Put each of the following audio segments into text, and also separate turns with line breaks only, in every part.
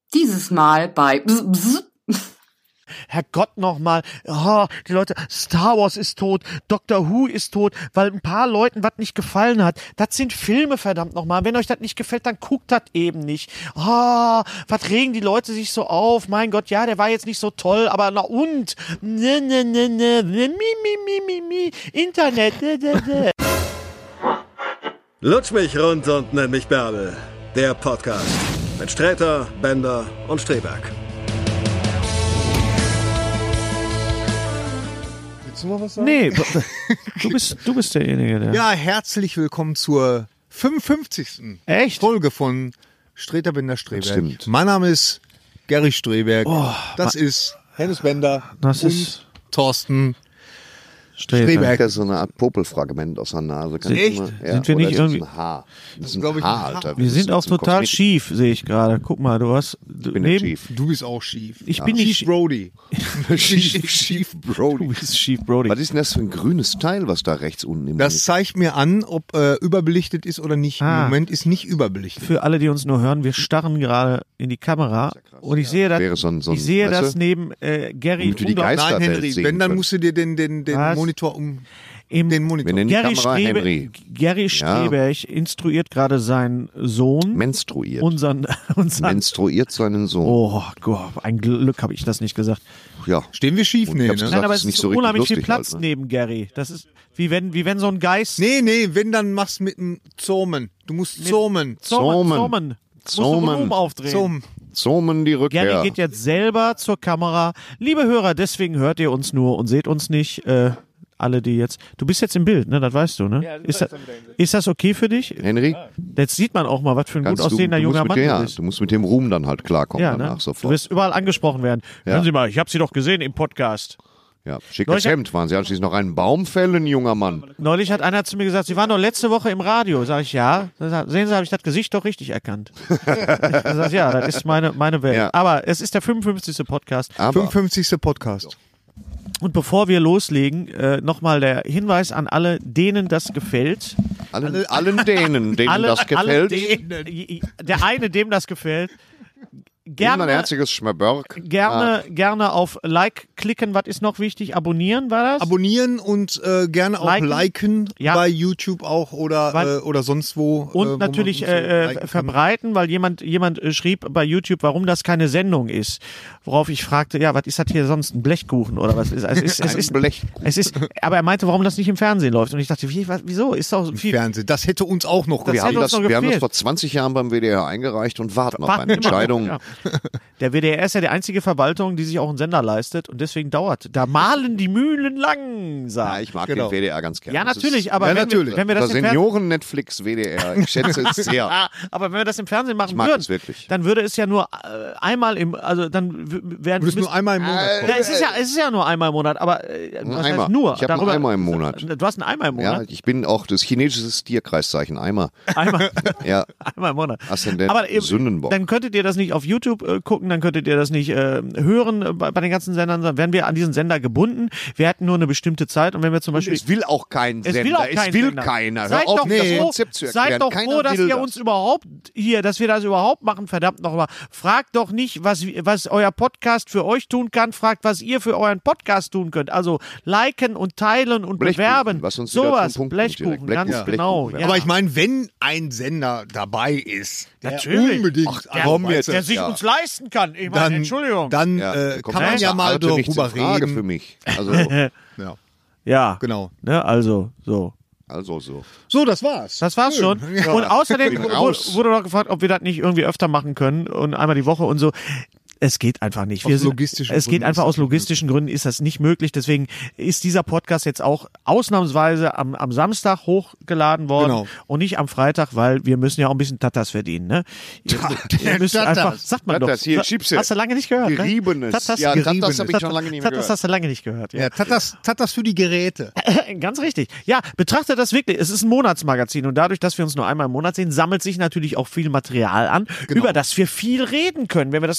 Dieses Mal bei
Herrgott nochmal, die Leute, Star Wars ist tot, Doctor Who ist tot, weil ein paar Leuten was nicht gefallen hat. Das sind Filme, verdammt nochmal. Wenn euch das nicht gefällt, dann guckt das eben nicht. Was regen die Leute sich so auf? Mein Gott, ja, der war jetzt nicht so toll, aber na und? Internet.
Lutsch mich rund und nenn mich Bärbel. Der Podcast mit Sträter, Bender und Streberg.
Willst du mal was sagen?
Nee, du bist derjenige, der...
Ja, herzlich willkommen zur 55.
Echt?
Folge von Sträter, Bender, Streberg.
Stimmt.
Mein Name ist Gary Streberg. Das ist Hennes Bender.
Das
und
ist
Thorsten
Streberg.
Das ist so eine Art Popelfragment aus der Nase.
Echt?
Sind wir nicht irgendwie-
Das ist ein Haar. Das ist
glaub
ein
ich,
Haar,
ein Haar.
Alter.
Wir sind auch total schief, sehe ich gerade. Guck mal,
Ich bin nicht schief.
Du bist auch schief.
Ich bin nicht
Schief Brody.
Schief Brody.
Du bist schief, Brody.
Was ist denn das für ein grünes Teil, was da rechts unten im
Das zeigt mir an, ob überbelichtet ist oder nicht. Im Moment ist nicht überbelichtet.
Für alle, die uns nur hören, wir starren gerade in die Kamera und ich sehe das,
Wäre so ein,
ich sehe
weißt
das
du,
neben Gary
Damit du die
unglaublich-
Geister-
Nein, Henry,
sehen
wenn, dann
können.
musst du dir den
Was?
Monitor
Im
den Monitor.
Wir nennen die
Gary,
Kamera Henry.
Gary Streberg instruiert gerade seinen Sohn,
Menstruiert.
unseren
Menstruiert seinen Sohn.
oh Gott, ein Glück habe ich das nicht gesagt.
Ja.
Stehen wir schief?
Und
Nee,
ich hab's
ne?
gesagt,
Nein, aber
das
es
ist nicht
ist
so richtig
unheimlich viel
lustig
Platz
halt, ne?
neben Gary. Das ist wie wenn so ein Geist
Nee, wenn, dann machst du mit einem Zomen. Du musst zomen.
Zomen. Musst du
Zomen.
Volumen aufdrehen.
Zomen.
Zomen die Rückkehr.
Gary geht jetzt selber zur Kamera. Liebe Hörer, deswegen hört ihr uns nur und seht uns nicht. Alle, die jetzt... Du bist jetzt im Bild, ne? Das weißt du, ne? Ja, ist das okay für dich?
Henry,
Jetzt sieht man auch mal, was für ein gut
kannst
aussehender
du musst
junger
mit
Mann
der,
du bist.
du musst mit dem Ruhm dann halt klarkommen
Ja,
danach
ne?
sofort.
Du wirst überall angesprochen werden.
Ja.
Hören Sie mal, ich habe Sie doch gesehen im Podcast.
Ja, schickes
Leute-
Hemd. Waren Sie anschließend noch einen Baum fällen, junger Mann?
Neulich hat einer zu mir gesagt, Sie waren doch letzte Woche im Radio. Sag ich, ja. Sehen Sie, habe ich das Gesicht doch richtig erkannt. Ich sag, ja, das ist meine Welt.
Ja.
Aber es ist der 55. Podcast.
Aber
55. Podcast.
Und bevor wir loslegen, nochmal der Hinweis an alle, denen das gefällt.
allen denen, denen das gefällt,
Der eine, dem das gefällt,
ein herzliches Schmerberg.
gerne auf Like klicken. Was ist noch wichtig? Abonnieren war das?
Abonnieren und gerne auch liken
Ja.
bei YouTube auch oder sonst wo.
Und
wo man
natürlich
uns so liken kann.
verbreiten, weil jemand schrieb bei YouTube, warum das keine Sendung ist. Worauf ich fragte, ja, was ist das hier sonst, ein Blechkuchen oder was ist es? Ist
Blechkuchen.
aber er meinte, warum das nicht im Fernsehen läuft. Und ich dachte, wieso? Ist doch
Im
viel.
Fernsehen. Das hätte uns auch noch
Das
Wir
hätte
haben,
uns
das,
noch
wir haben das
gefehlt.
vor 20 Jahren beim WDR eingereicht und warten auf
Warten
eine
immer noch,
Entscheidung.
ja. Der WDR ist ja die einzige Verwaltung, die sich auch einen Sender leistet und deswegen dauert. Da mahlen die Mühlen langsam.
Ja, ich mag
Genau.
den WDR ganz gerne.
Ja,
Das ist-
natürlich, aber
Ja,
wenn
natürlich.
wir das
Das
im Fernsehen...
Senioren-Netflix WDR. Ich schätze es sehr.
Aber wenn wir das im Fernsehen machen
Ich mag
würden,
es wirklich.
dann würde es ja nur einmal
Du bist nur einmal im Monat.
Ja, es ist ja nur einmal im Monat, aber was heißt nur?
Ich habe einen Eimer im Monat.
Du hast einen Eimer im
Ja,
Monat?
ich bin auch das chinesische Tierkreiszeichen Eimer.
Einmal,
Ja,
einmal im Monat.
Aszendent
Aber eben,
Sündenbock.
dann könntet ihr das nicht auf YouTube gucken, dann könntet ihr das nicht hören bei den ganzen Sendern, dann wären wir an diesen Sender gebunden. Wir hätten nur eine bestimmte Zeit und wenn wir zum Beispiel...
Es will auch kein
Es
Sender.
will auch kein Sender.
keiner.
Seid
Hör auf,
doch
das
froh,
Konzept zu erklären.
seid doch
Keiner
froh, dass
will
ihr
das.
uns überhaupt hier, dass wir das überhaupt machen, verdammt nochmal. Fragt doch nicht, was euer Podcast für euch tun kann, fragt, was ihr für euren Podcast tun könnt. Also liken und teilen und
Blechkuchen,
bewerben.
was uns wieder
Sowas,
zum Punkt
Blechkuchen,
bringt direkt.
ganz
Blechkuchen,
genau.
Blechkuchen.
Ja.
Aber ich meine, wenn ein Sender dabei ist, der
Natürlich.
unbedingt
der sich uns leisten kann. Ich meine,
dann,
Entschuldigung.
dann
Ja, kommt
kann man
das
ja mal
Arte nicht
darüber
zur Frage
reden.
für mich. Also,
Ja,
ja,
genau.
ne, also, so.
so.
So, das war's.
Das war's
Schön.
schon.
Ja.
Und außerdem
Bin raus.
wurde noch gefragt, ob wir das nicht irgendwie öfter machen können und einmal die Woche und so. Es geht einfach nicht.
Aus logistischen
es geht
Gründen
einfach
ist
aus
das nicht
logistischen Gründen ist das nicht möglich. Deswegen ist dieser Podcast jetzt auch ausnahmsweise am Samstag hochgeladen worden
Genau.
und nicht am Freitag, weil wir müssen ja auch ein bisschen Tatas verdienen. Ne? Ihr müsst
Tatas.
einfach, sagt man
Tatas,
doch.
hier, Chips.
Hast du lange nicht gehört?
Geriebenes.
Ne? Tatas,
Ja,
Geriebenes.
das habe ich schon lange nicht mehr
Tatas
gehört.
hast du lange nicht gehört. Ja.
Ja, Tatas für die Geräte.
Ganz richtig. Ja, betrachtet das wirklich. Es ist ein Monatsmagazin und dadurch, dass wir uns nur einmal im Monat sehen, sammelt sich natürlich auch viel Material an, über das wir viel reden können. Wenn wir das nur einmal die Woche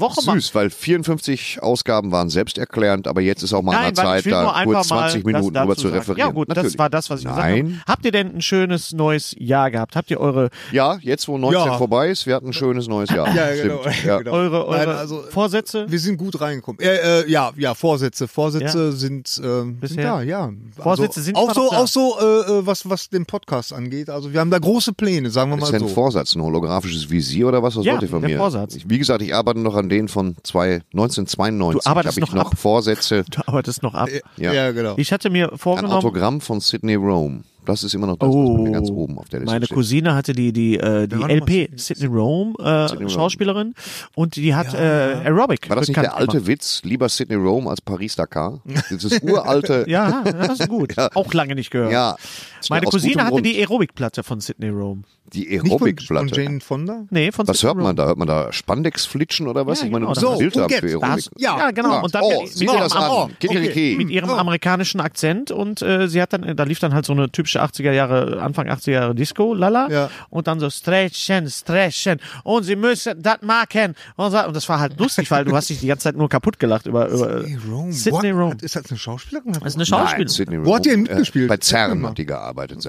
Woche mal.
Süß, weil 54 Ausgaben waren selbsterklärend, aber jetzt ist auch mal
Nein,
an der
weil ich
Zeit,
will nur
da
einfach
kurz 20
mal
Minuten
das
drüber
dazu
zu
sagen.
referieren.
Ja gut,
Natürlich.
das war das, was ich gesagt
Nein.
habe. Habt ihr denn ein schönes neues Jahr gehabt? Habt ihr eure
Ja, jetzt wo 19
Ja.
vorbei ist, wir hatten ein schönes neues Jahr.
Ja, genau.
Stimmt. Ja.
Genau.
eure
Nein, also,
Vorsätze?
wir sind gut reingekommen. Ja, Vorsätze. Vorsätze sind
Bisher?
da, ja.
Vorsätze sind
auch
immer
so,
noch da.
auch so, was den Podcast angeht. Also wir haben da große Pläne, sagen wir
Ist
mal
ja ein
so.
Vorsatz, ein holographisches Visier oder was? Was
Ja,
wollt ihr von
der
mir?
Vorsatz.
Wie gesagt, ich arbeite noch an denen von 1992.
Du arbeitest
Habe ich
noch
noch
ab?
Vorsätze.
Du arbeitest noch ab.
Ja.
Ja, genau.
Ich hatte mir
Ein
vorgenommen,
Autogramm von Sidney Rome. Das ist immer noch das, was bei mir ganz oben auf der Liste
meine
steht.
Cousine hatte die LP Sidney Rome,
Rome.
Schauspielerin, und die hat Aerobic
War das nicht
bekannt
der alte
gemacht.
Witz? Lieber Sidney Rome als Paris-Dakar? Dieses uralte...
Ja, das ist gut. Auch lange nicht gehört.
Ja.
Meine
Aus
Cousine
gutem
hatte
Grund.
die Aerobic-Platte von Sidney Rome.
Die
Nicht von
Aerobic-Platte.
Jane Fonda?
Nee, von
Was
Sidney
hört man
Rome.
da? Hört man da Spandex-Flitschen oder was?
Ja,
Ich meine,
genau,
du
das
musst ein
ist-
Bild haben
und
für
jetzt,
Aerobic.
Das- Ja, genau.
Ja.
Und dann
Oh, sieh dir das an. Kikeriki.
mit ihrem amerikanischen Akzent, und sie hat dann, da lief dann halt so eine typische 80er Jahre, Anfang 80er Jahre Disco, lala,
Ja.
und dann so stretchen, und sie müssen das machen, und das war halt lustig, weil du hast dich die ganze Zeit nur kaputt gelacht über Sidney Rome.
Ist das eine Schauspielerin?
Das ist eine
Nein,
Schauspielerin.
Sidney
Wo hat die denn
Rome,
mitgespielt?
Bei CERN
Sag mal.
hat die gearbeitet.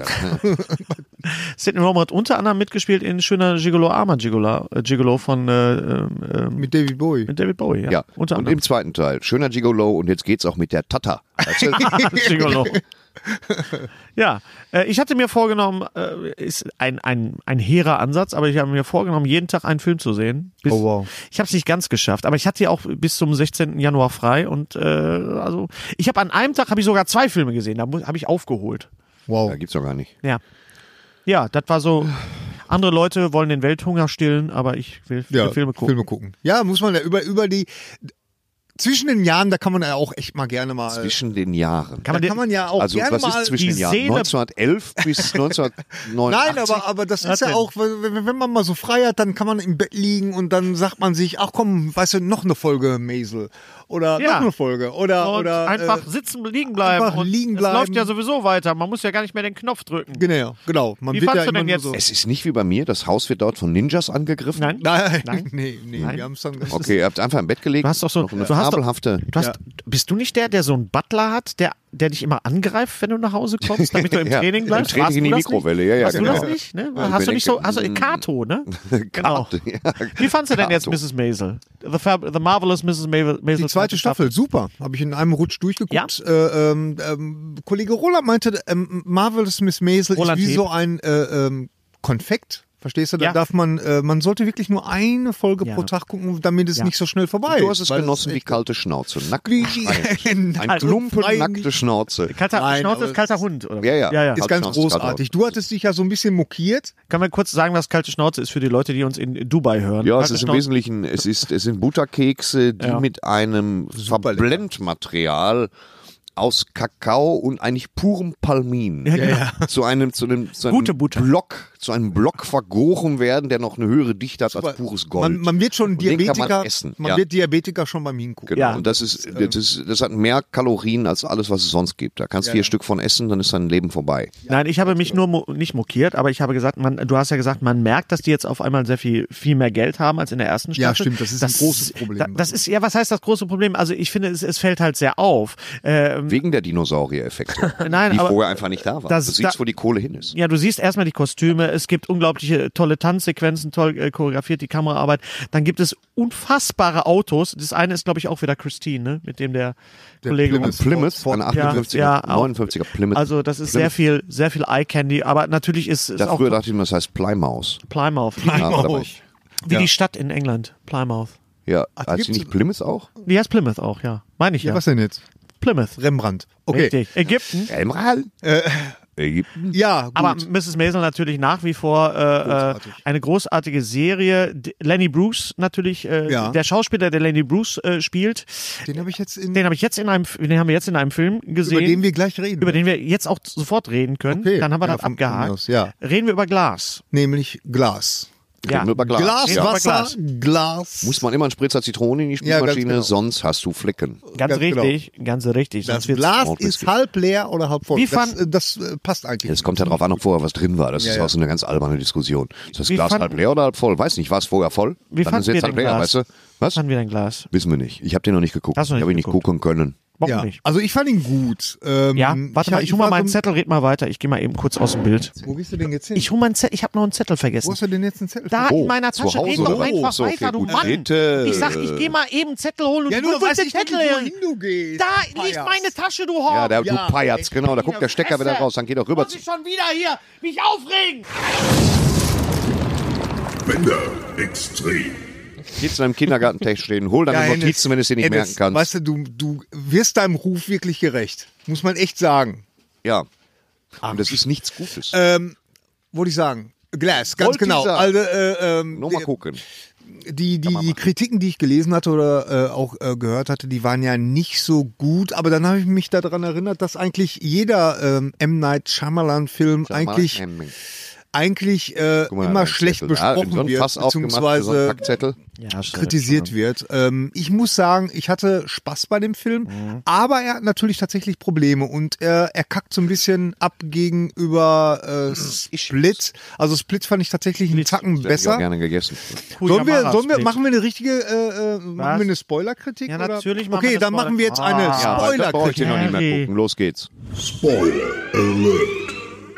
Sidney Rome hat unter anderem mitgespielt in Schöner Gigolo, armer Gigolo von
Mit David Bowie.
mit David Bowie, ja.
Ja,
Unter
und
anderem.
im zweiten Teil. Schöner Gigolo und jetzt geht's auch mit der Tata. Erzähl.
Gigolo. Ja, ich hatte mir vorgenommen, ist ein hehrer Ansatz, aber ich habe mir vorgenommen, jeden Tag einen Film zu sehen.
Oh, wow.
Ich habe es nicht ganz geschafft, aber ich hatte ja auch bis zum 16. Januar frei, und also ich habe an einem Tag sogar 2 Filme gesehen, da habe ich aufgeholt.
Wow.
Ja, gibt's doch gar nicht.
Ja. Ja, das war so, andere Leute wollen den Welthunger stillen, aber ich will Filme gucken.
Ja, muss man ja über die zwischen den Jahren, da kann man ja auch echt mal gerne mal.
Zwischen den Jahren.
Kann man
da kann man ja auch
Also
gerne
was
mal
ist zwischen
die
den Jahren?
Seele-
1911 bis 1989?
Nein, aber das ist ja
denn?
auch, wenn man mal so frei hat, dann kann man im Bett liegen und dann sagt man sich, ach komm, weißt du, noch eine Folge Maisel oder
Ja.
noch eine Folge oder
Und einfach liegen bleiben.
einfach
und
liegen
Es
bleiben.
läuft ja sowieso weiter. Man muss ja gar nicht mehr den Knopf drücken.
genau. Man
Wie
wird
fandst
ja
du denn
immer
jetzt-
nur so.
Es ist nicht wie bei mir, das Haus wird dort von Ninjas angegriffen.
Nein.
Nein, nee, wir haben es dann.
Okay, ihr habt einfach im Bett gelegt.
Du hast doch so,
noch eine
du hast doch,
fabelhafte...
bist du nicht der so einen Butler hat, der dich immer angreift, wenn du nach Hause kommst, damit du im
Ja,
Training bleibst?
im Training
Warst
in die
du das
Mikrowelle,
nicht?
ja,
Hast
genau.
du das nicht? Ne?
Ja,
Hast du nicht so,
überdenke-
Kato, ne? Genau.
Karte, ja.
Wie fandst du denn jetzt
Kato.
Mrs. Maisel? The Marvelous Mrs. Maisel.
Die zweite Staffel, super. Habe ich in einem Rutsch durchgeguckt. Kollege Roland meinte, Marvelous Miss Maisel
Roland
ist wie
Heb.
so ein Konfekt. Verstehst du? Da
Ja.
darf man sollte wirklich nur eine Folge
Ja.
pro Tag gucken, damit es
Ja.
nicht so schnell vorbei ist.
Du hast es
Weil
genossen wie
echt-
kalte Schnauze. Nackt.
Wie-
Ein Klumpen
Nein.
nackte Schnauze.
Kalter
Nein,
Schnauze
aber
ist kalter Hund, oder?
Ja, ja.
Ist ganz
Schnauze,
großartig. Du hattest dich ja so ein bisschen mokiert.
Kann man kurz sagen, was kalte Schnauze ist für die Leute, die uns in Dubai hören?
Ja, es
Kalte
ist im
Schnauze-
Wesentlichen, es sind Butterkekse, die
Ja.
mit einem
Super lecker.
Verblendmaterial aus Kakao und eigentlich purem Palmin
Ja, genau.
zu einem
Gute Butter.
Block vergoren werden, der noch eine höhere Dichte hat als pures Gold.
Man wird schon
Und den kann
Diabetiker.
man essen.
Man
Ja.
wird Diabetiker schon beim Hingucken.
Genau,
Ja.
und das hat mehr Kalorien als alles, was es sonst gibt. Da kannst du 4 Stück von essen, dann ist dein Leben vorbei.
Nein, ich habe mich nur nicht mokiert, aber ich habe gesagt, du hast ja gesagt, man merkt, dass die jetzt auf einmal sehr viel mehr Geld haben als in der ersten Staffel.
Ja, stimmt, das ist ein großes Problem.
Das ist, ja, was heißt das große Problem? Also ich finde, es fällt halt sehr auf.
Wegen der Dinosaurier-Effekte,
Nein,
die
aber
vorher einfach nicht da waren.
das-
Du siehst,
da-
wo die Kohle hin ist.
Ja, du siehst erstmal die Kostüme, es gibt unglaubliche tolle Tanzsequenzen, toll choreografiert, die Kameraarbeit. Dann gibt es unfassbare Autos. Das eine ist, glaube ich, auch wieder Christine, ne? Mit dem der Kollege.
Plymouth, eine 58er,
Ja, auch.
59er Plymouth.
Also das ist sehr viel Eye Candy, aber natürlich ist
Da
auch
früher dachte ich mir, das heißt Plymouth.
Plymouth.
Ja, aber da war ich-
Wie die Stadt in England, Plymouth.
Ja,
Ach,
heißt die
gibt's-
nicht Plymouth auch?
Die heißt Plymouth auch, ja. Meine ich ja.
Was denn jetzt?
Plymouth.
Rembrandt. Okay.
Richtig. Ägypten.
Ägypten?
Ja, gut.
Aber Mrs. Maisel natürlich nach wie vor
Großartig.
eine großartige Serie. Lenny Bruce natürlich,
Ja.
der Schauspieler, der Lenny Bruce spielt,
Den habe ich jetzt in.
den haben wir jetzt in einem Film gesehen,
über den wir gleich reden.
über den wir jetzt auch sofort reden können.
Okay.
Dann haben wir
Ja,
das
von mir
abgehakt.
aus, ja.
Reden wir über Glas.
Nämlich Glas.
Kriegen wir über Glas.
Glas,
Ja.
Wasser, Glas.
Muss man immer einen Spritzer Zitrone in die
Ja, ganz
Spülmaschine,
genau.
sonst hast du Flecken.
Ganz
Ganz
richtig, ganz richtig.
Das
Sonst wird's-
Glas
Malt
ist
Whisky.
halb leer oder halb voll.
Wie
Das passt eigentlich.
Es kommt ja drauf an, ob vorher was drin war. Das ist
ja.
auch so eine ganz alberne Diskussion. Ist das
Wie
Glas
fand-
halb leer oder halb voll? Weiß nicht, war es vorher voll?
Wie
Dann
fanden
ist jetzt
wir
halb
den
leer,
Glas?
weißt du? Was?
Fanden wir dein Glas?
Wissen wir nicht. Ich habe den noch nicht geguckt.
Hast du
Ich
nicht
habe ihn nicht
geguckt?
gucken können.
Warum nicht?
Also ich fand ihn gut.
Ja, warte mal, ich hole mal meinen
Zettel.
Zettel, red mal weiter. Ich gehe mal eben kurz aus dem Bild.
Wo gehst du denn jetzt hin?
Ich hole meinen Zettel, ich habe noch einen Zettel
Wo
vergessen.
hast du denn jetzt einen Zettel?
Da
Oh,
in meiner
zu
Tasche,
Hause,
red doch
oder?
einfach
So, okay,
weiter, du
gut.
Mann.
Bitte.
Ich sag, ich gehe mal eben Zettel holen und
Ja,
du
du
willst
weißt
den
nicht,
Zettel
wohin
hin.
du gehst.
Da liegt
Pajas.
meine Tasche, du Horn.
Ja, du
Ja,
Pajatz, genau. Da guckt der Stecker wieder
Fresse.
raus. Dann geht er rüber
Muss ich schon wieder hier mich aufregen.
Bender extrem.
Geh zu deinem Kindergartentisch stehen, hol deine
Hennes,
Notizen, wenn du es dir nicht
Hennes,
merken kannst.
Weißt du wirst deinem Ruf wirklich gerecht. Muss man echt sagen.
Ja. Und das ist nichts Gutes.
Wollte ich sagen. Glass, ganz
Wollte ich
genau.
sagen.
Also,
Nur mal gucken.
die Kritiken, die ich gelesen hatte oder auch gehört hatte, die waren ja nicht so gut. Aber dann habe ich mich daran erinnert, dass eigentlich jeder M. Night Shyamalan-Film eigentlich
Guck mal,
immer
dein
schlecht
Zettel. Da,
besprochen
so ein
wird,
Fass aufgemacht für so einen
beziehungsweise
Packzettel.
Ja,
kritisiert wird. Ich muss sagen, ich hatte Spaß bei dem Film, aber er hat natürlich tatsächlich Probleme und er kackt so ein bisschen ab gegenüber Split. Also Split fand ich tatsächlich einen Tacken
Das hätte ich auch
besser.
gerne gegessen.
Machen wir, machen wir eine richtige, machen wir eine Spoilerkritik?
Ja,
oder?
natürlich machen wir
Okay,
eine
dann machen wir jetzt eine
Spoiler-
Ja, da brauche ich den noch nicht mehr
Harry.
gucken. Los geht's.
Spoiler Alert.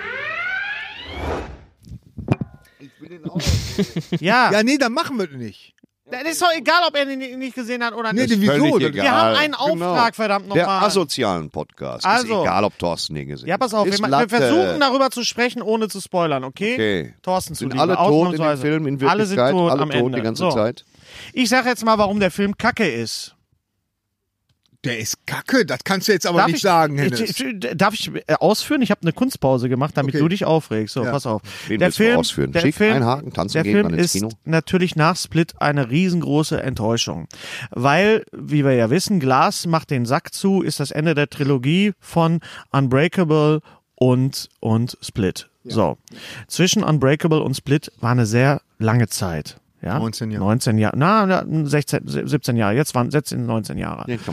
Ja,
Ja, nee, dann machen wir nicht.
das ist doch egal, ob er ihn nicht gesehen hat oder
Nee,
nicht.
wieso?
Völlig
Wir
egal.
haben einen Auftrag, verdammt
Der
nochmal.
asozialen Podcast.
Also.
Ist egal, ob Thorsten den gesehen
Ja, pass auf,
Ist
wir
Latte.
versuchen darüber zu sprechen, ohne zu spoilern, okay?
Okay.
Thorsten
Sind
zuliebe,
alle tot in dem
ausnahmsweise.
Film, in
Alle sind
Wirklichkeit?
tot
Alle
am
tot
Ende.
die ganze
So.
Zeit?
Ich sage jetzt mal, warum der Film kacke ist.
Der ist kacke, das kannst du jetzt aber nicht sagen, Hennes.
Darf ich ausführen? Ich habe eine Kunstpause gemacht, damit
Okay.
du dich aufregst. So,
Ja.
pass auf.
Wen willst du ausführen?
der
Schick,
Film,
einhaken, tanzen
der
gehen,
Film
dann ins
ist
Kino?
natürlich nach Split eine riesengroße Enttäuschung. Weil, wie wir ja wissen, Glass macht den Sack zu, ist das Ende der Trilogie von Unbreakable und Split. So. Zwischen Unbreakable und Split war eine sehr lange Zeit. Ja?
19 Jahre.
19 Jahre. 16, 17 Jahre. Jetzt waren 19 Jahre.
Nee,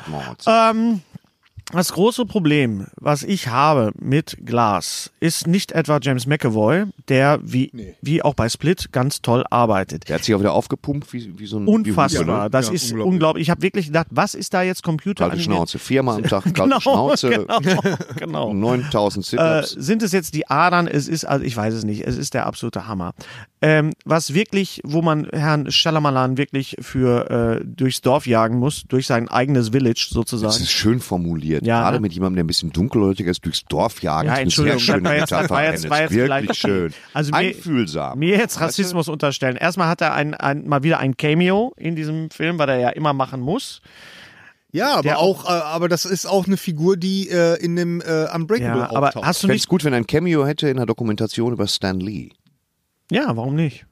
komm.
Das große Problem, was ich habe mit Glass, ist nicht etwa James McAvoy, der wie auch bei Split ganz toll arbeitet.
Der hat sich auch wieder aufgepumpt wie so ein
Unfassbar.
Wie Hupe, ne?
Das
Ja,
ist
unglaublich.
unglaublich. Ich habe wirklich gedacht, was ist da jetzt Computer
Kalte Schnauze. 4-mal am Tag kalte Schnauze.
Genau.
9000 Sit-Ups.
Sind es jetzt die Adern? Es ist, also ich weiß es nicht. Es ist der absolute Hammer. Was wirklich, wo man Herrn Shyamalan wirklich für durchs Dorf jagen muss, durch sein eigenes Village sozusagen.
Das ist schön formuliert.
Ja,
Gerade
ne?
mit jemandem, der ein bisschen dunkelhäutiger ist, durchs Dorf jagen.
Ja,
Das ist eine
Entschuldigung,
sehr schöne
das war jetzt
Metapher, Hennes.
vielleicht-
Wirklich schön.
Also mir-
Einfühlsam.
Mir jetzt Rassismus unterstellen. Erstmal hat er mal wieder ein Cameo in diesem Film, weil er ja immer machen muss.
Ja, aber
Der
aber das ist auch eine Figur, die in dem Unbreakable
Ja, aber
auftaucht.
hast du
Ich fände
nicht?
es gut, wenn er ein Cameo hätte in einer Dokumentation über Stan Lee.
Ja, warum nicht?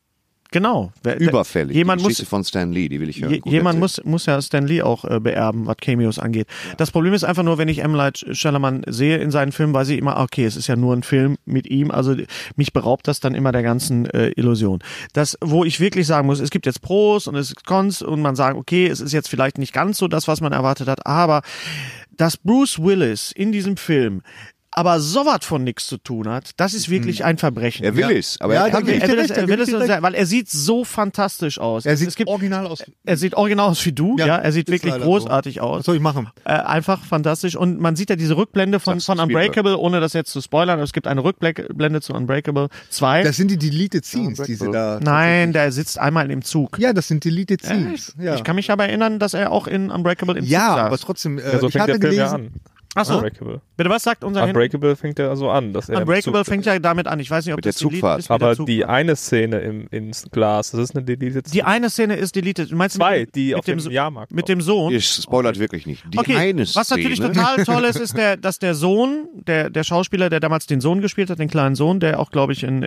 Genau.
Überfällig.
Jemand
die
muss,
Geschichte von Stan Lee, die will ich hören. Gut,
jemand
erzähl.
muss ja Stan Lee auch beerben, was Cameos angeht. Das Problem ist einfach nur, wenn ich M. Night Shyamalan sehe in seinen Filmen, weiß ich immer, okay, es ist ja nur ein Film mit ihm, also mich beraubt das dann immer der ganzen Illusion. Das, wo ich wirklich sagen muss, es gibt jetzt Pros und es gibt Cons und man sagt, okay, es ist jetzt vielleicht nicht ganz so das, was man erwartet hat, aber dass Bruce Willis in diesem Film aber sowas von nichts zu tun hat, das ist wirklich ein Verbrechen.
Er will es, aber
Ja,
er kann
da
nicht.
gebe ich dir
Er will
recht,
es,
da gebe ich dir recht.
weil er sieht so fantastisch aus.
Er sieht
Es gibt,
original aus.
er sieht original aus wie du, ja. Er sieht
ist
wirklich
leider
großartig
so.
aus.
Was soll ich machen?
Einfach fantastisch. Und man sieht ja diese Rückblende von
Sag's
Unbreakable, ohne das jetzt zu spoilern. Es gibt eine Rückblende zu Unbreakable 2.
Das sind die Deleted Scenes, die sie da...
Nein, der sitzt einmal im Zug.
Ja, das sind Deleted Scenes. Ja,
Ich kann mich aber erinnern, dass er auch in Unbreakable im
ja,
Zug
aber
saß.
trotzdem,
Ja, so
ich
fängt
hatte
der Film ja
gelesen...
an.
Achso,
Unbreakable.
bitte, was sagt unser Henry?
Unbreakable fängt ja so an, dass er im
Unbreakable
Zug
fängt ja damit an. Ich weiß nicht, ob
Mit
das
der Zugfahrt.
deleted ist. mit der
Aber
Zugfahrt.
die eine Szene ins Glas, das ist eine Deleted
Die eine Szene ist deleted. Du meinst
Zwei,
mit,
die
mit
auf
dem
dem Jahrmarkt
mit dem Sohn?
Ich spoilert wirklich nicht. Die
Okay,
eine
was natürlich
Szene,
total toll ist, ist dass der Sohn, der Schauspieler, der damals den Sohn gespielt hat, den kleinen Sohn, der auch, glaube ich, in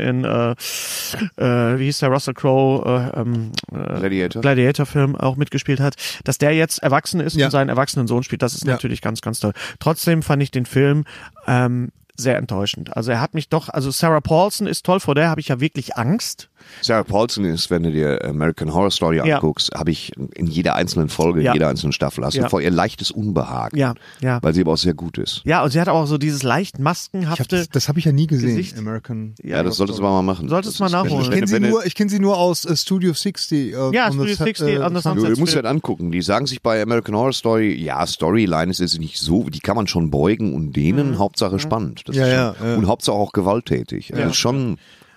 wie hieß der, Russell Crowe, Gladiator-Film auch mitgespielt hat, dass der jetzt erwachsen ist und seinen erwachsenen Sohn spielt. Das ist natürlich ganz, ganz toll. Trotzdem fand ich den Film sehr enttäuschend. Also er hat mich doch, also Sarah Paulson ist toll, vor der habe ich ja wirklich Angst.
Sarah Paulson ist, wenn du dir American Horror Story
Ja.
anguckst, habe ich in jeder einzelnen Folge,
Ja.
jeder einzelnen Staffel, hast du
Ja.
vor ihr leichtes Unbehagen.
Ja, ja.
Weil sie aber auch sehr gut ist.
Ja, und sie hat auch so dieses leicht
Ich hab
maskenhafte.
das habe ich ja nie gesehen.
Gesicht.
American.
Ja, das solltest du aber mal machen.
Solltest
Das
mal
ist-
nachholen.
Ich
wenn-
kenne
wenn-
sie, kenn sie nur aus Studio 60.
Ja, Studio 60 on the
Du
Sunset
musst dir
Strip.
das angucken. Die sagen sich bei American Horror Story, ja, Storyline ist jetzt nicht so, die kann man schon beugen und dehnen, Hauptsache spannend. Das
Ja,
ist
ja,
schon,
ja.
Und Hauptsache auch gewalttätig. Also schon,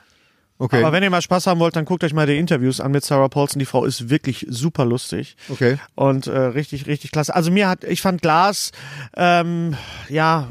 Okay.
Aber wenn ihr mal Spaß haben wollt, dann guckt euch mal die Interviews an mit Sarah Paulson. Die Frau ist wirklich super lustig.
Okay.
Und richtig, richtig klasse. Also ich fand Glass, ja,
Ja,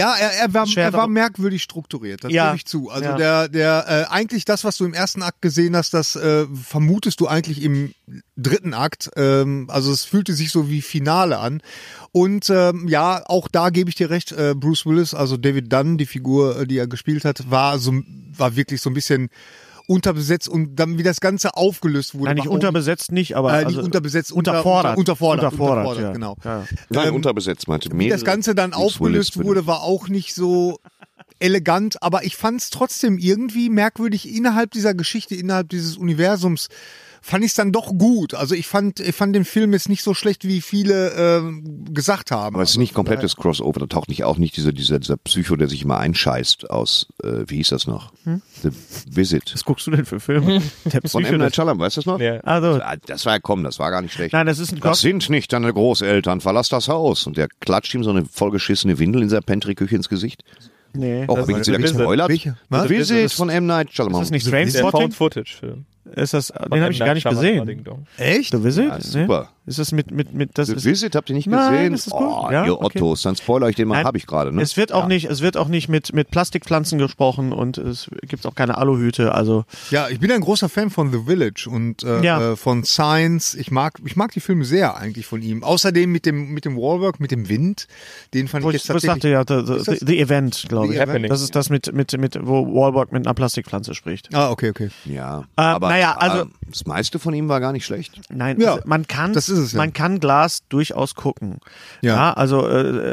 er
Schwer
war
drauf-
merkwürdig strukturiert, das
Ja.
gebe ich zu. Also
Ja.
eigentlich das, was du im ersten Akt gesehen hast, das vermutest du eigentlich im dritten Akt. Also es fühlte sich so wie Finale an. Und ja, auch da gebe ich dir recht, Bruce Willis, also David Dunn, die Figur, die er gespielt hat, war wirklich so ein bisschen unterbesetzt und dann wie das Ganze aufgelöst wurde.
nein, nicht
war auch
unterbesetzt nicht, aber
nicht
also
unterbesetzt,
unterfordert.
unterfordert,
ja.
genau.
Ja.
nein, unterbesetzt meinte
Wie das Ganze dann aufgelöst wurde, war auch nicht so elegant, aber ich fand es trotzdem irgendwie merkwürdig innerhalb dieser Geschichte, innerhalb dieses Universums. Fand ich es dann doch gut. Also ich fand den Film jetzt nicht so schlecht, wie viele gesagt haben.
Aber es ist nicht komplettes Crossover, da taucht nicht auch nicht dieser Psycho, der sich immer einscheißt aus, wie hieß das noch? The Visit.
Was guckst du denn für Filme? Der
Von
Psycho,
M. Night Shyamalan, weißt du das noch?
Ja.
also,
Das war das war gar nicht schlecht.
nein, das ist ein
Das
Cross.
sind nicht deine Großeltern, verlass das Haus. Und der klatscht ihm so eine vollgeschissene Windel in seiner Pantry-Küche ins Gesicht.
Nee,
Oh,
das
hab ich jetzt wieder
Visit.
gespoilert?
Welche? Was?
The Visit von M. Night
ist
Shyamalan.
das nicht
Der
Trainspotting?
Found-Footage-Film.
Ist das, den habe ich gar nicht gesehen.
Echt?
The Visit?
Ja, super.
Ist das mit das
The
ist,
Visit habt ihr nicht
Nein,
gesehen?
ist das gut?
Oh,
Ja,
ihr
okay.
Ottos, dann spoiler ich den mal,
Nein,
habe ich gerade. Ne?
Es wird auch nicht mit Plastikpflanzen gesprochen und es gibt auch keine Aluhüte, also
Ja, ich bin ein großer Fan von The Village und
Ja.
von Science. Ich mag die Filme sehr eigentlich von ihm. Außerdem mit dem Wallwork, mit dem Wind, den fand
wo
ich
ich
jetzt
sagte
tatsächlich.
ja,
Ist das-
the Event, glaube
The
ich.
Event?
Das ist das mit wo Wahlberg mit einer Plastikpflanze spricht.
Ah, okay.
Ja, aber
naja, also-
das meiste von ihm war gar nicht schlecht.
Nein,
Ja,
also man kann
das ist es ja.
man kann Glass durchaus gucken.
Ja.
Also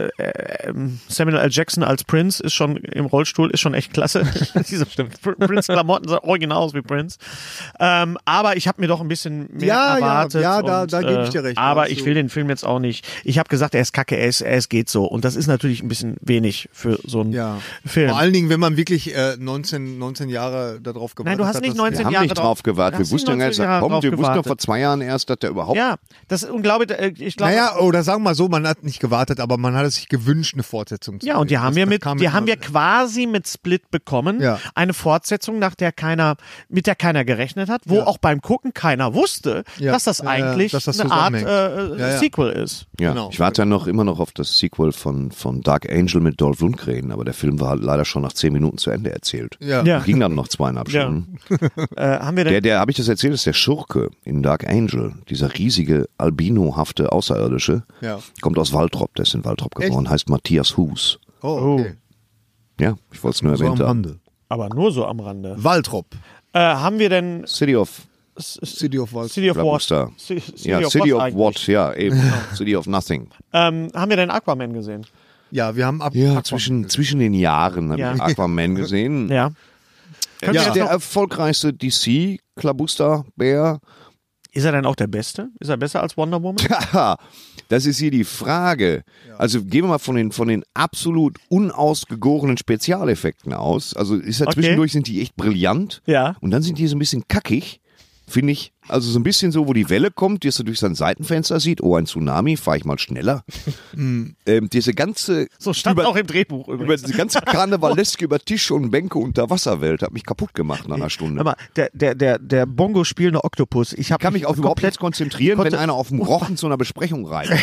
Samuel L. Jackson als Prince ist schon im Rollstuhl, ist schon echt klasse. Diese Prince-Klamotten sehen original aus wie Prince. Aber ich habe mir doch ein bisschen mehr
Ja,
erwartet.
ja, da
und,
gebe ich dir recht.
Aber
Also-
ich will den Film jetzt auch nicht. Ich habe gesagt, er ist kacke, es geht so. Und das ist natürlich ein bisschen wenig für so einen
Ja.
Film.
Vor allen Dingen, wenn man wirklich 19 Jahre darauf gewartet
Nein, du hast
hat.
nicht
dass-
19
Wir haben
Jahre
nicht drauf gewartet. Wir
hast nicht
wussten ja
19
erst,
Jahre
komm,
drauf
wir wussten doch
gewartet.
vor 2 Jahren erst, dass der überhaupt.
Ja, das ist unglaublich. Ich glaube,
Naja, oder sagen wir mal so, man hat nicht gewartet, aber man hat es sich gewünscht, eine Fortsetzung zu
ja, und die
sehen.
haben
Das-
wir
das kam mir
haben
immer-
wir quasi mit Split bekommen.
Ja.
Eine Fortsetzung, mit der keiner gerechnet hat, wo
Ja.
auch beim Gucken keiner wusste,
Ja.
dass das
Ja, ja,
eigentlich
dass das
eine Art
zusammenhängt. Ja, ja.
Sequel ist.
Ja,
Genau.
ich warte ja immer noch auf das Sequel von Dark Angel mit Dolph Lundgren, aber der Film war halt leider schon nach 10 Minuten zu Ende erzählt.
Ja.
Ja.
Ging dann noch 2,5
Ja.
Stunden.
Haben wir denn?
Habe ich das erzählt, ist der Schurke in Dark Angel, dieser riesige, albinohafte Außerirdische,
Ja.
kommt aus Waltrop, der ist in Waltrop geboren, heißt Matthias Hus.
Oh, okay.
Ja, ich wollte es nur
So am
erwähnt haben.
Rande.
Aber nur so am Rande.
Waltrop.
Haben wir denn
City of
City of Waltrop.
City of What?
Blabuster.
City
Ja,
of
City
what
of
eigentlich?
What, ja, eben. City of Nothing.
Haben wir denn Aquaman gesehen?
Ja, wir haben
Ja, zwischen den Jahren habe
Ja.
ich Aquaman gesehen.
Ja.
Er
Ja.
ist der erfolgreichste DC-Klabuster-Bär.
Ist er denn auch der Beste? Ist er besser als Wonder Woman?
Haha, das ist hier die Frage. Also gehen wir mal von den absolut unausgegorenen Spezialeffekten aus. Also ist ja
Okay.
zwischendurch sind die echt brillant.
Ja.
Und dann sind die so ein bisschen kackig, finde ich. Also so ein bisschen so, wo die Welle kommt, die du durch sein Seitenfenster sieht. Oh, ein Tsunami, fahre ich mal schneller. Diese ganze
So stand auch im Drehbuch
über
übrigens.
diese ganze Karnevaleske über Tische und Bänke unter Wasserwelt hat mich kaputt gemacht nach einer Stunde.
Aber der Bongo spielende Oktopus. Ich
kann mich auf überhaupt
komplett
nichts konzentrieren, wenn
konnte-
einer auf dem Rochen zu einer Besprechung reitet.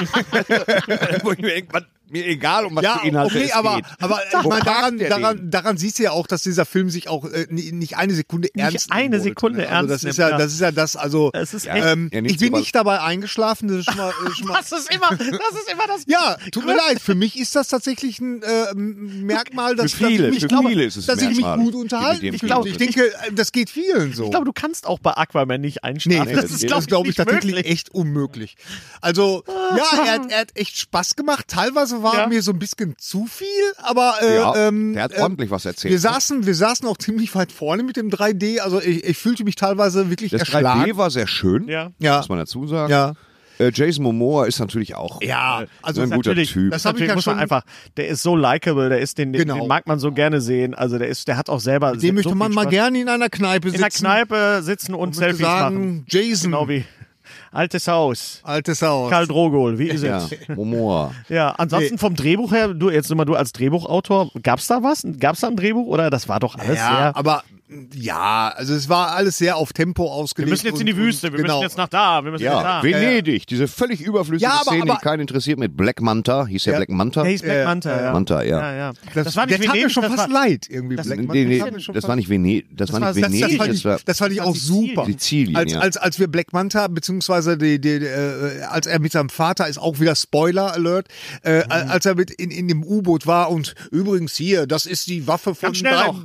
Wo ich mir denke, mir egal, um was
Ja,
für Inhalte
okay,
es
aber
geht.
ich
Wo
meine,
parkt der
daran siehst du ja auch, dass dieser Film sich auch nicht eine Sekunde ernst
eine
nehmen wollte,
Sekunde
ne? Also
ernst
das ist
nimmt,
ja,
ja.
das ist ja das, also,
Es ist echt.
Ja,
ich
nichts
bin
über-
nicht dabei eingeschlafen, das ist schon mal,
Das ist immer das.
ja, tut mir leid, für mich ist das tatsächlich ein Merkmal, dass,
Für viele,
dass ich
für
mich,
viele ist es
dass ich mich
Merkmal,
gut
die
unterhalten
mit dem
fühle.
Film
Ich
sind.
denke, das geht vielen so.
Ich glaube, du kannst auch bei Aquaman nicht
Nee,
einschlafen.
das ist, glaube ich,
nicht
tatsächlich
möglich.
echt unmöglich. Also, ja, er hat echt Spaß gemacht. Teilweise war
Ja.
mir so ein bisschen zu viel, aber
Ja, der hat ordentlich was erzählt.
wir saßen auch ziemlich weit vorne mit dem 3D. Also ich fühlte mich teilweise wirklich
Das
erschlagen.
3D war sehr schön,
Ja.
Ja.
muss man dazu sagen.
Ja.
Jason Momoa ist natürlich auch
Ja, also
ein guter
Natürlich,
Typ.
Das hab ich
natürlich
ja
muss man
schon-
einfach, der ist so likable, den
Genau.
mag man so gerne sehen. Also der hat auch selber
Den möchte
so
man
viel
mal
Spaß.
gerne in einer Kneipe sitzen.
in der Kneipe sitzen und
und möchte
Selfies
sagen,
machen.
Jason,
Genau wie altes Haus.
altes Haus.
Karl Drogol, wie ist
Ja,
es?
Momoa.
Ja, ansonsten vom Drehbuch her, du als Drehbuchautor, gab's da was? Gab's da ein Drehbuch oder das war doch alles
Ja,
sehr...
aber ja, also es war alles sehr auf Tempo ausgelegt.
Wir müssen jetzt in die Wüste, wir
genau.
müssen jetzt nach da, wir müssen jetzt
Ja,
da.
Venedig, diese völlig überflüssige
Ja, aber-
Szene,
aber-
die keinen interessiert, mit Black Manta, hieß der
Ja.
Black Manta?
Der hieß Black Manta, ja.
Manta, ja.
Ja.
Das,
war nicht
der tat mir
Venedig,
schon
das
fast
war-
leid irgendwie.
das-
Black
Nee,
Manta
nee,
tat mir schon
das
fast-
war nicht Venedig, das war nicht Venedig,
das fand ich auch
Sizilien.
super.
Sizilien, ja.
Als wir Black Manta, beziehungsweise als er mit seinem Vater, ist auch wieder Spoiler Alert, als er mit in dem U-Boot war und übrigens hier, das ist die Waffe von
Ganz schnell noch.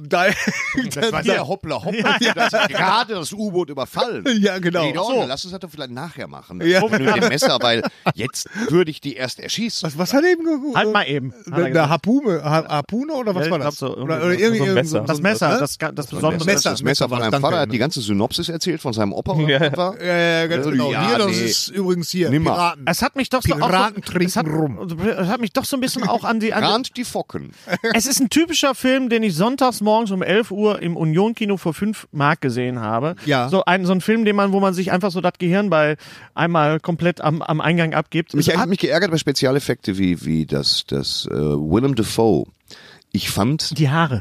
Das war der Hoppla, das hat gerade das U-Boot überfallen.
Ja, genau.
Nee, doch,
So.
lass uns das doch vielleicht nachher machen.
Ja.
Mit dem Messer, weil jetzt würde ich die erst erschießen.
Was hat er eben gesagt?
Halt mal eben. hat er
Eine
gesagt.
Harpune oder was
Ja,
war
ich
das?
glaub so.
Oder
So
irgendwie
ein Messer.
Das Messer,
ne?
das besondere
Messer.
Das Messer von seinem
Danke.
Vater, er hat die ganze Synopsis erzählt von seinem Opa.
Ja.
War.
Ja, ganz
Also,
genau.
ja,
Hier, das
nee.
ist übrigens hier.
Nimmer.
Piraten.
Es hat mich doch so
Piraten
auch so,
trinken
es hat mich doch so ein bisschen auch an die
Rand die Focken.
Es ist ein typischer Film, den ich sonntags morgens um 11 Uhr im Union-Kino für 5 Mark gesehen habe.
Ja.
So ein Film, wo man sich einfach so das Gehirn bei einmal komplett am Eingang abgibt.
Ich
Es
habe
hat-
mich geärgert bei Spezialeffekte wie das Willem Dafoe. Ich fand
die Haare.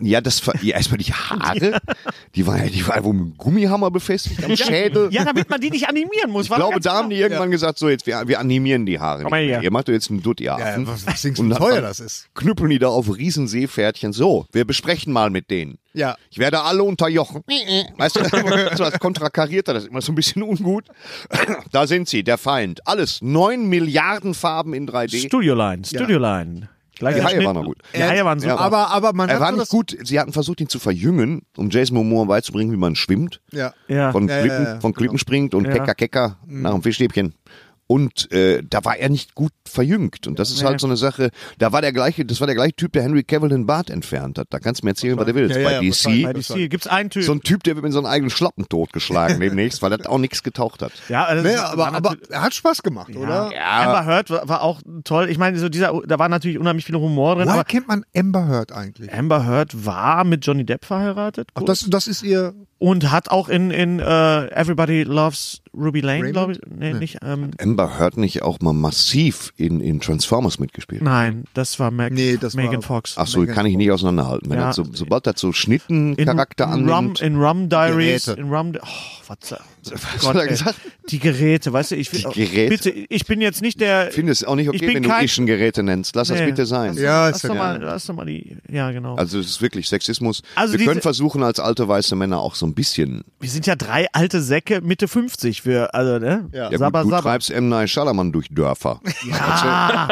erstmal die Haare, die war wohl mit einem Gummihammer befestigt am Schädel.
Ja, damit man die nicht animieren muss.
Ich glaube, da haben die irgendwann gesagt, so jetzt wir animieren die Haare.
Komm mal
nicht mehr.
her.
Ihr macht doch jetzt einen Dutt, ihr
Ja,
Affen.
was denkst du,
Und
wie
dann
teuer das ist?
knüppeln die da auf Riesenseepferdchen. So, wir besprechen mal mit denen.
Ja.
Ich werde alle unterjochen. Weißt du, so als konterkariert er das immer so ein bisschen ungut. Da sind sie, der Feind. Alles 9 Milliarden Farben in 3D.
Studioline. Gleicher
Die Haie
Schnitt.
waren noch gut.
Die Haie waren super.
Aber man
Er
hat
war
so
nicht
das,
gut. Sie hatten versucht, ihn zu verjüngen, um Jason Momoa beizubringen, wie man schwimmt.
Ja.
Ja.
Von
Ja,
Klippen,
ja, ja.
von Klippen springt und
Ja.
Kecker nach dem Fischstäbchen. Und da war er nicht gut verjüngt. Und das ist halt so eine Sache, das war der gleiche Typ, der Henry Cavill den Bart entfernt hat. Da kannst du mir erzählen, was du willst.
Ja,
Bei
ja,
DC,
Bei DC gibt's einen Typ.
so ein Typ, der wird mit so einem eigenen Schlappen totgeschlagen demnächst, weil das auch nichts getaucht hat.
ja, also
Nee,
das
aber
war natürlich-
er hat Spaß gemacht, oder?
Amber Heard war auch toll. Ich meine, da war natürlich unheimlich viel Humor drin,
Woher
aber
kennt man Amber Heard eigentlich?
Amber Heard war mit Johnny Depp verheiratet.
Ach, das ist ihr.
Und hat auch in Everybody Loves Ruby Lane,
Raymond?
glaube ich. Nee, nicht.
Amber Heard nicht auch mal massiv in Transformers mitgespielt.
Nein, das war
Nee, das
Megan
war-
Fox.
Ach so, kann ich nicht auseinanderhalten. Wenn
Ja.
das sobald das so Schnittencharakter annimmt.
In Rum Diaries,
Geräte.
in Rum. Oh, was
hat er gesagt?
Die Geräte, weißt du,
Die Geräte?
Bitte, ich bin jetzt nicht der.
Ich finde es auch nicht
Ich
okay,
bin
wenn du
kein-
Ischen-Geräte nennst. Lass das
Nee.
bitte sein.
Ja,
Lass
ist ja
doch
klar.
lass doch mal die. Ja, genau.
Also es ist wirklich Sexismus.
Also
wir
diese-
können versuchen, als alte weiße Männer auch so ein bisschen.
Wir sind ja 3 alte Säcke Mitte 50 für, also, ne?
Ja.
Ja,
Sabber,
gut, du
sabber.
treibst M. Night Shyamalan durch Dörfer.
Ah,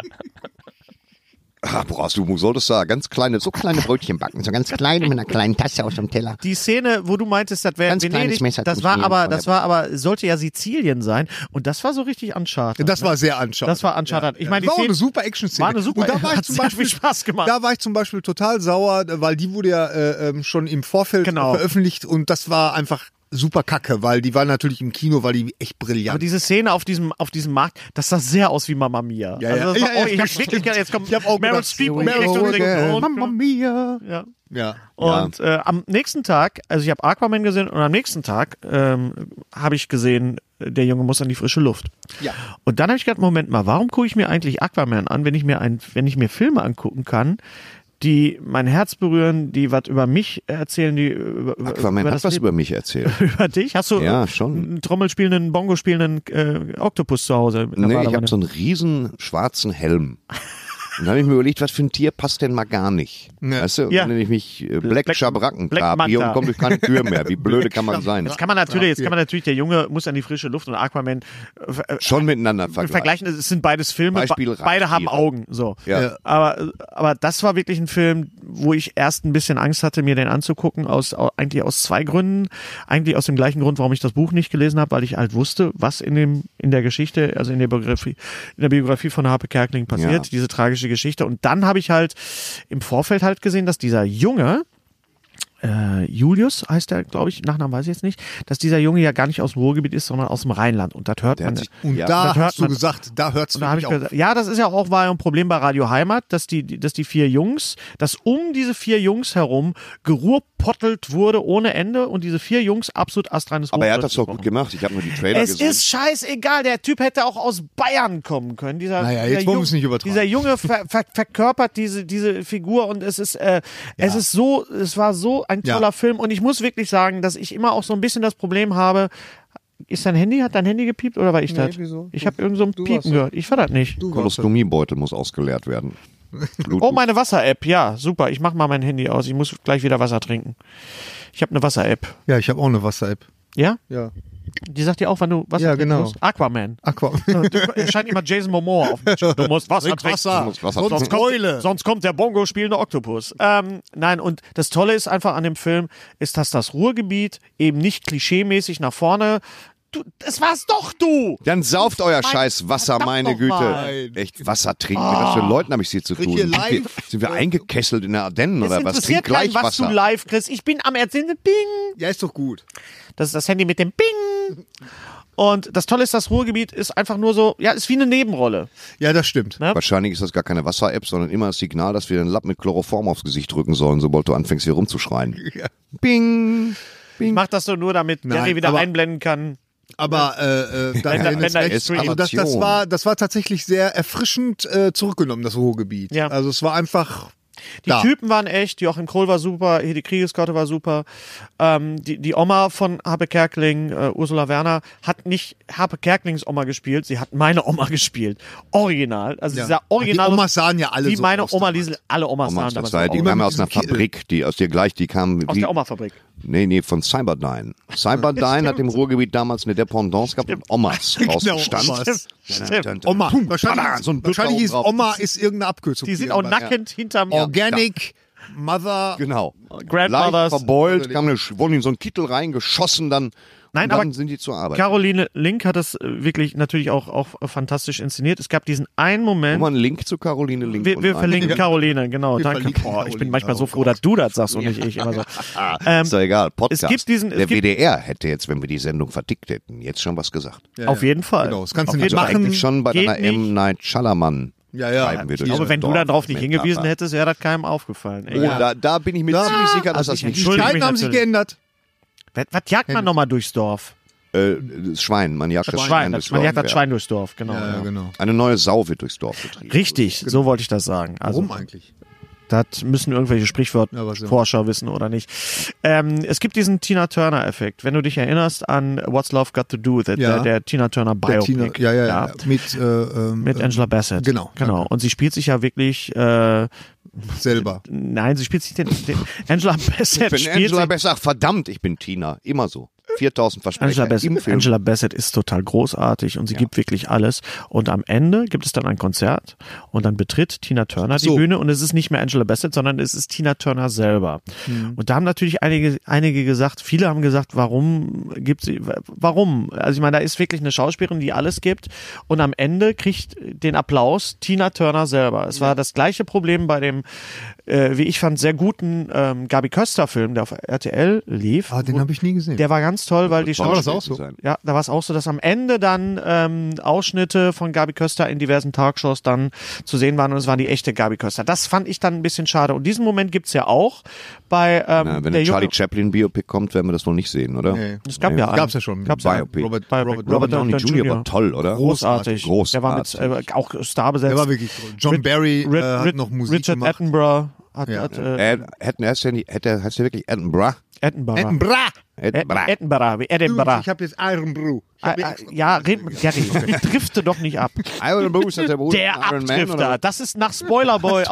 Du solltest da ganz kleine Brötchen backen.
So ganz kleine mit einer kleinen Tasse auf dem Teller.
die Szene, wo du meintest, das wäre
Ganz kleines
Venedig,
Messer
das
zum
war
Schälen.
aber, sollte ja Sizilien sein. Und das war so richtig Uncharted.
Das war sehr anschauend.
Das war Uncharted. Ich meine, die
war auch
Szene
eine super Action-Szene.
war eine super,
Und da war ich
hat
zum
sehr
Beispiel,
viel Spaß gemacht.
Da war ich zum Beispiel total sauer, weil die wurde ja schon im Vorfeld
Genau.
veröffentlicht und das war einfach super kacke, weil die war natürlich im Kino, weil die echt
Aber
brillant.
diese Szene auf diesem Markt, das sah sehr aus wie Mamma Mia.
Ja,
Also
ja.
das war
Ja, ja,
auch, ich hab
stimmt.
wirklich gedacht, jetzt kommt
Ich hab auch
Meryl
gedacht,
Streep
here
um die
we
Richtung
go
und singt,
again.
und-
Mamma Mia.
Ja.
Ja.
Und am nächsten Tag, also ich habe Aquaman gesehen und am nächsten Tag habe ich gesehen, der Junge muss an die frische Luft.
Ja.
Und dann habe ich gedacht, Moment mal, warum gucke ich mir eigentlich Aquaman an, wenn ich mir Filme angucken kann, die mein Herz berühren, die was über mich erzählen, die über
Aquaman
über
hat
das
was
Leben-
über mich erzählt.
über dich? Hast du
Ja, schon.
einen Trommelspielenden, Bongo-spielenden Oktopus zu Hause?
Nee, ich habe so einen riesen schwarzen Helm. dann habe ich mir überlegt, was für ein Tier passt denn mal gar nicht.
Ja.
Weißt du,
Ja.
nenne ich mich Black Schabracken
Black
Tapir
Manta.
und komme durch keine Tür mehr. Wie blöde kann man sein?
Jetzt kann man natürlich, der Junge muss an die frische Luft und Aquaman
Schon miteinander vergleichen.
es sind beides Filme,
Beispiel
beide haben
Raubtiere.
Augen, so.
Ja.
Aber das war wirklich ein Film, wo ich erst ein bisschen Angst hatte, mir den anzugucken, eigentlich aus zwei Gründen. Eigentlich aus dem gleichen Grund, warum ich das Buch nicht gelesen habe, weil ich halt wusste, was in der Geschichte, also in der Biografie von Harpe Kerkeling passiert, diese tragische Geschichte. Und dann habe ich halt im Vorfeld halt gesehen, dass dieser Junge, Julius heißt er, glaube ich, Nachnamen weiß ich jetzt nicht, dass dieser Junge ja gar nicht aus dem Ruhrgebiet ist, sondern aus dem Rheinland. Und das hört man.
Und
Ja.
da
Das hört
hast du
man-
gesagt, da hört's
Und da habe ich
wirklich auf.
gesagt, ja, das ist ja auch war ja ein Problem bei Radio Heimat, dass die 4 Jungs, dass um diese 4 Jungs herum geruhrpottelt wurde ohne Ende und diese 4 Jungs absolut astreines
Aber er hat das doch
Hochdeutsch
gut gemacht. Ich habe nur die Trailer
Es
gesehen.
ist scheißegal, der Typ hätte auch aus Bayern kommen können.
Naja, jetzt wollen wir es nicht übertreiben.
Dieser Junge verkörpert diese Figur und es war so ein toller Film und ich muss wirklich sagen, dass ich immer auch so ein bisschen das Problem habe, hat dein Handy gepiept oder war ich das?
wieso?
Ich habe irgend so ein Piepen gehört. Ich war das nicht.
Kolostomiebeutel muss ausgeleert werden.
Oh, meine Wasser-App. Ja, super. Ich mache mal mein Handy aus. Ich muss gleich wieder Wasser trinken. Ich habe eine Wasser-App.
Ja, ich habe auch eine Wasser-App.
Ja?
Ja.
Die sagt dir auch, wann du Wasser
Ja,
trinken
genau.
musst. Aquaman.
Erscheint
immer Jason Momoa auf dem Bildschirm. Du musst Wasser trinken.
Du musst Wasser trinken.
Sonst kommt der Bongo spielende Oktopus. Nein, und das Tolle ist einfach an dem Film, ist, dass das Ruhrgebiet eben nicht klischeemäßig nach vorne. Es war's doch, du!
Dann sauft euer scheiß Wasser,
verdammt
meine Güte.
nochmal.
Echt, Wasser trinken. Mit was für Leuten habe ich hier zu tun?
hier live.
Sind wir eingekesselt in der Ardennen
Es
oder was?
interessiert
Trink gleich
keinen, was
Wasser.
du live kriegst. Ich bin am Erzählen. Bing!
Ja, ist doch gut.
Das ist das Handy mit dem Bing! Und das Tolle ist, das Ruhrgebiet ist einfach nur so, ja, ist wie eine Nebenrolle.
Ja, das stimmt.
Ne?
Wahrscheinlich ist das gar keine Wasser-App, sondern immer das Signal, dass wir den Lapp mit Chloroform aufs Gesicht drücken sollen, sobald du anfängst, hier rumzuschreien.
Ja.
Bing!
Ich mach das so nur, damit
Nein,
Gary wieder
aber-
einblenden kann.
Aber da
Wenn
Dennis
da
recht.
Extreme
Also das war tatsächlich sehr erfrischend zurückgenommen, das Ruhrgebiet.
Ja.
Also es war einfach
Die Typen waren echt, Joachim Kroll war super, hier die Kriegeskotte war super. Die Oma von Harpe Kerkeling, Ursula Werner, hat nicht Harpe Kerkelings Oma gespielt, sie hat meine Oma gespielt. Original. Also dieser Original.
Die Omas sahen ja alle
wie
so
meine
aus
Oma
damals.
Liesel, alle Omas
Omas,
sahen
das
damals
war, die
so
kamen
aus.
aus einer
diesem Kittel.
Fabrik, die aus der kamen.
Aus der Oma-Fabrik.
Nee, von Cyberdyne. Cyberdyne hat im Ruhrgebiet damals eine Dependance gehabt und Omas rausgestand.
Omas.
Stimmt.
Oma.
Tada,
Wahrscheinlich,
so ein
wahrscheinlich hieß
drauf.
Oma ist irgendeine Abkürzung.
Die sind
für
auch
irgendwas.
nackend hinterm
Organic Mother.
Genau.
Grandmothers.
Leicht verbeult, wurden in so einen Kittel reingeschossen, dann,
Nein,
und dann
aber
sind die zur Arbeit.
Caroline Link hat das wirklich natürlich auch fantastisch inszeniert. Es gab diesen einen Moment.
Nochmal einen Link zu Caroline Link.
Wir
unten
verlinken
ein.
Caroline, genau.
Wir
Danke.
verlinken
Boah, ich
Caroline.
bin manchmal so
Oh
froh, dass du das sagst und nicht ich. Immer so.
Ist doch egal, Podcast.
es gibt diesen- es
Der
gibt-
WDR hätte jetzt, wenn wir die Sendung vertickt hätten, jetzt schon was gesagt.
Ja,
Auf
ja.
jeden Fall.
Genau, das kannst
Auf
du nicht
jeden Fall.
machen.
Eigentlich schon bei
Geht
deiner
nicht.
M. Night Shyamalan.
Ja, ja.
Treiben wir durch
Aber
das
wenn du
Dorf
darauf nicht
mit
hingewiesen
Papa.
hättest, wäre das keinem aufgefallen. Ey.
Oh, da bin ich mir ziemlich sicher, dass
also
das
ich
nicht
Die
entschuldige
Zeiten
mich
haben sich
natürlich.
geändert.
Was jagt man nochmal durchs Dorf?
Das Schwein, man jagt das Schwein durchs
Man
Dorf,
jagt das
ja.
Schwein durchs Dorf, genau.
Ja,
ja.
genau.
Eine neue Sau wird durchs Dorf getrieben.
Richtig, so wollte ich das sagen. Also,
Warum eigentlich?
das müssen irgendwelche
Ja, was
Sprichwortforscher wissen oder nicht. Es gibt diesen Tina Turner-Effekt. Wenn du dich erinnerst an What's Love Got to Do With It,
Ja.
der Tina Turner
Der
Biopic.
Tina, ja. Mit
Angela Bassett.
Genau.
Genau. Und sie spielt sich ja wirklich,
selber.
nein, sie spielt sich den Angela Bassett
Wenn
spielt
Angela
sich,
Bassett sagt, verdammt, ich bin Tina. Immer so. 4000 Versprecher im Film.
Angela Bassett ist total großartig und sie gibt wirklich alles. Und am Ende gibt es dann ein Konzert und dann betritt Tina Turner die
So.
Bühne und es ist nicht mehr Angela Bassett, sondern es ist Tina Turner selber.
Mhm.
Und da haben natürlich einige gesagt, viele haben gesagt, warum? Also ich meine, da ist wirklich eine Schauspielerin, die alles gibt und am Ende kriegt den Applaus Tina Turner selber. Es war das gleiche Problem bei dem, wie ich fand, sehr guten Gabi Köster-Film, der auf RTL lief.
Ah, den habe ich nie gesehen.
Der war ganz toll, weil die
War das auch
Schauspieler-
so?
Ja, da war es auch so, dass am Ende dann Ausschnitte von Gabi Köster in diversen Talkshows dann zu sehen waren und es war die echte Gabi Köster. Das fand ich dann ein bisschen schade. Und diesen Moment gibt's ja auch bei
Na, wenn
der
ein Charlie
Junge.
Chaplin Biopic kommt, werden wir das wohl nicht sehen, oder?
Nee.
Es gab ja einen.
Gab's ja schon.
Gab's ja einen.
Biopic.
Robert
Downey Jr. war toll, oder?
Großartig.
Großartig.
Der war mit auch Star besetzt.
Der war wirklich toll. John Barry hat noch Musik
Richard
gemacht.
Attenborough hat,
Ja.
hat
Heißt der wirklich Edinburgh?
Edinburgh. Edinburgh, wie Edinburgh.
Ich habe jetzt Iron Brew.
Ja, red mit Gary. Drifte doch nicht ab.
Iron Bruce ist der Bruder
Der
von Iron Man,
Abdrifter.
oder?
Das ist nach Spoilerboy.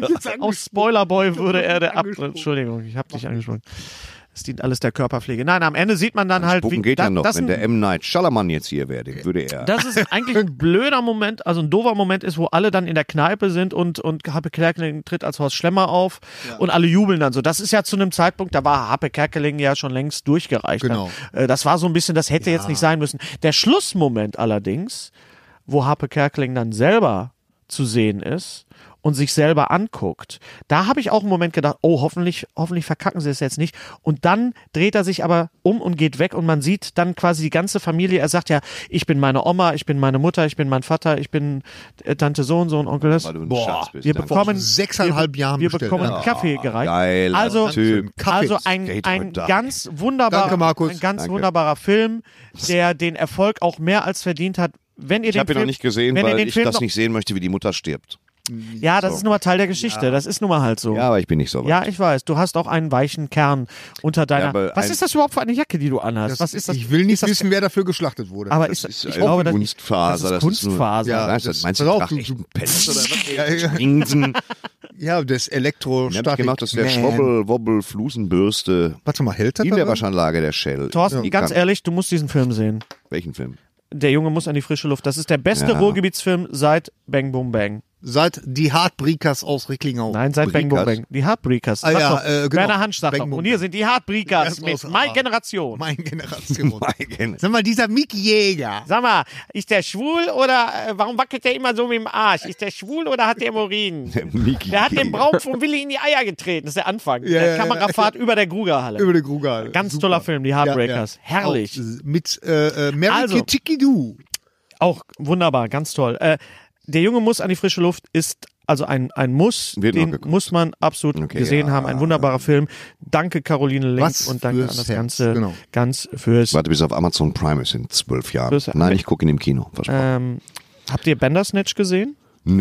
Aus Spoilerboy würde er der Entschuldigung, ich habe dich angesprochen. Das dient alles der Körperpflege. Nein, am Ende sieht man dann halt,
Spucken geht ja noch. Wenn der M. Night Shyamalan jetzt hier wäre, den würde er.
das ist eigentlich ein blöder Moment, also ein doofer Moment ist, wo alle dann in der Kneipe sind und Happe Kerkeling tritt als Horst Schlemmer auf und alle jubeln dann so. Das ist ja zu einem Zeitpunkt, da war Happe Kerkeling ja schon längst durchgereicht.
Genau.
Das war so ein bisschen, das hätte jetzt nicht sein müssen. Der Schlussmoment allerdings, wo Happe Kerkeling dann selber zu sehen ist und sich selber anguckt, da habe ich auch einen Moment gedacht, oh, hoffentlich verkacken sie es jetzt nicht. Und dann dreht er sich aber um und geht weg und man sieht dann quasi die ganze Familie. Er sagt ja, ich bin meine Oma, ich bin meine Mutter, ich bin mein Vater, ich bin Tante so und so und Onkel das.
Weil du ein
Boah,
Schatz bist.
Wir
Danke.
bekommen
6,5 Jahren
wir
bestellt.
bekommen
Ja.
Kaffee gereicht.
Geil.
Also,
Typ.
also ein
Skateboard da.
ganz wunderbarer,
Danke, Markus.
ein ganz
Danke.
wunderbarer Film, der den Erfolg auch mehr als verdient hat. Wenn ihr
Ich habe ihn noch nicht gesehen,
wenn ihr
weil
den
ich
Film
das
noch,
nicht sehen möchte, wie die Mutter stirbt.
Ja, das ist nun mal Teil der Geschichte. Das ist nun mal halt so.
Ja, aber ich bin nicht so weit.
Ja, ich weiß. Du hast auch einen weichen Kern unter deiner.
Ja, aber
was ist das überhaupt für eine Jacke, die du anhast? Was ist das?
Ich will nicht
ist das,
wissen, wer dafür geschlachtet wurde.
Aber
Das
ist,
ist
ich
eine
glaube,
Kunstfaser.
das ist Kunstfaser.
Ja.
Meinst du,
Pass auf,
tragt
du-
echt einen Pelz oder was?
Ja, ja.
Rinsen.
Ja, das
Ich habe
Elektrostatik.
gemacht, dass der
Man.
Schwobbel-Flusenbürste
Warte mal, hält das
in
da
der
dran?
Waschanlage der Shell.
Thorsten, ganz
kann.
ehrlich, du musst diesen Film sehen.
Welchen Film?
Der Junge muss an die frische Luft. Das ist der beste
Ja.
Ruhrgebietsfilm seit Bang Boom Bang.
Seit die Heartbreakers aus Ricklingau.
Nein, seit Bang Boom
Breakers?
Bang. Die Heartbreakers.
Ah,
Sag
ja,
doch.
genau.
Werner Hansch sagt
Bang
doch.
Boom
Und hier
Bang.
sind die Heartbreakers
Erst
mit
aus-
My Generation.
Meine Generation.
Mein
Sag mal, dieser Mick Jäger.
Sag mal, ist der schwul oder warum wackelt der immer so mit dem Arsch? Ist der schwul oder hat der Hämorrhoiden?
Mickey.
Der hat den Braum vom Willi in die Eier getreten. Das ist der Anfang.
Ja,
der
ja,
Kamerafahrt über der Grugerhalle.
Über den Kruger.
Ganz
Super.
toller Film, die Heartbreakers.
Ja, ja.
Herrlich.
Auch, mit Mary
Also.
Kitschikidoo.
Auch wunderbar, ganz toll. Der Junge muss an die frische Luft ist also ein Muss,
Wird noch
den
geguckt.
muss man absolut
Okay,
gesehen
ja.
haben. Ein wunderbarer Film. Danke Caroline Link
Was
und danke an
fürs
das
Herz,
Ganze,
genau.
ganz fürs.
Warte, bis auf Amazon Prime ist in 12 Jahren.
Bis-
Nein, ich gucke ihn im Kino. Versprochen.
Habt ihr Bandersnatch gesehen?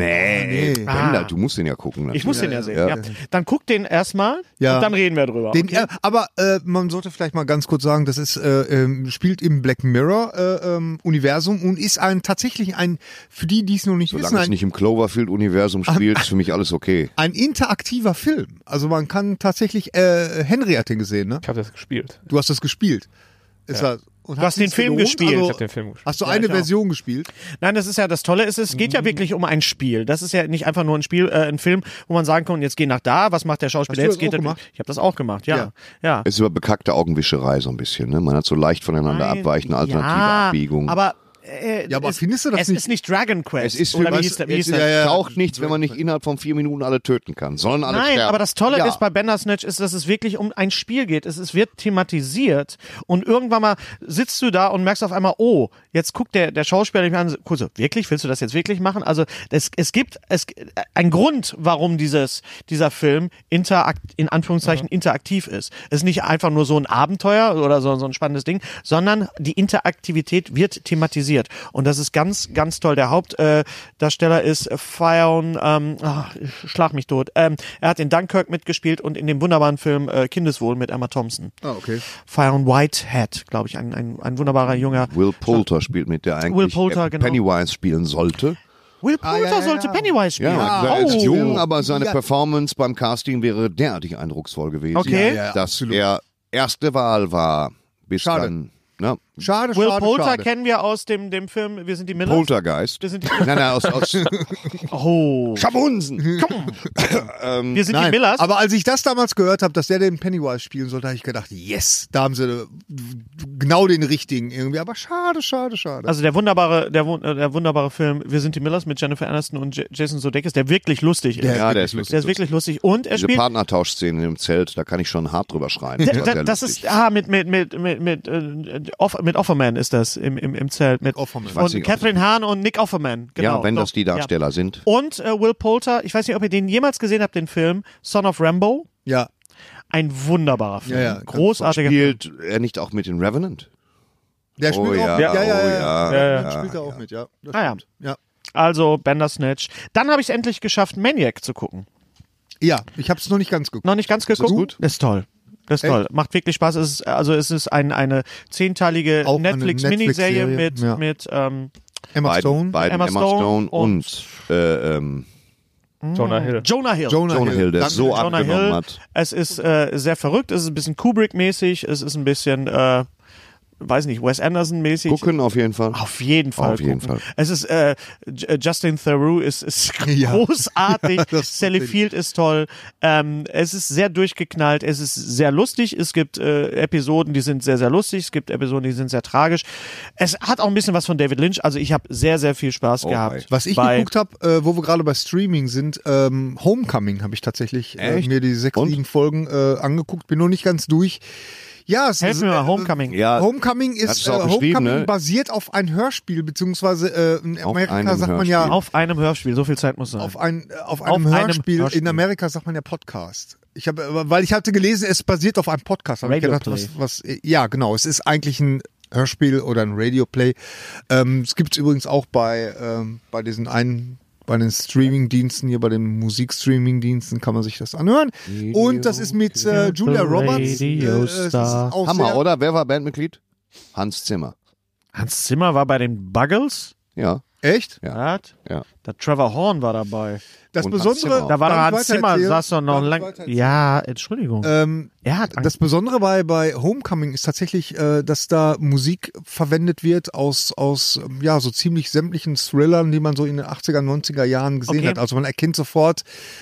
Nee,
nee.
Bender, du musst den ja gucken.
Ich muss den ja
natürlich.
sehen.
Ja.
Ja. Dann guck den erstmal
Ja.
und dann reden wir drüber.
Den,
okay?
aber man sollte vielleicht mal ganz kurz sagen, das ist spielt im Black Mirror Universum und ist tatsächlich ein, für die es noch nicht wissen,
Solange es nicht im Cloverfield-Universum spielt, ist für mich alles okay.
ein interaktiver Film. Also man kann tatsächlich, Henry hat den gesehen, ne?
Ich habe das gespielt.
Du hast das gespielt. Ist das, und
Du hast den
du's
Film
gelohnt?
gespielt.
Also,
Ich habe den Film gespielt.
hast du
Ja,
eine
ich auch.
Version gespielt?
Nein, das ist ja das Tolle. Es geht ja wirklich um ein Spiel. Das ist ja nicht einfach nur ein Spiel, ein Film, wo man sagen kann, jetzt geh nach da, was macht der Schauspieler?
Hast du
Jetzt
das
geht
auch
er.
gemacht?
Ich habe das auch gemacht, ja. Ja.
Es ist aber bekackte Augenwischerei so ein bisschen. Ne? Man hat so leicht voneinander
Nein,
abweichende alternative
ja,
Abbiegungen.
Aber
Ja, aber findest du das
es
nicht?
ist nicht Dragon Quest.
Es ist für
oder wie
was-
hieß der? Wie
es
hieß der?
ja,
taucht nichts, wenn man nicht innerhalb von 4 Minuten alle töten kann. Sollen alle
Nein,
sterben.
aber das Tolle
Ja.
ist bei Bandersnatch ist, dass es wirklich um ein Spiel geht. Es wird thematisiert und irgendwann mal sitzt du da und merkst auf einmal, oh, jetzt guckt der Schauspieler dich an, kurz so, wirklich? Willst du das jetzt wirklich machen? Also es gibt einen Grund, warum dieser Film in Anführungszeichen interaktiv ist. Es ist nicht einfach nur so ein Abenteuer oder so ein spannendes Ding, sondern die Interaktivität wird thematisiert. Und das ist ganz, ganz toll. Der Hauptdarsteller ist Fionn, schlag mich tot. Er hat in Dunkirk mitgespielt und in dem wunderbaren Film Kindeswohl mit Emma Thompson.
Ah, okay.
Fionn Whitehead, glaube ich, ein wunderbarer junger.
Will Poulter spielt mit, der eigentlich
Will Poulter, genau.
Pennywise spielen sollte.
Will Poulter
ja,
sollte
ja.
Pennywise spielen.
Ja, er ist
Oh.
jung, aber seine
Ja.
Performance beim Casting wäre derartig eindrucksvoll gewesen,
Okay.
Ja,
dass
absolut.
er erste Wahl war. Bis
Schade.
dann, ne?
Schade,
Will
schade,
Poulter
schade.
kennen wir aus dem Film Wir sind die Millers.
Poltergeist.
Wir sind die,
Nein, aus
oh.
Schabunsen.
Wir sind die
Nein,
Millers.
aber als ich das damals gehört habe, dass der den Pennywise spielen sollte, habe ich gedacht, yes, da haben sie genau den richtigen irgendwie. Aber schade, schade, schade.
Also der wunderbare Film Wir sind die Millers mit Jennifer Aniston und Jason Sudeikis, der wirklich lustig ist.
Ja, der ist lustig.
Der ist wirklich lustig. Und er
Diese
spielt.
Partnertauschszenen im Zelt, da kann ich schon hart drüber schreien. war sehr
Das
lustig.
ist mit Offerman ist das im Zelt mit
Offerman.
weiß
und
nicht,
Catherine Hahn und Nick Offerman. Genau,
Ja, wenn das
doch,
die Darsteller sind.
Und Will Poulter, ich weiß nicht, ob ihr den jemals gesehen habt, den Film Son of Rambo.
ja.
Ein wunderbarer Film.
Ja, ja, ganz
Großartiger Film.
Spielt er nicht auch mit in Revenant?
Der spielt
Oh ja,
auch. Ja, ja,
oh
ja.
ja.
Der spielt da auch mit, ja. Das
Ah, ja.
stimmt. Ja.
Also Bandersnatch. Dann habe ich es endlich geschafft, Maniac zu gucken.
Ja, ich habe es noch nicht ganz geguckt.
Noch nicht ganz geguckt?
gut?
Ist toll. Das ist toll. Macht wirklich Spaß. Es ist eine 10-teilige
Auch eine
Netflix-Miniserie
Netflix-Serie,
mit
Emma Stone.
Beiden
Emma Stone
und
Jonah Hill.
Jonah Hill.
Jonah Hill, der
Danke.
so
Jonah
abgenommen
Hill.
hat.
Es ist sehr verrückt. Es ist ein bisschen Kubrick-mäßig. Es ist ein bisschen, weiß nicht, Wes Anderson-mäßig.
Gucken auf jeden Fall.
Auf jeden Fall.
Auf jeden
gucken.
Fall.
Es ist Justin Theroux ist
Ja.
großartig.
Das
Sally
stimmt.
Field ist toll. Es ist sehr durchgeknallt. Es ist sehr lustig. Es gibt Episoden, die sind sehr, sehr lustig. Es gibt Episoden, die sind sehr tragisch. Es hat auch ein bisschen was von David Lynch. Also ich habe sehr, sehr viel Spaß gehabt.
Was ich geguckt habe, wo wir gerade bei Streaming sind, Homecoming habe ich tatsächlich mir die 6,
Und?
7 Folgen angeguckt. Bin noch nicht ganz durch. Ja, es
Helf
ist,
mir mal, Homecoming.
Ja,
Homecoming
hast
ist
du auch geschrieben,
Homecoming
ne?
basiert auf ein Hörspiel, beziehungsweise in
Auf
Amerika
einem
sagt man ja
Hörspiel.
Auf einem Hörspiel. So viel Zeit muss sein.
auf einem
einem
Hörspiel.
Hörspiel.
In Amerika sagt man ja Podcast. Weil ich hatte gelesen, es basiert auf einem Podcast. Hab ich
Radio
gedacht, ja, genau. Es ist eigentlich ein Hörspiel oder ein Radioplay. Es gibt's übrigens auch bei den Streaming-Diensten, hier bei den Musikstreaming-Diensten kann man sich das anhören. Und das ist mit Julia Roberts.
Radio
Es ist
Star.
auch
Hammer,
sehr-
oder? Wer war Bandmitglied? Hans Zimmer.
Hans Zimmer war bei den Buggles.
Ja.
Echt?
Ja. Ja.
Der Trevor Horn war dabei.
Das
Und Hans
Besondere,
Zimmer.
Da war doch
Darf ich
Hans Zimmer,
weitererzählen?
saß doch noch
Darf ich
lang.
weitererzählen?
Ja, Entschuldigung. Er hat
Das Besondere bei Homecoming ist tatsächlich, dass da Musik verwendet wird aus ja, so ziemlich sämtlichen Thrillern, die man so in den 80er, 90er Jahren gesehen
Okay.
hat. Also man erkennt sofort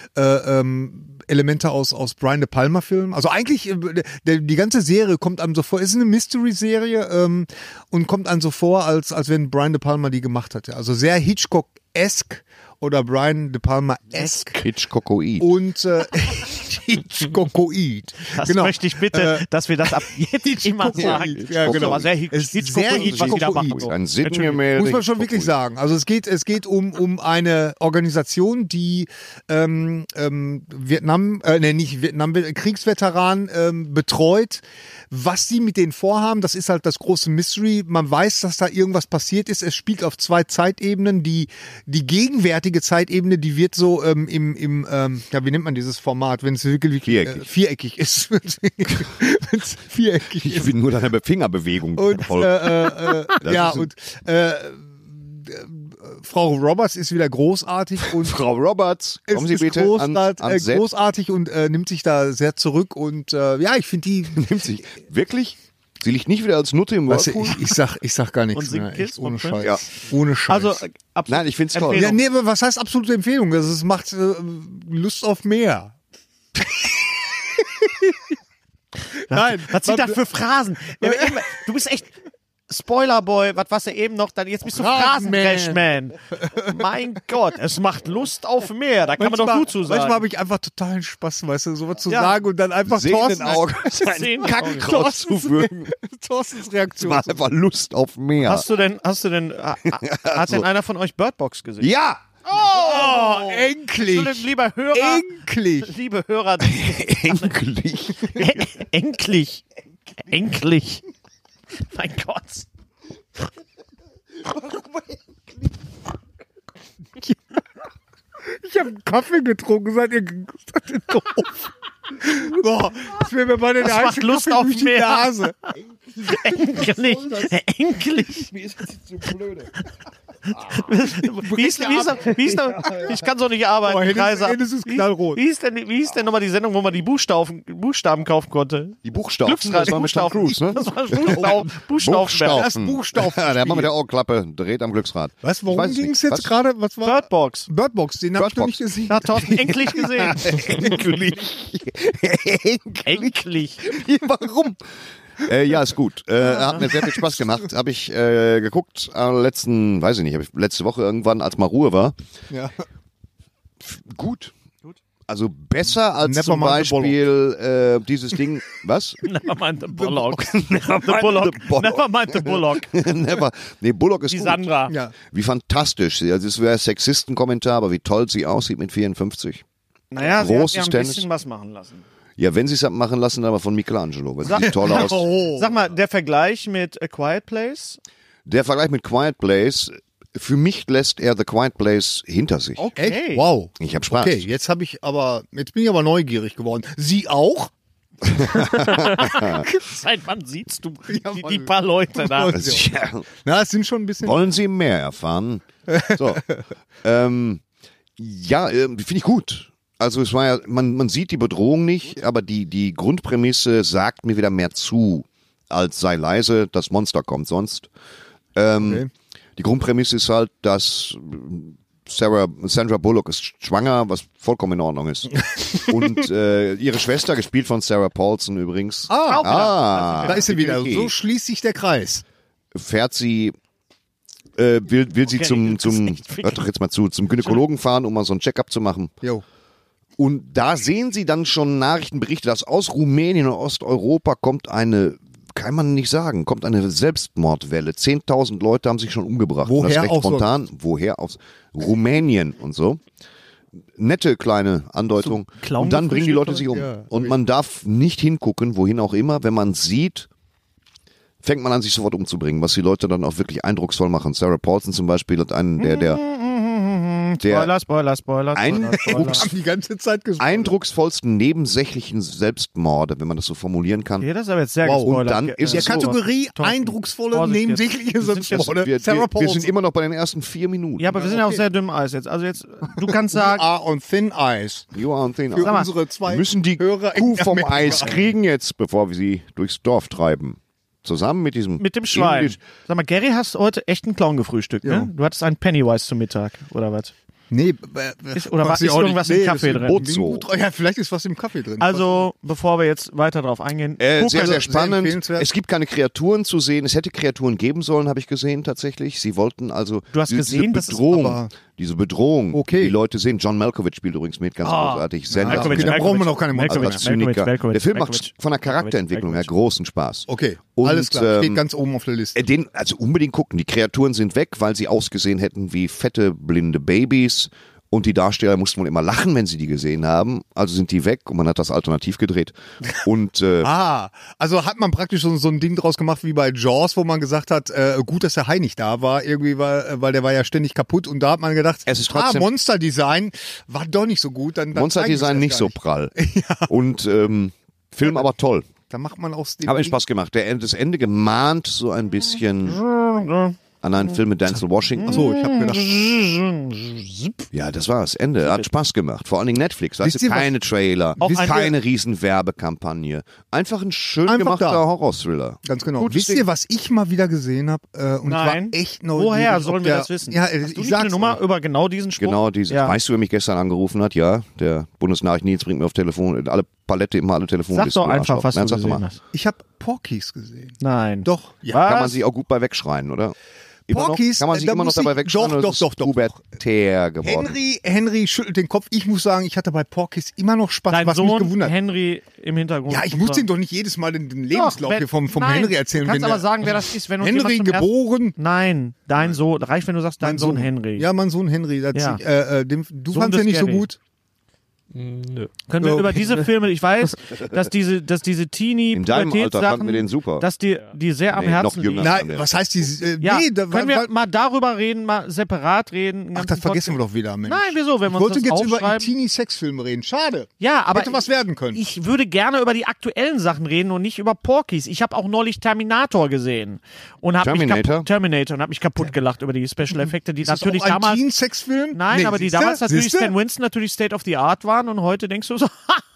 Elemente aus Brian De Palma Filmen. Also eigentlich, die ganze Serie kommt einem so vor, ist eine Mystery-Serie und kommt einem so vor, als wenn Brian De Palma die gemacht hätte. Also sehr Hitchcock-esque oder Brian De Palma-esque.
Hitchcockoid.
Und Hitchcockoid.
Das
Genau.
möchte ich bitte, dass wir das ab jetzt immer sagen.
Ja, genau.
Aber sehr
Es ist
Hitchcockoid, was die da
Hitchcockoid.
machen. So.
Ein Sittengemälde.
Muss man schon wirklich sagen. Also es geht um eine Organisation, die Kriegsveteranen betreut. Was sie mit denen vorhaben, das ist halt das große Mystery. Man weiß, dass da irgendwas passiert ist. Es spielt auf 2 Zeitebenen. Die gegenwärtige Zeitebene, die wird so ja, wie nennt man dieses Format, wenn es wirklich viereckig ist. Wenn's viereckig
Ich
ist.
bin nur deiner Fingerbewegung
Und
folgt.
ja,
ist ein-
und Frau Roberts ist wieder großartig und
Frau Roberts, kommen Sie
ist
bitte ans Set.
großartig und nimmt sich da sehr zurück und ja, ich finde die
Nimmt sich. Wirklich? Sie liegt nicht wieder als Nutte im
weißt du,
Whirlpool?
ich sag gar
Und
nichts
singt
mehr,
Kiss
echt ohne
von Prince?
Scheiß. Ohne Scheiß.
Also, absolut.
Nein, ich find's toll.
ja,
Empfehlung.
nee, aber was heißt absolute Empfehlung? Es macht Lust auf mehr. Nein,
Was sind das für Phrasen? Ja, aber eben, du bist echt Spoilerboy, was warst du eben noch? Dann, jetzt bist du Phrasencrashman. Mein Gott, es macht Lust auf mehr. Da kann man doch gut zu sagen.
Manchmal habe ich einfach totalen Spaß, weißt du, sowas zu
Ja.
sagen und dann einfach
Sehenden Augen seinen
Sehenden
Kack
Augen.
rauszuwürgen.
Thorstens Reaktion.
War einfach Lust auf mehr.
Hast du denn, hat denn einer von euch Bird Box gesehen?
Ja!
Oh, endlich.
Entschuldigung, lieber Hörer,
Endlich.
liebe Hörer,
Endlich.
endlich. Mein Gott.
Ich habe einen Kaffee getrunken, seid ihr doof? Boah, das wäre mir mal der
macht Lust auf
durch die
mehr.
Nase.
Endlich. Wie ist denn, ich kann so nicht arbeiten.
Boah, Hennes-
Kaiser.
Hennes ist knallrot.
Wie ist denn nochmal die Sendung, wo man die Buchstaben kaufen konnte?
Die Buchstaben.
Glücksrad,
Das war mit Tom Cruise, ne?
Das war Buchstaben.
Das Buchstaben.
Ja, der Mann mit der Augenklappe dreht am Glücksrad.
Was,
Ich
worum
weiß es
ging es
nicht.
jetzt
Was?
gerade? Was war?
Birdbox.
Birdbox, den habe ich noch
Birdbox.
nicht gesehen.
Ja, Thorsten, endlich gesehen. Endlich.
Warum? Ja, ist gut. Hat mir sehr viel Spaß gemacht. Habe ich geguckt weiß ich nicht, letzte Woche irgendwann, als mal Ruhe war.
Ja.
Gut. Also besser als
Never
zum
mind the
Beispiel dieses Ding. Was?
Never mind the Bullock. Never mind the Bullock.
Never. Nee, Bullock ist
Die
gut.
Sandra.
Ja.
Wie fantastisch. Also es wäre Sexisten-Kommentar, aber wie toll sie aussieht mit 54.
Naja, sie
Großes
hat ja ein
Tennis.
bisschen was machen lassen.
Ja, wenn sie es machen lassen, dann aber von Michelangelo. Weil sie toll aus.
Sag mal, der Vergleich mit A Quiet Place?
Der Vergleich mit Quiet Place, für mich lässt er The Quiet Place hinter sich.
Okay.
Echt? Wow.
Ich habe Spaß.
Okay, jetzt bin ich aber neugierig geworden. Sie auch?
Seit wann siehst du die paar Leute da?
Ja.
Na, es sind schon ein bisschen...
Wollen Sie mehr erfahren? So. Finde ich gut. Also es war ja, man sieht die Bedrohung nicht, aber die Grundprämisse sagt mir wieder mehr zu, als sei leise, das Monster kommt sonst.
Okay.
Die Grundprämisse ist halt, dass Sandra Bullock ist schwanger, was vollkommen in Ordnung ist. Und ihre Schwester, gespielt von Sarah Paulson übrigens,
Da ist sie wieder.
okay.
So schließt sich der Kreis.
fährt sie, will sie zum hört doch jetzt mal zu, zum Gynäkologen fahren, um mal so ein Check-up zu machen.
Jo.
Und da sehen sie dann schon Nachrichtenberichte, dass aus Rumänien und Osteuropa kommt eine, kann man nicht sagen, kommt eine Selbstmordwelle. 10.000 Leute haben sich schon umgebracht.
Woher
das recht
auch
spontan. Woher? Aus Rumänien und so. Nette kleine Andeutung.
So
und dann bringen die Leute sich um.
Ja.
Und man darf nicht hingucken, wohin auch immer. Wenn man sieht, fängt man an, sich sofort umzubringen, was die Leute dann auch wirklich eindrucksvoll machen. Sarah Paulson zum Beispiel hat einen, der
Spoiler.
Haben die ganze Zeit gesprochen.
eindrucksvollsten nebensächlichen Selbstmorde, wenn man das so formulieren kann.
Okay, das ist aber jetzt sehr
Wow.
gespoilert.
Und dann ist
Der
es so,
Kategorie
Thorsten,
eindrucksvolle,
Vorsicht jetzt.
nebensächliche
Wir sind jetzt-
Selbstmorde. Sarah
wir
Paulson.
sind immer noch bei den ersten 4 Minuten.
Ja, aber wir sind ja auf sehr dünnem Eis jetzt. Also jetzt, du kannst sagen,
on thin ice.
You are on thin
Für
ice.
mal,
unsere zwei
Wir müssen die
Hörer
Kuh
in
vom
Amerika.
Eis kriegen jetzt, bevor wir sie durchs Dorf treiben. Zusammen mit diesem
mit dem Schwein.
Englisch-
Sag mal, Gary, hast heute echt einen Clown gefrühstückt,
Ja.
ne? Du hattest einen Pennywise zum Mittag, oder was?
Nee,
Oder
was
ist irgendwas im Kaffee drin?
Bozzo.
Ja, vielleicht ist was im Kaffee drin.
Also, bevor wir jetzt weiter drauf eingehen,
Sehr,
guck,
sehr
sehr
spannend.
empfehlenswert.
Es gibt keine Kreaturen zu sehen. Es hätte Kreaturen geben sollen, habe ich gesehen tatsächlich. Sie wollten also
Du hast gesehen, das ist
aber-
diese Bedrohung,
Okay.
die Leute sehen. John Malkovich spielt übrigens mit, ganz großartig. Sehr nett.
okay, dann brauchen wir noch keine Monster.
als Zyniker. Der Film macht von der Charakterentwicklung her großen Spaß.
Okay,
Und,
alles klar. Steht
ähm,
ganz oben auf der Liste.
Also unbedingt gucken. Die Kreaturen sind weg, weil sie ausgesehen hätten wie fette, blinde Babys. Und die Darsteller mussten wohl immer lachen, wenn sie die gesehen haben. Also sind die weg und man hat das alternativ gedreht. Und
Also hat man praktisch so ein Ding draus gemacht wie bei Jaws, wo man gesagt hat, gut, dass der Hai nicht da war, irgendwie, weil der war ja ständig kaputt. Und da hat man gedacht,
Es ist trotzdem-
Monster-Design war doch nicht so gut. Dann
Monster-Design nicht so prall. Und Film aber toll.
Da macht man aus dem
Hat mir Spaß gemacht. Das Ende gemahnt so ein bisschen an einen Film mit Denzel Washington.
Achso, ich habe gedacht,
Ja, das war das Ende. Hat Spaß gemacht. Vor allen Dingen Netflix. Weißt
Wisst
du,
ihr, was-
keine Trailer,
Auch ein-
keine riesen Werbekampagne. Einfach ein schön
Einfach
gemachter
da.
Horror-Thriller.
ganz genau.
Gutes
Wisst
Ding.
ihr, was ich mal wieder gesehen habe? Und
Nein.
ich war echt neugierig.
Woher
ob
sollen wir
der-
das wissen?
Ja,
Hast du
ich
nicht eine
sag's
Nummer
euch.
über genau diesen Spruch?
Genau, diese.
Ja.
Weißt du, wer mich gestern angerufen hat? Ja, der Bundesnachrichtendienst bringt mir auf Telefon, alle Palette, immer alle Telefonlisten.
Sag doch einfach, was
Nein,
du
sag doch
gesehen
mal.
hast.
Ich habe Porkies gesehen.
Nein.
Doch. Ja.
Was?
Kann man sich auch gut bei wegschreien, oder? Immer noch?
Porkies,
Kann man sich
da
immer noch
muss
dabei
ich-
wegschreien?
doch,
oder
doch,
ist
doch,
es
doch.
pubertär geworden.
Henry schüttelt den Kopf. Ich muss sagen, ich hatte bei Porkies immer noch Spaß,
Dein
was mich
Sohn
gewundert.
Henry im Hintergrund.
Ja, ich muss den doch nicht jedes Mal den Lebenslauf
Doch,
hier vom
nein,
Henry erzählen.
Du kannst
wenn
aber
der-
sagen, wer das ist, wenn uns
Henry
jemand zum
geboren.
Nein, dein Sohn. Reicht, wenn du sagst, dein Sohn Henry.
Ja, mein Sohn Henry. Das
Ja.
du
Sohn
fandst ja
des
nicht so
Gary.
gut.
Nö.
Können wir
Ja.
über diese Filme, ich weiß, dass diese Teenie
In deinem Alter
Pubertätssachen,
fanden wir den super.
dass die sehr am
Nee, noch
Herzen
jünger.
liegen.
Nein, was heißt die?
Ja,
Nee, da
können wir mal darüber reden, mal separat reden.
Ach, das vergessen wir doch wieder, Mensch.
Nein, wieso? Wenn wir
Ich wollte
uns das
jetzt über
aufschreiben.
Teenie-Sexfilme reden. Schade.
Ja, aber
Hätte was werden können.
Ich würde gerne über die aktuellen Sachen reden und nicht über Porkies. Ich habe auch neulich Terminator gesehen und habe mich kaputt gelacht über die Special Effekte, die
Ist das
natürlich
auch ein
damals
Teen-Sexfilm?
Nein,
Nee,
aber die
siehste?
damals natürlich
Siehste?
Stan Winston natürlich State of the Art waren und heute denkst du so,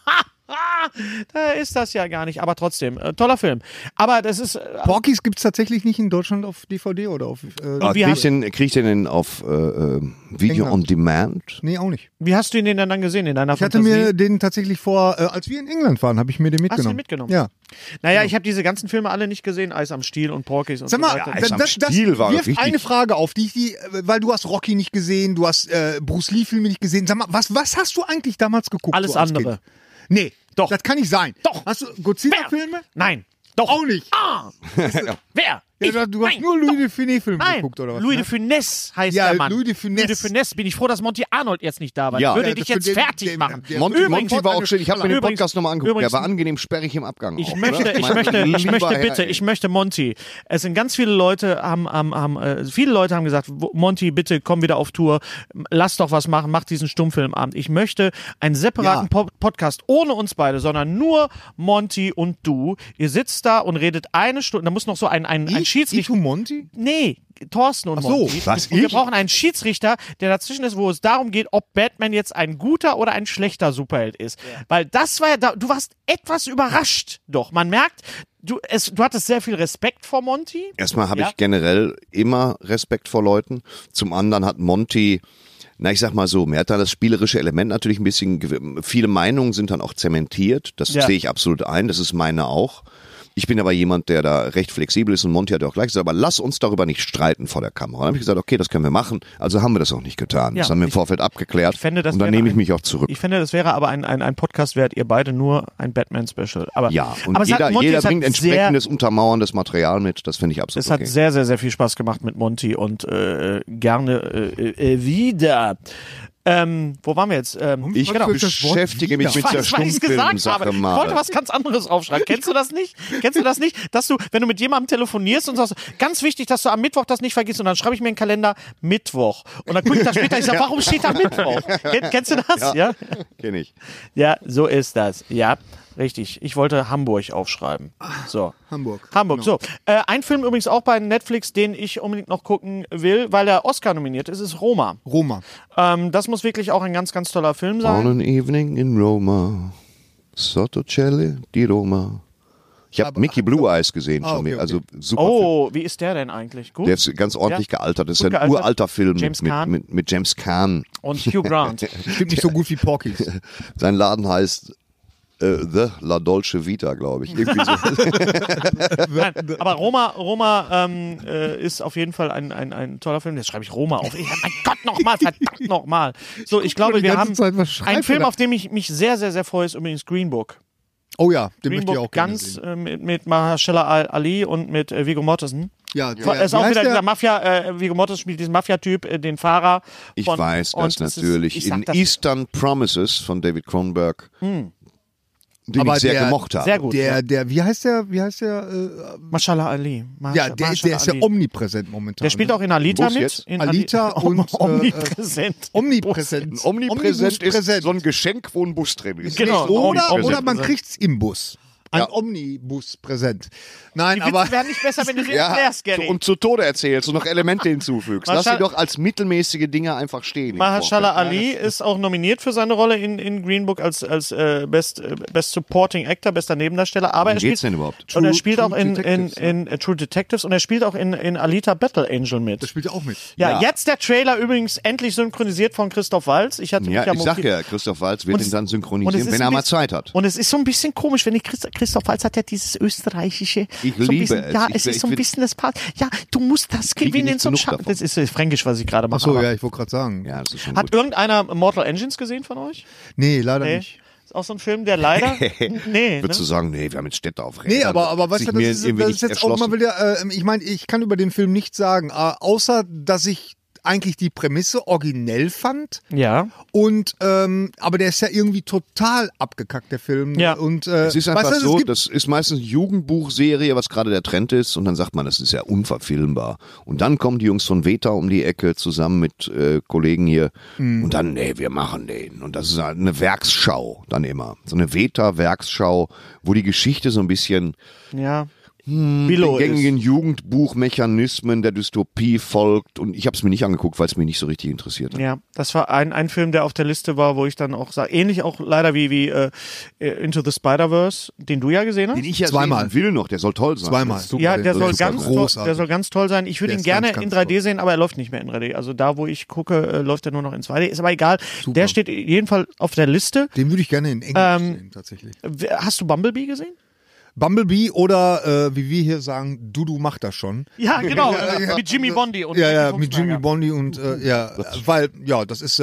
da ist das ja gar nicht. Aber trotzdem, toller Film. Aber das ist
Porkies gibt es tatsächlich nicht in Deutschland auf DVD oder auf.
wie
Krieg ich den denn auf Video
England.
on Demand?
Nee, auch nicht.
wie hast du ihn denn dann gesehen in deiner
Ich hatte
Fantasie?
mir den tatsächlich als wir in England waren, habe ich mir den
Hast du
mitgenommen.
ihn mitgenommen?
Ja.
Naja, ich habe diese ganzen Filme alle nicht gesehen. Eis am Stiel und Porkies und
Sag mal,
so weiter.
Eis am Stiel war
wirft
richtig.
eine Frage auf, weil du hast Rocky nicht gesehen, du hast Bruce Lee Filme nicht gesehen. Sag mal, was hast du eigentlich damals geguckt?
Alles
so als
andere.
Kind? Nee,
Doch.
Das kann nicht sein.
Doch.
Hast du Godzilla-Filme?
Nein, doch.
Auch nicht.
Wer?
Ja, du hast nur Louis de Funès-Filme geguckt, oder was?
Louis
ne?
de Funès heißt
Ja,
der Mann.
Louis de Funès.
Louis de Funès. Bin ich froh, dass Monty Arnold jetzt nicht da war.
Ja.
Ich würde
Ja,
dich
für
jetzt
den-
fertig
den-
machen.
der-
Monty
Übrigens-
war auch schön. Ich habe mir den
Übrigens-
Podcast nochmal angeguckt. Der
übrigens-
war angenehm sperrig im Abgang.
Ich
auch,
möchte,
oder?
ich
Mein
möchte, ich
lieber
möchte
Herr,
bitte,
ey.
ich möchte Monty. Es sind ganz viele Leute, viele Leute haben gesagt, Monty, bitte komm wieder auf Tour, lass doch was machen, mach diesen Stummfilmabend. Ich möchte einen separaten Podcast ohne uns beide, sondern nur Monty und du. Ihr sitzt da und redet eine Stunde, da muss noch so ein Schiedsrichter.
Ich und Monty?
Nee, Thorsten und
Ach so,
Monty.
was,
Und wir
ich?
brauchen einen Schiedsrichter, der dazwischen ist, wo es darum geht, ob Batman jetzt ein guter oder ein schlechter Superheld ist. Weil das war ja, du warst etwas überrascht. Doch, man merkt, du hattest sehr viel Respekt vor Monty.
Erstmal habe
Ja.
ich generell immer Respekt vor Leuten. Zum anderen hat Monty, na ich sag mal so, mir hat da das spielerische Element natürlich ein bisschen, viele Meinungen sind dann auch zementiert. Das
Ja.
sehe ich absolut ein, das ist meine auch. Ich bin aber jemand, der da recht flexibel ist und Monty hat ja auch gleich gesagt, aber lass uns darüber nicht streiten vor der Kamera. Dann habe ich gesagt, okay, das können wir machen. Also haben wir das auch nicht getan.
Ja,
das haben wir im Vorfeld abgeklärt
ich fände, das
und dann
wäre
nehme ich
ein-
mich auch zurück.
Ich finde, das wäre aber ein Podcast wert, ihr beide nur ein Batman-Special. Aber,
Ja, und
aber es hat- Monty,
jeder
es hat
bringt
sehr-
entsprechendes untermauerndes Material mit. Das finde ich absolut
Es hat
okay.
sehr, sehr, sehr viel Spaß gemacht mit Monty und gerne wieder. Wo waren wir jetzt?
Ich
Genau.
beschäftige mich mit der
Weil ich's gesagt habe.
Stummfilmsache
Ich
mal.
wollte was ganz anderes aufschreiben. Kennst du das nicht? Kennst du das nicht? Dass du, wenn du mit jemandem telefonierst und sagst, ganz wichtig, dass du am Mittwoch das nicht vergisst und dann schreibe ich mir in den Kalender Mittwoch. Und dann gucke ich da später, ich sage, warum steht da Mittwoch? Kennst du das? Ja.
Kenn ich.
Ja, so ist das. Ja, richtig. Ich wollte Hamburg aufschreiben. So.
Hamburg.
Hamburg,
Genau.
so. Ein Film übrigens auch bei Netflix, den ich unbedingt noch gucken will, weil er Oscar nominiert ist, ist Roma.
Roma.
Das muss wirklich auch ein ganz, ganz toller Film
On
sein.
an evening in Roma, Sottocelli di Roma. Ich habe Mickey Blue Eyes gesehen schon.
okay, okay.
Also super Film.
Oh, wie ist der denn eigentlich? Gut?
Der ist ganz ordentlich gealtert. Das ist
Gut
ein
gealtert.
uralter Film
James
mit,
Caan.
mit James Caan.
Und Hugh Grant.
Stimmt nicht so gut wie Porky's.
Sein Laden heißt The La Dolce Vita, glaube ich. Irgendwie so.
Nein, aber Roma ist auf jeden Fall ein toller Film. Jetzt schreibe ich Roma auf. Mein Gott, nochmal, verdammt nochmal. So, ich glaube,
die
wir
ganze
haben
Zeit, was schreibt
einen Film,
er da?
auf den ich mich sehr, sehr, sehr freue, ist übrigens Green Book.
Oh ja, den
Green
möchte ich
Book
auch gerne
ganz
sehen.
mit Mahershala Ali und mit Viggo Mortensen.
Ja,
Er ist auch wieder dieser Mafia, Viggo Mortensen spielt diesen Mafia-Typ, den Fahrer.
Ich
von,
weiß
und
das
es ist-
natürlich.
ich sag
In
das-
Eastern Promises von David Cronenberg, den
Aber
ich sehr
der-
gemocht habe.
Sehr gut.
Wie heißt der?
Mahershala Ali.
Ja, der ist ja
Ali.
omnipräsent momentan.
Der spielt
ne?
auch in Alita
Bus
mit.
jetzt?
In
Alita und,
Omnipräsent.
Omnipräsent.
Omnipräsent ist
Omnipräsent.
so ein Geschenk, wo ein Bus drin ist.
Genau.
Oder
Omnipräsent.
man kriegt's im Bus. Ein
Ja.
Omnibus präsent. Nein,
Die Witze
aber
wären nicht besser, wenn du sie
Ja,
erklärst, Gary.
und zu Tode erzählst und noch Elemente hinzufügst. Lass sie
Marshall-
doch als mittelmäßige Dinge einfach stehen. im
Mahershala
Vorfeld.
Ali ist auch nominiert für seine Rolle in Green Book als Best Supporting Actor, bester Nebendarsteller. Aber
Worum
er
geht's
spielt,
denn überhaupt?
und er spielt auch
True
in
Detectives,
True Detectives und er spielt auch in Alita Battle Angel mit.
das spielt ja auch mit.
Ja, jetzt der Trailer übrigens endlich synchronisiert von Christoph Waltz. Ich hatte mich
Ja, ich sag
motiviert.
ja, Christoph Waltz wird
Und
ihn
es-
dann
und es
synchronisieren,
ist
wenn er
ein
mal
bisschen-
Zeit hat.
Und es ist so ein bisschen komisch, wenn ich Christoph Waltz hat ja dieses österreichische.
Ich
so ein
liebe
bisschen,
es.
Ja,
Ich-
es ist
ich
so ein
will-
bisschen das Part. Ja, du musst das
kriege
gewinnen
nicht
zum
genug
Schaffen.
davon.
Das ist fränkisch, was ich gerade mache.
Achso,
aber-
ja, ich wollte gerade sagen.
Ja, das ist schon
Hat
gut.
irgendeiner Mortal Engines gesehen von euch?
Nee, leider
Nee.
nicht.
Ist auch so ein Film, der leider. Nee,
Würdest du
ne?
sagen, nee, wir haben jetzt Städte auf
Nee,
Rädern.
aber weißt
Sich
du,
mir
das ist
irgendwie nicht
jetzt auch mal
erschlossen.
wieder, ich meine, ich kann über den Film nichts sagen, außer, dass ich eigentlich die Prämisse originell fand
Ja.
und aber der ist ja irgendwie total abgekackt, der Film.
Ja.
Und
Es ist einfach
weißt du,
so,
es gibt,
das ist meistens eine Jugendbuchserie, was gerade der Trend ist, und dann sagt man, das ist ja unverfilmbar. Und dann kommen die Jungs von Veta um die Ecke zusammen mit Kollegen hier und dann, nee, wir machen den. Und das ist halt eine Werksschau dann immer. So eine Veta-Werksschau, wo die Geschichte so ein bisschen
Ja.
den
Billo
gängigen
ist.
Jugendbuchmechanismen der Dystopie folgt. Und ich habe es mir nicht angeguckt, weil es mich nicht so richtig interessiert hat.
Ja, das war ein Film, der auf der Liste war, wo ich dann auch sage, ähnlich auch leider wie Into the Spider-Verse, den du ja gesehen hast.
Den ich ja
Zweimal.
sehen will noch, der soll toll sein.
zweimal.
Ja, der soll,
super
ganz toll,
großartig.
der soll ganz toll sein. Ich würde
Der
ihn
ist
gerne
ganz,
in
ganz
3D sehen, aber er läuft nicht mehr in 3D. Also da, wo ich gucke, läuft er nur noch in 2D. Ist aber egal. Der steht jedenfalls auf der Liste.
Den würde ich gerne in Englisch sehen, tatsächlich.
Hast du Bumblebee gesehen?
Bumblebee oder wie wir hier sagen, Dudu macht das schon.
Ja, genau. Mit Jimmy Bondi und
Ja, ja,
Jackie
mit Jimmy
Fuchsberger.
Bondi und ja, weil, ja, das ist,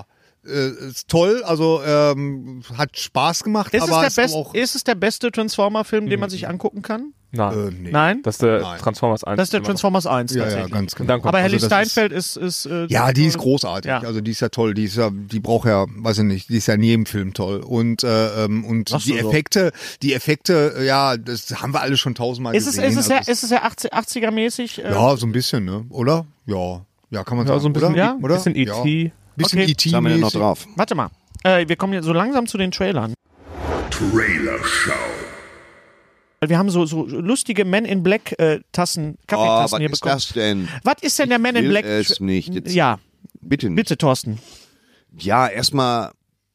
ist toll, also hat Spaß gemacht,
Ist
aber
es, der
ist auch
ist es der beste Transformer-Film, den man sich angucken kann?
Nein.
Nee.
Nein?
Das ist der
Nein.
Transformers 1.
Das ist der Transformers 1
Ja,
tatsächlich.
ganz genau.
Und dann kommt-
Aber Haley
Also das
Steinfeld ist
Ja, die ist großartig.
Ja.
Also die ist ja toll. Die braucht ja, weiß ich nicht, die ist ja in jedem Film toll. Und
Sagst
die
du so.
Effekte, ja, das haben wir alle schon tausendmal
Ist es
gesehen.
ist es ja 80er-mäßig?
Ja, so ein bisschen, ne? Oder? Ja, kann man
Ja,
sagen.
so ein bisschen,
oder?
ja,
oder?
bisschen E.T.
Ja. Bisschen
Okay.
E.T.
Was haben wir denn noch
mäßig.
drauf?
Warte mal. Wir kommen jetzt so langsam zu den Trailern.
Trailer Show.
Wir haben so lustige Men in Black Tassen,
Oh,
Kaffeetassen
was
hier
ist
bekommen.
das denn?
Was ist denn der Men in
will
Black?
es nicht. Jetzt-
Ja,
Bitte nicht.
bitte, Thorsten.
Ja, erstmal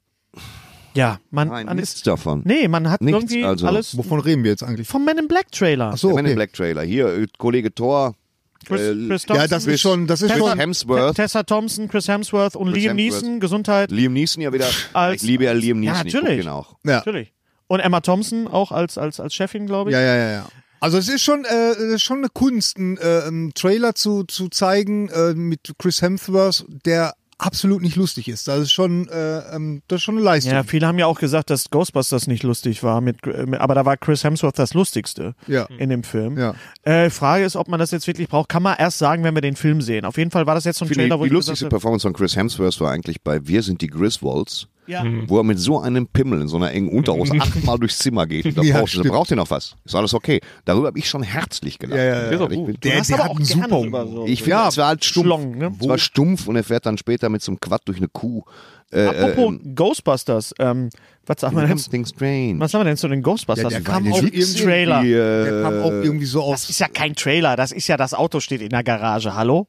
Ja, man
nichts
ist.
davon.
Nee, man hat
Nichts,
irgendwie
also.
alles
Wovon reden wir jetzt eigentlich?
vom Men in Black Trailer.
Ach so,
Men in
okay.
Black Trailer. Hier, Kollege Thor,
Chris
Ja,
Thompson,
das ist schon,
Chris Hemsworth,
Tessa Thompson, Chris Hemsworth und
Chris
Liam
Hemsworth.
Neeson, Gesundheit,
Liam Neeson ja wieder.
Als-
Ich liebe ja Liam
Ja,
Neeson, ich gucke
natürlich.
ihn auch.
ja.
natürlich. Und Emma Thompson auch als Chefin, glaube ich.
Ja. Also es ist schon eine Kunst, einen Trailer zu zeigen mit Chris Hemsworth, der absolut nicht lustig ist. Das ist schon eine Leistung.
Ja, viele haben ja auch gesagt, dass Ghostbusters nicht lustig war, aber da war Chris Hemsworth das Lustigste
Ja.
in dem Film.
Ja.
Frage ist, ob man das jetzt wirklich braucht. Kann man erst sagen, wenn wir den Film sehen. Auf jeden Fall war das jetzt so ein
Ich finde,
Trailer, wo
die
ich gesagt
lustigste
habe,
Performance von Chris Hemsworth war eigentlich bei Wir sind die Griswolds,
ja,
wo er mit so einem Pimmel in so einer engen Unterhose 8-mal durchs Zimmer geht. Und da
Ja,
braucht ihr noch was. Ist alles okay. Darüber habe ich schon herzlich gelacht.
Ja.
Ist auch
Ich
gut.
bin-
Der
hast aber
hat
auch
einen
gerne
super
über
Humor.
so.
Ich finde,
Ja,
es war halt stumpf.
Schlong, ne?
Es war stumpf und er fährt dann später mit so einem Quad durch eine Kuh.
Apropos Ghostbusters, was sagen wir denn?
Something strange.
Was haben wir denn zu den Ghostbusters?
Ja, der
kam
kam
auch
auch
im
irgendwie-
Trailer.
Der kam auch irgendwie so
Das
aus.
ist ja kein Trailer, das ist ja das Auto steht in der Garage, hallo?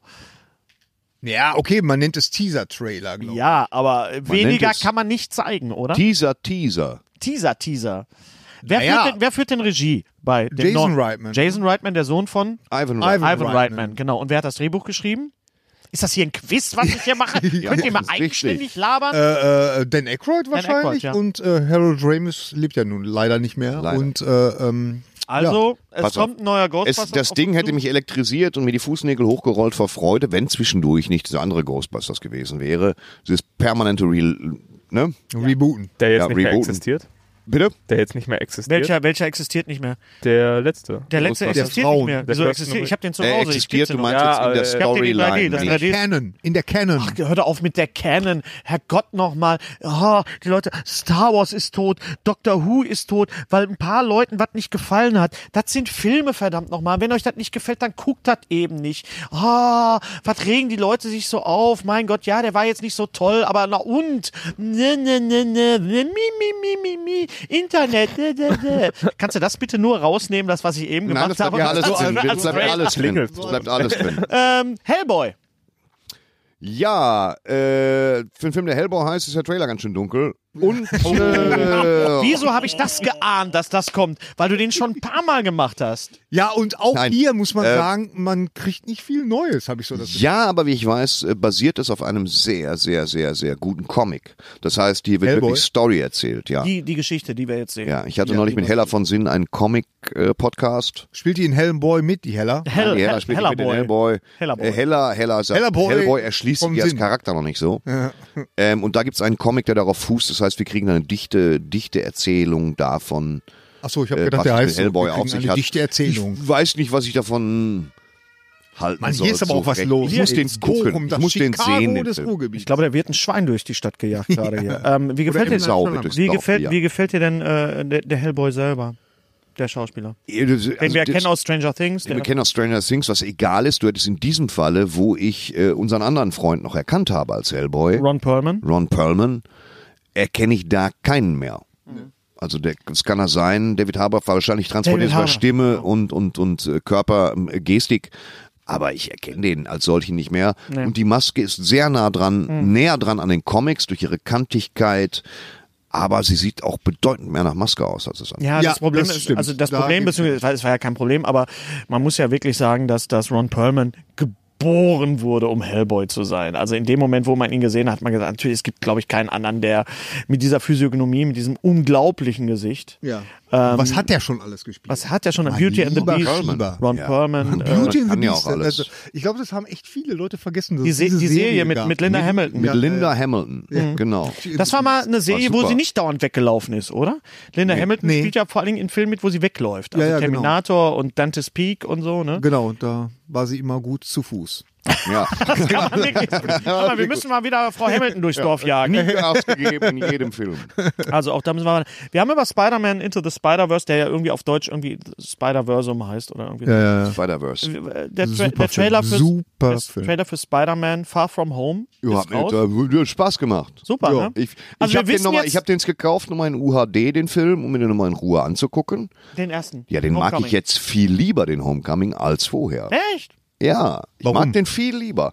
Ja, okay, man nennt es Teaser-Trailer, glaube ich.
Ja, aber weniger
nennt es
kann man nicht zeigen, oder?
Teaser.
Teaser. Wer,
Naja.
wer führt denn Regie bei dem
Jason
neuen-
Reitman.
Jason Reitman, der Sohn von
Ivan
Ivan
Ivan
Reitman.
Reitman, genau. Und wer hat das Drehbuch geschrieben? Ist das hier ein Quiz, was ich hier mache? Könnt ihr mal
das ist
eigenständig
richtig.
labern?
Dan Aykroyd wahrscheinlich
Aykroyd, ja.
und Harold Ramis lebt ja nun leider nicht mehr.
Leider.
Und
Also, es
Pass auf.
kommt ein neuer Ghostbusters.
Das
auf
Ding
uns
hätte
zu.
mich elektrisiert und mir die Fußnägel hochgerollt vor Freude, wenn zwischendurch nicht dieser andere Ghostbusters gewesen wäre. Dieses permanente ne?
rebooten.
Der jetzt
Ja,
nicht mehr
rebooten.
existiert.
Bitte?
Der jetzt nicht mehr existiert.
Welcher existiert nicht mehr?
Der letzte.
Der letzte
Ghostbusters.
existiert
Frauen.
nicht mehr.
Der
Wieso
First
existiert? Ich habe den zu
Er
Hause. ich
existiert,
besitze
du
noch.
meinst
Ja,
jetzt in der
ich
hab den in 3D,
Storyline.
das
nicht.
3D.
In der Canon.
Ach, hör doch auf mit der Canon. Herrgott nochmal. Oh, die Leute, Star Wars ist tot, Doctor Who ist tot, weil ein paar Leuten was nicht gefallen hat. Das sind Filme, verdammt nochmal. Wenn euch das nicht gefällt, dann guckt das eben nicht. Oh, was regen die Leute sich so auf? Mein Gott, ja, der war jetzt nicht so toll, aber na und? Internet. Kannst du das bitte nur rausnehmen, das, was ich eben
Nein,
gemacht
das bleibt
habe?
ja alles
Als-
drin.
als
Das bleibt
Trailer.
alles drin. Das bleibt alles drin.
Hellboy.
Ja, für einen Film, der Hellboy heißt, ist der Trailer ganz schön dunkel. Und
Wieso habe ich das geahnt, dass das kommt? Weil du den schon ein paar Mal gemacht hast.
Ja, und auch
Nein.
hier muss man sagen, man kriegt nicht viel Neues, habe ich so das Gefühl.
ja, aber wie ich weiß, basiert es auf einem sehr, sehr, sehr, sehr guten Comic. Das heißt, hier wird
Hellboy?
wirklich Story erzählt, ja.
Die Geschichte, die wir jetzt sehen.
Ja, ich hatte neulich mit Hella von Sinn einen Comic-Podcast.
Spielt die in Hellboy mit, die Hella?
Die Hella spielt mit den Hellboy.
Hellerboy.
Hella sagt,
Hellerboy
Hellboy erschließt
vom
sich als
Sinn.
Charakter noch nicht so. Und da gibt's einen Comic, der darauf fußt. Das heißt, wir kriegen eine dichte Erzählung davon.
Achso, ich habe
was
gedacht, der
es mit
heißt so,
Hellboy
wir
auf
kriegen
sich
eine
hat.
dichte Erzählung.
Ich weiß nicht, was ich davon halten
Mann,
soll.
hier ist aber auch was
recht.
los.
Ich muss den
Ins
gucken.
Bochum,
Ich
das
muss den
Chicago
sehen. Den
des
Film.
Ruhrgebiets.
Ich glaube, da wird ein Schwein durch die Stadt gejagt gerade hier. Wie gefällt
im
dir
Sau wird durchs
wie
Dorf
gefällt,
gejagt.
wie gefällt dir denn der Hellboy selber? Der Schauspieler. Den
Also
wir kennen aus Stranger Things.
Wir kennen aus Stranger Things, was egal ist. Du hättest in diesem Falle, wo ich unseren anderen Freund noch erkannt habe als Hellboy,
Ron Perlman.
erkenne ich da keinen mehr. Also das kann er sein. David Harbour wahrscheinlich transportiert
David
über Stimme und Körper, Gestik. Aber ich erkenne den als solchen nicht mehr.
Nee.
Und die Maske ist sehr nah dran, näher dran an den Comics durch ihre Kantigkeit. Aber sie sieht auch bedeutend mehr nach Maske aus, als es an.
Ja,
Ja,
das Problem
das
ist,
stimmt.
also das
Da
Problem,
gibt's-
beziehungsweise es war ja kein Problem, aber man muss ja wirklich sagen, dass Ron Perlman geboren wurde, um Hellboy zu sein. Also in dem Moment, wo man ihn gesehen hat, hat man gesagt, natürlich, es gibt, glaube ich, keinen anderen, der mit dieser Physiognomie, mit diesem unglaublichen Gesicht,
Ja. Was hat der schon alles gespielt?
Was hat der schon?
Mein
Beauty and the
lieber
Beast,
Schieber.
Ron
Ja.
Perlman.
Beauty and the
kann ja
Beast.
auch alles.
Also, ich glaube, das haben echt viele Leute vergessen. Dass
die,
es diese
Serie
gab.
mit Linda Hamilton.
Mit Linda Hamilton, genau.
Das war mal eine Serie, wo
super.
sie nicht dauernd weggelaufen ist, oder? Linda Hamilton
Nee.
spielt ja vor allen Dingen in Filmen mit, wo sie wegläuft. Also
Ja, ja, genau.
Terminator und Dante's Peak und so, ne?
Genau, und da war sie immer gut zu Fuß.
Ja.
Das kann man wirklich. Aber wir müssen mal wieder Frau Hamilton durchs Dorf jagen.
Nie ausgegeben in jedem Film.
Also auch da müssen wir haben über Spider-Man Into the Spider-Verse, der ja irgendwie auf Deutsch irgendwie Spider-Versum heißt oder irgendwie.
Ja.
Spider-Verse.
Der
Super
Trailer
Film.
für
Super
der
Film.
Trailer für Spider-Man Far From Home
Überhaupt
ist raus.
nicht. Hat Spaß gemacht.
Super,
Ja.
ne?
Ich
Also
habe
wir wissen jetzt-
hab den gekauft, nochmal in UHD, den Film, um mir den nochmal in Ruhe anzugucken.
Den ersten.
Ja, den mag
Homecoming.
ich jetzt viel lieber, den Homecoming, als vorher.
Echt?
Ja, ich
Warum?
mag den viel lieber.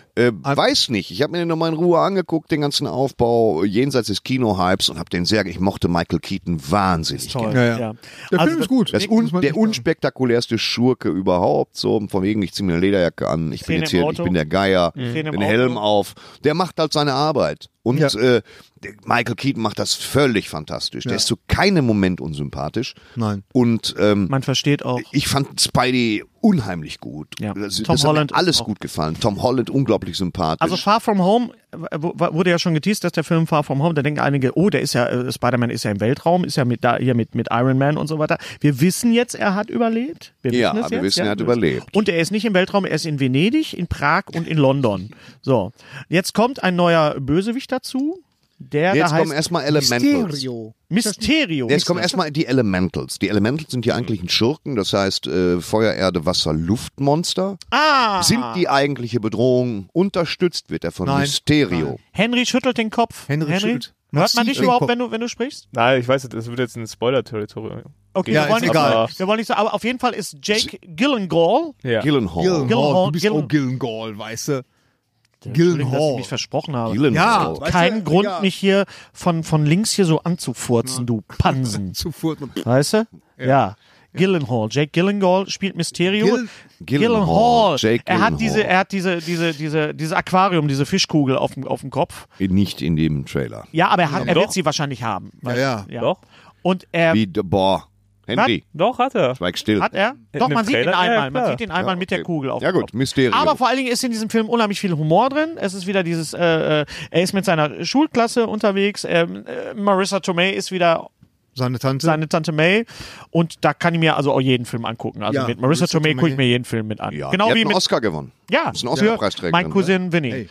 Weiß nicht, ich habe mir den nochmal in Ruhe angeguckt, den ganzen Aufbau, jenseits des Kino-Hypes und habe den ich mochte Michael Keaton wahnsinnig
Toll.
gerne.
Ja. Der Film ist gut.
Das
Muss man
der
nicht sagen.
unspektakulärste Schurke überhaupt, so von wegen, ich ziehe mir eine Lederjacke an, ich bin
Szene
jetzt
im
hier,
Auto.
ich bin der Geier,
Szene im
den Helm
Auto.
auf, der macht halt seine Arbeit. Und
Ja.
der Michael Keaton macht das völlig fantastisch. Der ist zu keinem Moment unsympathisch.
Nein.
Und
Man versteht auch.
ich fand Spidey unheimlich gut.
Ja.
Das
Tom
hat
Holland
mir alles
auch.
gut gefallen. Tom Holland unglaublich sympathisch.
Also Far From Home wurde ja schon geteased, dass der Film Far From Home, da denken einige, oh, der ist ja, Spider-Man ist ja im Weltraum, ist ja mit Iron Man und so weiter. Wir wissen jetzt, er hat überlebt. Wir
Ja,
wissen es
wir
jetzt,
wissen, er hat überlebt.
Und er ist nicht im Weltraum, er ist in Venedig, in Prag und in London. So, jetzt kommt ein neuer Bösewicht dazu, der
Jetzt
da
kommen
heißt
erstmal Elementals.
Mysterio.
Jetzt kommen erstmal die Elementals. Die Elementals sind ja eigentlich ein Schurken, das heißt Feuer, Erde, Wasser, Luftmonster. Sind die eigentliche Bedrohung. Unterstützt wird er von
Nein.
Mysterio.
Henry schüttelt den Kopf.
Henry schüttelt
Hört man
massiv
dich
den
überhaupt,
Kopf.
wenn du sprichst?
Nein, ich weiß, das wird jetzt ein Spoiler-Territorium.
Okay,
Ja,
wir wollen
ist
nicht
egal.
sagen, wir wollen nicht sagen, aber auf jeden Fall ist Jake Gyllenhaal.
Ja.
Gyllenhaal.
Gyllenhaal. Du bist
Gyllen-
auch Gyllenhaal, weißt du?
Entschuldigung, dass ich
Gyllenhaal.
mich versprochen habe.
Gyllenhaal.
Ja. Weißt
Kein
du,
Grund,
ja.
mich hier von links hier so anzufurzen, du Pansen.
Sofort.
Weißt du? Ja. Gyllenhaal. Jake Gyllenhaal spielt Mysterio.
Gyllenhaal. Jake
Er hat
Gyllenhaal.
dieses Aquarium, diese Fischkugel auf dem Kopf.
Nicht in dem Trailer.
Ja, aber er
doch.
wird sie wahrscheinlich haben.
Ja.
Doch?
Und er
Boah. Henry,
Doch, hat er.
schweig still.
hat er? Doch,
dem
man sieht ihn
Trailer?
einmal.
Ja,
Man
klar.
sieht ihn einmal mit der Kugel auf
Ja
dem
gut,
Kopf.
Mysterio.
Aber vor allen Dingen ist in diesem Film unheimlich viel Humor drin. Es ist wieder dieses, er ist mit seiner Schulklasse unterwegs. Marissa Tomei ist wieder
Seine Tante.
seine Tante May. Und da kann ich mir also auch jeden Film angucken. Also
Ja,
mit Marissa
Marissa
Tomei gucke ich
Tomei.
mir jeden Film mit an.
ja,
Genau
die hat
wie
einen
mit
Oscar gewonnen.
ja,
ist ein
für
Oscar-Preisträgerin,
mein Cousin Vinny.
Hey.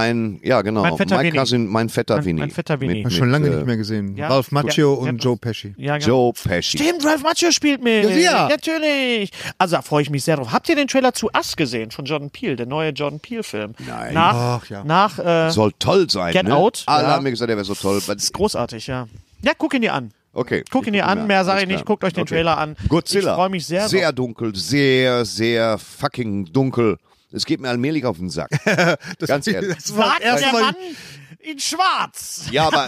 Genau.
Mein Vetter Vinny.
Mein Vetter Vinny.
Mein Vetter Vinny.
Hast schon lange nicht mehr gesehen.
ja.
Ralph Macchio
Ja.
und Joe Pesci.
Ja, genau.
Joe Pesci.
Stimmt, Ralph Macchio spielt mit.
Ja, sicher.
Natürlich. Also da freue ich mich sehr drauf. Habt ihr den Trailer zu Us gesehen von Jordan Peele, der neue Jordan Peele-Film?
Nein.
Nach,
Ach, ja.
nach
Soll toll sein.
Get
ne?
Out,
Alle
ja.
haben mir gesagt, der wäre so toll.
großartig, ja. Ja, guck ihn dir an.
Okay.
Guck ihn dir an, mehr sage ich nicht. Guckt euch den Trailer an.
Godzilla.
Ich freue mich sehr
Sehr
drauf.
dunkel, sehr, sehr fucking dunkel. Es geht mir allmählich auf den Sack. Ganz ehrlich.
Das war
Sagt
das
der
erste Mal.
Mann in schwarz.
Ja, aber.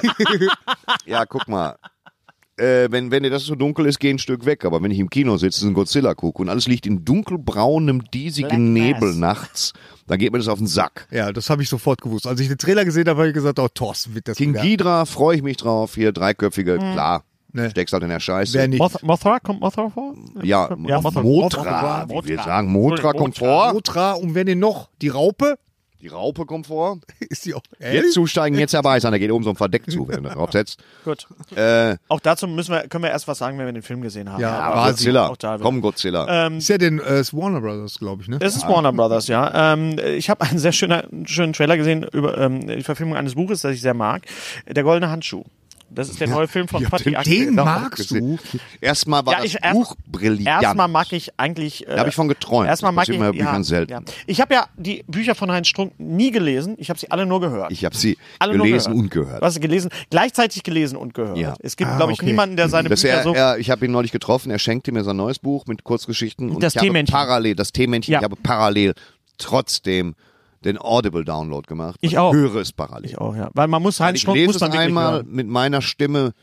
Ja, guck mal. Wenn dir das so dunkel ist, geh ein Stück weg. Aber wenn ich im Kino sitze und Godzilla gucke und alles liegt in dunkelbraunem, diesigen
Black
Nebel
Mass.
nachts, dann geht mir das auf den Sack.
Ja, das habe ich sofort gewusst. Als ich den Trailer gesehen habe, habe ich gesagt, oh, Thorsten wird das
King
wieder.
Ghidra, freue ich mich drauf. Hier, dreiköpfige, klar.
Ne.
Steckst halt in der Scheiße.
Wer nicht?
Mothra, kommt Mothra vor?
Ja,
Ja,
Mothra.
Mothra.
Wie wir sagen, Mothra kommt vor.
Mothra und wer denn noch? Die Raupe?
Die Raupe kommt vor.
Ist die auch
Jetzt zusteigen, jetzt dabei sein. Da geht oben so ein Verdeck zu, wenn du drauf setzt.
Gut.
Äh,
Auch dazu können wir erst was sagen, wenn wir den Film gesehen haben.
Ja,
aber
quasi.
Godzilla.
auch da wieder.
Komm, Godzilla.
Ist ja den Warner Brothers, glaube ich, ne?
Es ist Warner Brothers, ja. Ich habe einen sehr schönen Trailer gesehen über die Verfilmung eines Buches, das ich sehr mag. Der Goldene Handschuh. Das ist der neue Film von Fatih Akin.
Den magst du?
Erstmal war das Buch brillant.
Erstmal mag ich eigentlich.
Da habe ich von geträumt.
Erstmal
Das
mag
passiert
ich
mir bei Büchern
ja,
selten.
Ja. Ich habe ja die Bücher von Heinz Strunk nie gelesen. Ich habe sie alle nur gehört.
Ich habe sie
Alle nur
gelesen und gehört.
Was gelesen? Gleichzeitig gelesen und gehört.
Ja.
Es gibt, glaube ich,
okay.
niemanden, der seine Bücher so.
Ich habe ihn neulich getroffen, er schenkte mir sein neues Buch mit Kurzgeschichten. Und
Das
ich habe
Teemännchen.
parallel, das Teemännchen,
Ja.
ich habe parallel trotzdem den Audible-Download gemacht.
Ich auch.
Höre es parallel.
Ich auch, ja. Weil man muss Heinz
Ich
Strunk
lese
muss
es
man wirklich
einmal
hören.
mit meiner Stimme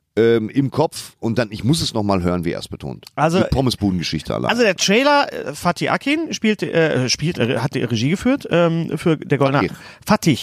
im Kopf und dann, ich muss es nochmal hören, wie er es betont.
Also-
die Pommesbudengeschichte allein.
Also der Trailer, Fatih Akin hat die Regie geführt für der Goldene Fatih.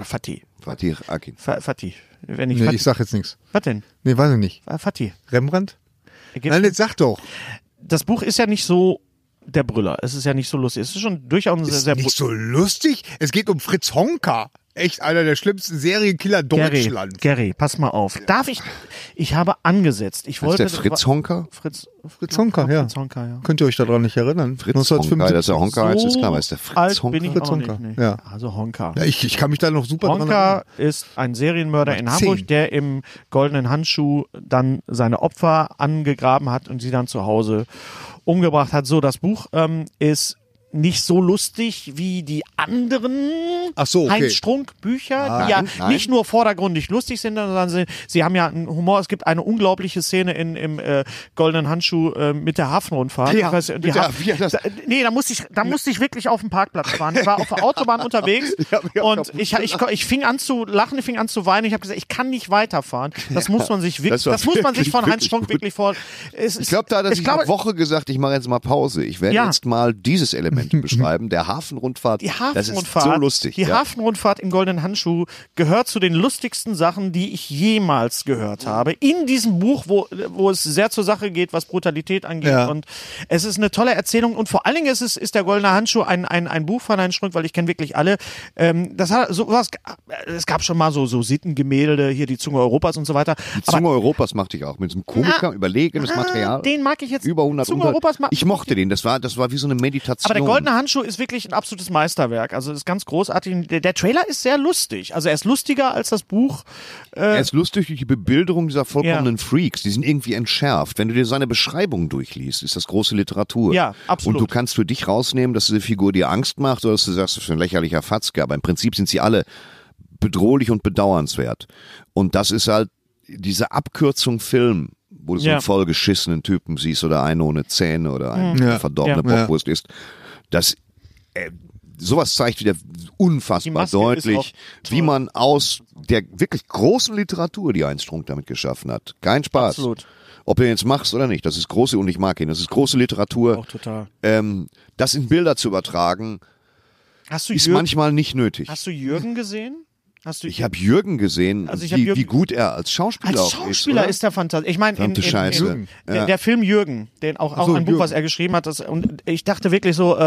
Fatih Akin.
Fatih. Wenn ich
Nee,
Fatih.
ich sag jetzt nichts.
Was denn?
Nee, weiß ich nicht.
Fatih.
Rembrandt? Nein, jetzt sag doch.
Das Buch ist ja nicht so der Brüller. Es ist ja nicht so lustig. Es ist schon durchaus
Ist
sehr
nicht so lustig. Es geht um Fritz Honka. Echt einer der schlimmsten Serienkiller Deutschlands.
Gary, pass mal auf. Darf ich habe angesetzt. Ich
Ist
wollte
der Fritz Honka?
Fritz
Honka, ja.
Fritz Honka, ja.
Könnt ihr euch daran nicht erinnern?
Fritz Honka, dass er Honka heißt, ist klar, aber ist der
alt
Fritz Honka?
bin ich
Fritz
auch
Honka,
nicht.
ja.
Also Honka.
Ja, ich kann mich da noch super dran
Honka
erinnern.
ist ein Serienmörder in
10.
Hamburg, der im goldenen Handschuh dann seine Opfer angegraben hat und sie dann zu Hause umgebracht hat. So, das Buch ist nicht so lustig wie die anderen
Ach so, okay.
Heinz Strunk Bücher, die ja
nein.
nicht nur vordergründig lustig sind, sondern sie haben ja einen Humor. Es gibt eine unglaubliche Szene im goldenen Handschuh mit der Hafenrundfahrt.
Ja,
Ich weiß, die
mit der-
Haf-
ja, das-
nee, da musste ich wirklich auf dem Parkplatz fahren. Ich war auf der Autobahn unterwegs und ich fing an zu lachen, ich fing an zu weinen. Ich habe gesagt, ich kann nicht weiterfahren. Das muss man sich wirklich,
das war
das muss man sich
wirklich,
von Heinz
wirklich
Strunk
gut.
wirklich vor.
Ich glaube, da hat er sich eine Woche gesagt, ich mache jetzt mal Pause. Ich werde
Ja.
jetzt mal dieses Element beschreiben, der Hafenrundfahrt.
Die
Das ist
Hafenrundfahrt,
so lustig.
die Hafenrundfahrt im goldenen Handschuh gehört zu den lustigsten Sachen, die ich jemals gehört habe. In diesem Buch, wo es sehr zur Sache geht, was Brutalität angeht.
Ja.
Und es ist eine tolle Erzählung. Und vor allen Dingen ist der goldene Handschuh ein Buch von Heinz Strunk, weil ich kenne wirklich alle. Es gab schon mal so Sittengemälde, hier die Zunge Europas und so weiter.
Die Zunge Europas machte ich auch mit so einem Komiker, überlegenes Material.
Den mag ich jetzt.
Über 100
Zunge Europas
Ich mochte den, das war wie so eine Meditation.
Aber der goldene Handschuh ist wirklich ein absolutes Meisterwerk. Also ist ganz großartig. Der Trailer ist sehr lustig. Also er ist lustiger als das Buch.
Er ist lustig durch die Bebilderung dieser vollkommenen Freaks. Die sind irgendwie entschärft. Wenn du dir seine Beschreibung durchliest, ist das große Literatur.
Ja, absolut.
Und du kannst für dich rausnehmen, dass diese Figur dir Angst macht oder dass du sagst, das ist ein lächerlicher Fatzke. Aber im Prinzip sind sie alle bedrohlich und bedauernswert. Und das ist halt diese Abkürzung Film, wo du so einen vollgeschissenen Typen siehst oder einen ohne Zähne oder einen verdorbene Bockwurst isst. Das sowas zeigt wieder unfassbar
Maske
deutlich,
ist auch
wie man aus der wirklich großen Literatur, die Heinz Strunk damit geschaffen hat, kein Spaß.
Absolut.
Ob du ihn jetzt machst oder nicht, das ist große, und ich mag ihn, das ist große Literatur.
Auch total.
Das in Bilder zu übertragen,
Hast du
ist manchmal nicht nötig.
Hast du Jürgen gesehen?
Ich habe Jürgen gesehen,
Also ich hab Jürgen-
wie gut er als Schauspieler
Als
auch
Schauspieler
ist.
ist er fantastisch. Ich meine,
Verdammte Scheiße. Ja.
der Film Jürgen, den auch ein Buch,
Jürgen.
was er geschrieben hat. Und ich dachte wirklich so,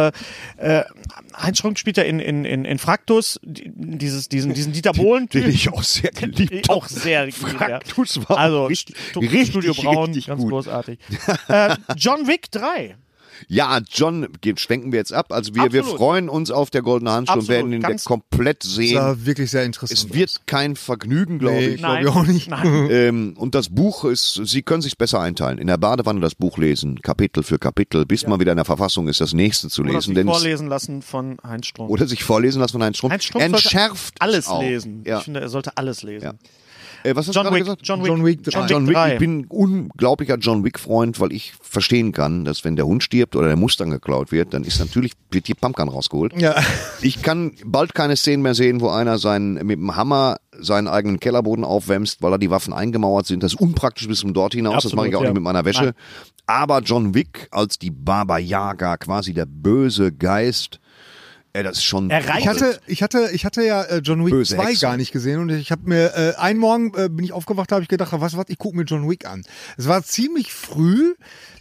Heinz Strunk spielt ja in Fraktus, diesen Dieter Bohlen.
Den ich auch sehr geliebt
Auch sehr geliebt,
Fraktus war
also
richtig,
Studio Braun,
richtig
ganz
gut.
großartig. John Wick 3.
Ja, John, schwenken wir jetzt ab. Also wir
Absolut.
freuen uns auf der Goldene Handschuh und
Absolut,
werden ihn
ganz-
komplett
Das
sehen.
war wirklich sehr interessant.
Es wird kein Vergnügen, glaube
Nee,
ich.
glaub ich auch nicht.
Nein.
Und das Buch ist, Sie können sich besser einteilen. In der Badewanne das Buch lesen, Kapitel für Kapitel, bis man wieder in der Verfassung ist, das nächste zu
Oder
lesen.
sich
Denn es-
vorlesen lassen von Heinz Strunk.
oder sich vorlesen lassen von Heinz Strunk.
Heinz Strunk sollte
Entschärft es
alles
auch.
lesen.
Ja.
Ich finde, er sollte alles lesen.
Ja. Was hast du
John
gerade
Wick,
gesagt?
John Wick 3.
John Wick,
3.
ich bin ein unglaublicher John Wick-Freund, weil ich verstehen kann, dass wenn der Hund stirbt oder der Mustang geklaut wird, dann wird die Pumpgun rausgeholt.
Ja.
Ich kann bald keine Szenen mehr sehen, wo einer mit dem Hammer seinen eigenen Kellerboden aufwämst, weil da die Waffen eingemauert sind. Das ist unpraktisch bis zum dort hinaus. Das
Absolut,
mache ich auch
ja.
nicht mit meiner Wäsche.
Nein.
Aber John Wick als die Baba Yaga, quasi der böse Geist, das ist schon...
Er reitet-
Ich hatte ja John Wick
Böse
2
Hexe.
gar nicht gesehen und ich habe mir einen Morgen bin ich aufgewacht, habe ich gedacht, was, ich gucke mir John Wick an. Es war ziemlich früh.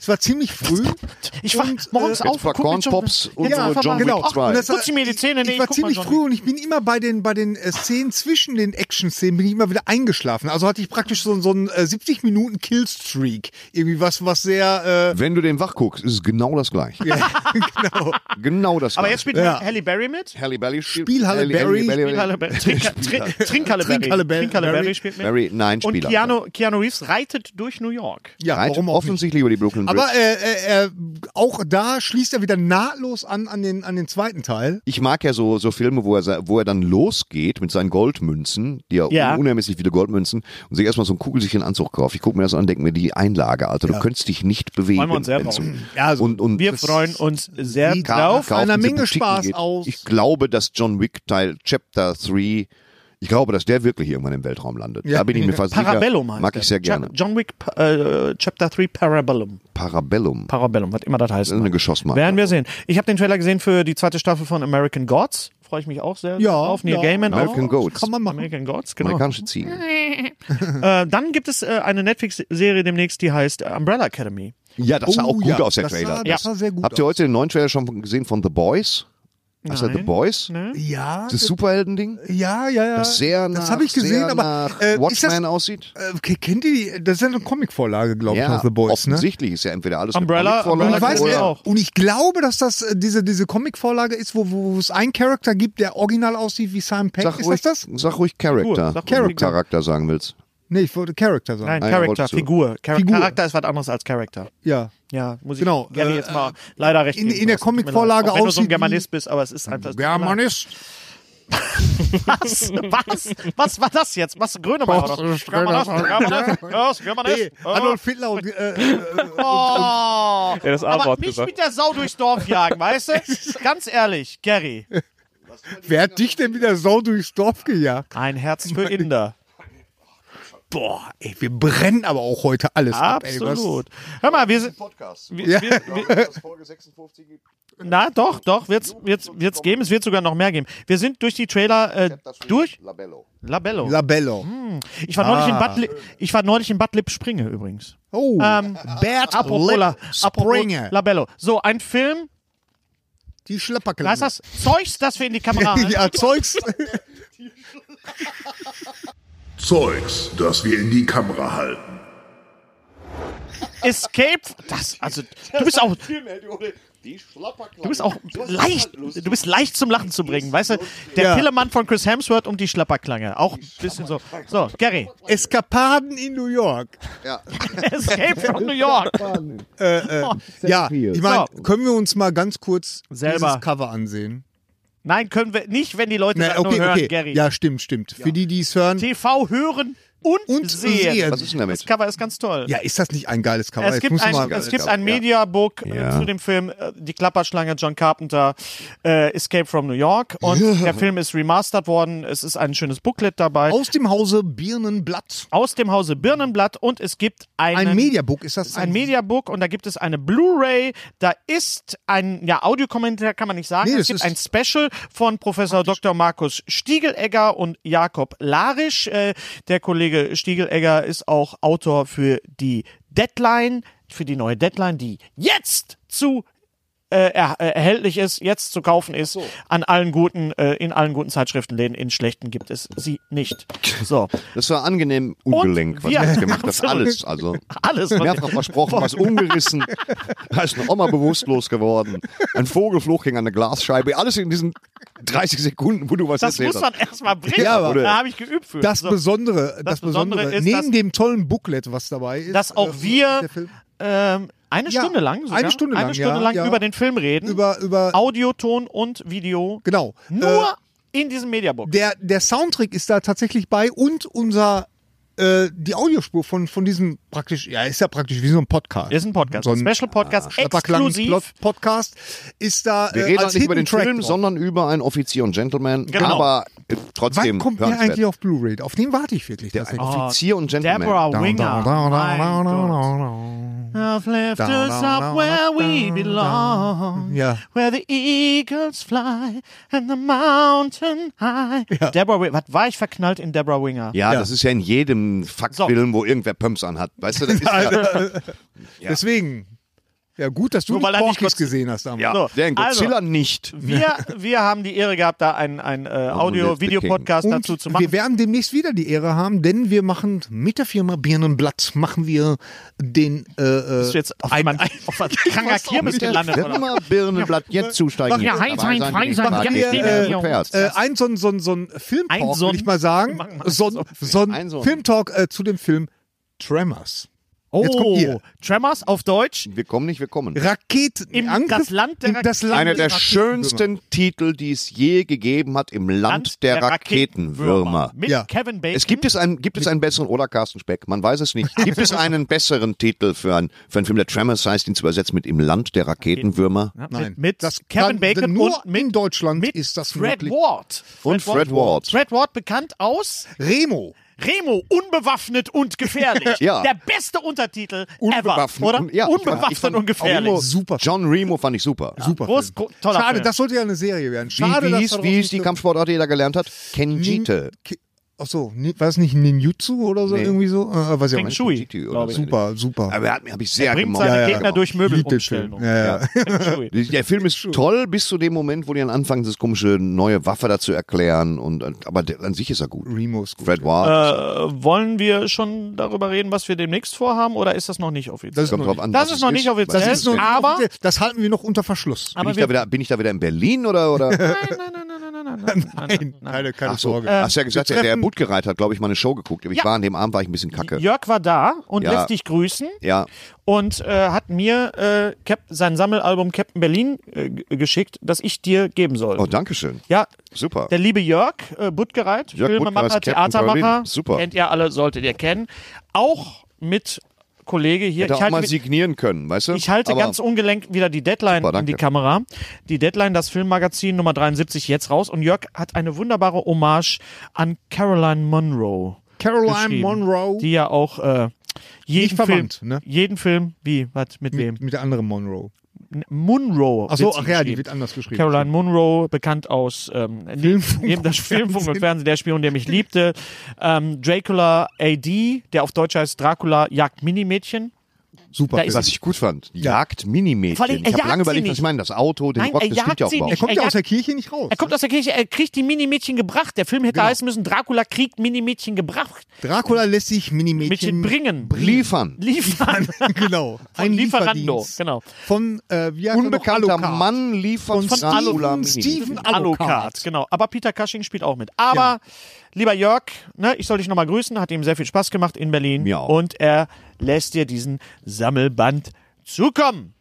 Ich war morgens
Jetzt
auf,
war
guck mir
Corn Pops und
Ja,
so John
genau.
Wick 2.
Und das
Putz mir die Zähne, nee,
ich war
guck mal
ziemlich
John
früh und ich bin immer bei den Szenen zwischen den Action-Szenen bin ich immer wieder eingeschlafen. Also hatte ich praktisch so einen 70 Minuten Killstreak. Irgendwie was sehr
Wenn du den wach guckst, ist es genau das Gleiche.
genau.
Genau das Gleiche.
Aber jetzt spielt
Ja.
Halle Berry mit.
Halle Berry
Spielhalle Berry.
Trinkhalle Berry spielt mit.
Berry, nein,
Und
Spieler.
Keanu Reeves reitet durch New York.
Ja,
Reitet
warum auch nicht?
offensichtlich über die Brooklyn Bridge.
Aber auch da schließt er wieder nahtlos an den zweiten Teil.
Ich mag ja so Filme, wo er dann losgeht mit seinen Goldmünzen, die
Ja.
unermesslich viele Goldmünzen, und sich erstmal so einen kugelsicheren Anzug kauft. Ich gucke mir das an und denke mir, die Einlage, Alter, du könntest dich nicht bewegen.
Freuen wir uns sehr
wenn's
drauf.
Ja, also
und
Wir
das
freuen uns sehr
sieht
drauf.
nach einer
in diese
Menge
Boutiquen
Spaß
geht.
aus.
Ich glaube, dass John Wick Teil Chapter 3, ich glaube, dass der wirklich irgendwann im Weltraum landet.
Ja.
Da bin ich mir fast
Parabellum
sicher.
heißt
Mag
der.
ich sehr gerne.
John Wick Chapter 3 Parabellum.
Parabellum.
Was immer das heißt.
Das ist eine Geschossmarke.
Werden wir sehen. Ich habe den Trailer gesehen für die zweite Staffel von American Gods freue ich mich auch sehr
Ja,
drauf. Neil
ja.
Gaiman
American
auch.
Goats.
Kann man machen.
American Gods, genau.
Amerikanische Ziegen.
Dann gibt es eine Netflix-Serie demnächst, die heißt Umbrella Academy.
Ja, das sah auch gut aus, der
das
Trailer.
Das sah sehr gut
Habt ihr
aus.
heute den neuen Trailer schon gesehen von The Boys? Hast du The
Nein.
Boys?
Ne?
Ja,
Das Superhelden-Ding?
ja.
Das sehr nach,
das habe ich gesehen,
sehr
aber
nach
ist
Watchmen
das,
aussieht?
kennt ihr die? Das ist ja eine Comicvorlage, glaube ich, aus The Boys, ne?
offensichtlich ist ja entweder alles
Umbrella-
eine
Und
Umbrella
ich weiß
Academy
oder
auch.
und ich glaube, dass das diese Comicvorlage ist, wo es einen Charakter gibt, der original aussieht wie Simon Pegg.
Sag
Ist
ruhig,
das?
sag ruhig Charakter,
Sag ruhig
wenn du
Figur.
Charakter sagen willst.
Nee, ich wollte Charakter sagen.
Nein,
ja,
Charakter,
wolltest du.
Figur.
Figur.
Charakter ist was anderes als Charakter.
Ja.
Ja, muss ich
Genau,
gerne jetzt mal leider recht
in
geben.
der
Thorsten. Tut mir
Comicvorlage
leid. Auch wenn du so ein
aussieht
Germanist bist, aber es ist einfach...
Germanist.
Was war das jetzt? Was? Grönemeyer oder was? Germanist?
Nee, Adolf Hitler und
Oh,
Ja, das
aber
A-Wort
nicht
gesagt.
mit der Sau durchs Dorf jagen, weißt du? Ganz ehrlich, Gary.
wer hat dich denn wieder Sau durchs Dorf gejagt?
Ein Herz für Inder.
Boah, ey, wir brennen aber auch heute alles ab, ey.
Absolut. Hör mal, wir sind...
Folge 56 gibt.
Na, doch, wird's geben. Es wird sogar noch mehr geben. Wir sind durch die Trailer durch.
Labello.
Labello.
Labello.
Ich war neulich in Bad Lippspringe übrigens.
Oh,
Bad apropos
Springe.
Labello. So, ein Film,
Die Schlepperklappe.
da ist das Zeugs, das wir in die Kamera halten.
Ja, Zeugs.
Zeugs, das wir in die Kamera halten.
Escape, du bist auch leicht zum Lachen zu bringen, weißt du? Der
Ja.
Pillemann von Chris Hemsworth und die Schlepperklange. Auch ein bisschen so. So, Gary.
Eskapaden in New York.
Escape from New York.
Ja, ich meine, können wir uns mal ganz kurz
Selber.
dieses Cover ansehen?
Nein, können wir nicht, wenn die Leute das nur hören, Gary.
Ja, stimmt. Für die es hören.
TV hören und sehen.
Was ist denn damit?
Das Cover ist ganz toll.
Ja, ist das nicht ein geiles Cover?
Es
Jetzt
gibt
muss
ein,
man-
es gibt ein Mediabook zu dem Film Die Klapperschlange, John Carpenter, Escape from New York. Und der Film ist remastert worden. Es ist ein schönes Booklet dabei.
aus dem Hause Birnenblatt.
Aus dem Hause Birnenblatt. Und es gibt
Ein Mediabook, ist das
ein Mediabook und da gibt es eine Blu-ray, da ist ein, Audiokommentar kann man nicht sagen,
Nee,
es
das
gibt
ist
ein Special von Professor Dr. Markus Stiegelegger und Jakob Larisch. Der Kollege Stiegelegger ist auch Autor für die Deadline, für die neue Deadline, die jetzt erhältlich ist, jetzt zu kaufen ist, an allen guten, in allen guten Zeitschriftenläden, in schlechten gibt es sie nicht. So.
Das war angenehm ungelenk, was
wir-
du jetzt gemacht hast.
Absolut.
Alles, also
Alles, was
mehrfach versprochen, was umgerissen, da ist eine Oma bewusstlos geworden, ein Vogel flog gegen eine Glasscheibe, alles in diesen 30 Sekunden, wo du was
das
erzählt
muss
hast.
man erstmal bringen.
Ja, aber-
da habe ich geübt für.
Das
So.
Besondere,
Das Besondere ist,
neben
dass-
dem tollen Booklet, was dabei ist,
dass auch wir
der Film,
eine
Ja,
Stunde lang sogar,
eine Stunde lang, ja.
über den Film reden.
über
Audio, Ton und Video.
genau.
Nur in diesem Mediabook.
Der Soundtrack ist da tatsächlich bei und die Audiospur von diesem ist ja praktisch wie so ein Podcast.
Ist ein Podcast,
So
ein Special-Podcast, exklusiv.
Podcast ist da
Wir reden
als
halt nicht über den
Hidden Track
Film,
drauf.
sondern über einen Offizier und Gentleman,
Genau.
aber
Wann
trotzdem
kommt der
hörenswert.
eigentlich auf Blu-ray? Auf den warte ich wirklich.
Der
tatsächlich.
Offizier und Gentleman.
Deborah Winger. Mein Gott. Have left us up where we belong,
Ja.
where the eagles fly and the mountain high.
Ja.
Deborah Winger, was war ich verknallt in Deborah Winger?
Ja,
Ja.
das ist ja in jedem Fuckfilm, wo irgendwer Pumps anhat. Weißt du, das ist ja,
Deswegen. Ja, gut, dass du
Nur weil er nicht
Porky's
Gott-
gesehen hast damals.
ja,
So,
der in Godzilla
also.
nicht.
Wir haben die Ehre gehabt, da ein Audio-Video-Podcast
Und
dazu zu machen.
wir werden demnächst wieder die Ehre haben, denn wir machen mit der Firma Birnenblatt den
Bist du jetzt auf ein kranker Kirmes gelandet,
Wenn
oder?
mal Birnenblatt jetzt zusteigen.
Ja,
jetzt
Heinz,
dabei
Heinz,
sein,
Heinz,
die
Heinz,
Party
ja,
ist
ja,
rückwärts.
ein so ein Filmtalk,
Ein
will ich mal sagen.
Machen wir
So ein
Ein so ein-
Filmtalk zu dem Film Tremors. Jetzt kommt ihr.
Tremors auf Deutsch.
Wir kommen nicht, wir kommen.
Das Land der
Einer der
Raketen-
schönsten Titel, die es je gegeben hat im Land der Raketenwürmer.
Mit
Ja.
Kevin Bacon.
Gibt es einen besseren oder Carsten Speck? Man weiß es nicht. Gibt es einen besseren Titel für einen Film, der Tremors heißt, ihn zu übersetzen mit Im Land der Raketenwürmer?
Ja,
Nein,
mit
das
Kevin
kann-
Bacon
nur
und mit,
in Deutschland
mit
ist das
Fred
möglich.
Ward.
Und Fred Ward.
Fred Ward bekannt aus
Remo.
Remo, unbewaffnet und gefährlich.
Ja.
Der beste Untertitel
Unbewaffnet
ever, oder?
und- ja,
Unbewaffnet
ich fand
und gefährlich.
Remo-
Super.
John Remo fand ich super.
Super.
Groß,
Film.
toller
Schade,
Film.
das sollte ja eine Serie werden. Schade,
Wie
dass
hieß
daraus
die
nicht so-
Kampfsportart, die er da gelernt hat? Kenjite.
Achso, war das nicht Ninjutsu oder so
Nee.
irgendwie so? Weiß ich auch
Feng
nicht.
Shui,
Kenjite oder
glaube ich.
so.
Super.
Aber hab ich sehr
Bringt
gemocht.
seine
Ja, ja.
Gegner durch Möbel
Lieb den
umstellen.
Film. Ja.
Feng Shui.
Der Film ist toll bis zu dem Moment, wo die dann anfangen, das komische neue Waffe dazu erklären. Aber an sich ist er gut.
Remo ist gut.
Fred Ward.
Wollen wir schon darüber reden, was wir demnächst vorhaben, oder ist das noch nicht offiziell?
Das ist
Kommt
noch
drauf an,
Das
was
ist
es
noch nicht offiziell.
Das ist noch
aber
das halten wir noch unter Verschluss.
aber
Bin ich da wieder in Berlin oder?
Keine
Ach so,
Sorge.
hast ja gesagt,
wir
der
treffen-
Butgereit hat, glaube ich, mal eine Show geguckt. Ich
Ja.
war an dem Abend, war ich ein bisschen kacke.
Jörg war da und
Ja.
lässt dich grüßen
Ja,
und hat mir sein Sammelalbum Captain Berlin geschickt, das ich dir geben soll.
oh, danke schön.
Ja,
Super.
der liebe Jörg Buttgereit,
Jörg
Filmemacher,
Buttgereit, Captain
Theatermacher,
Berlin. Super.
kennt ihr alle, solltet ihr kennen. Auch mit Kollege hier.
Hätte
Ich
auch
halte
mal
mit-
signieren können, weißt du?
Ich halte
Aber
ganz ungelenkt wieder die Deadline
Super,
in die
danke.
Kamera. Die Deadline, das Filmmagazin Nummer 73 jetzt raus. Und Jörg hat eine wunderbare Hommage an Caroline Munro.
Caroline
geschrieben,
Munro.
Die ja auch jeden
Nicht verwandt,
Film,
ne?
jeden Film, wie, was, mit wem?
Mit der anderen Monroe.
Munro.
Achso,
wird sie
ach ja, die
geschrieben.
wird anders geschrieben.
Caroline Munro, bekannt aus neben das Filmfunk und Fernsehen, der Spion, der mich liebte. Dracula AD, der auf Deutsch heißt Dracula jagt Minimädchen.
Super.
Da
Film.
ist
was ich gut fand.
Ja.
Jagt Minimädchen.
Vor allem, er
Ich habe
jagt
lange
sie
überlegt, was
nicht.
ich meine. Das Auto, den
Nein,
Rock,
er
das stimmt ja
jagt
auch
sie
überhaupt
nicht.
Er kommt
Er
ja aus
jagt-
der Kirche nicht raus.
Er kommt aus der Kirche, er kriegt die Minimädchen gebracht. Der Film hätte heißen müssen, Dracula kriegt Minimädchen gebracht.
Dracula lässt sich
Mädchen
Minimädchen
bringen.
Liefern.
Liefern.
Genau.
Von Lieferando.
Lieferdienst.
Genau.
Von wie heißt er noch?
Unbekannter
Alucard.
Mann liefert
Von
Dracula
Steven
Minimädchen.
Alucard. Genau. Aber Peter Cushing spielt auch mit. Aber, lieber Jörg, ne, ich soll dich nochmal grüßen. Hat ihm sehr viel Spaß gemacht in Berlin.
Mir auch.
Und er lässt dir diesen Sammelband zukommen.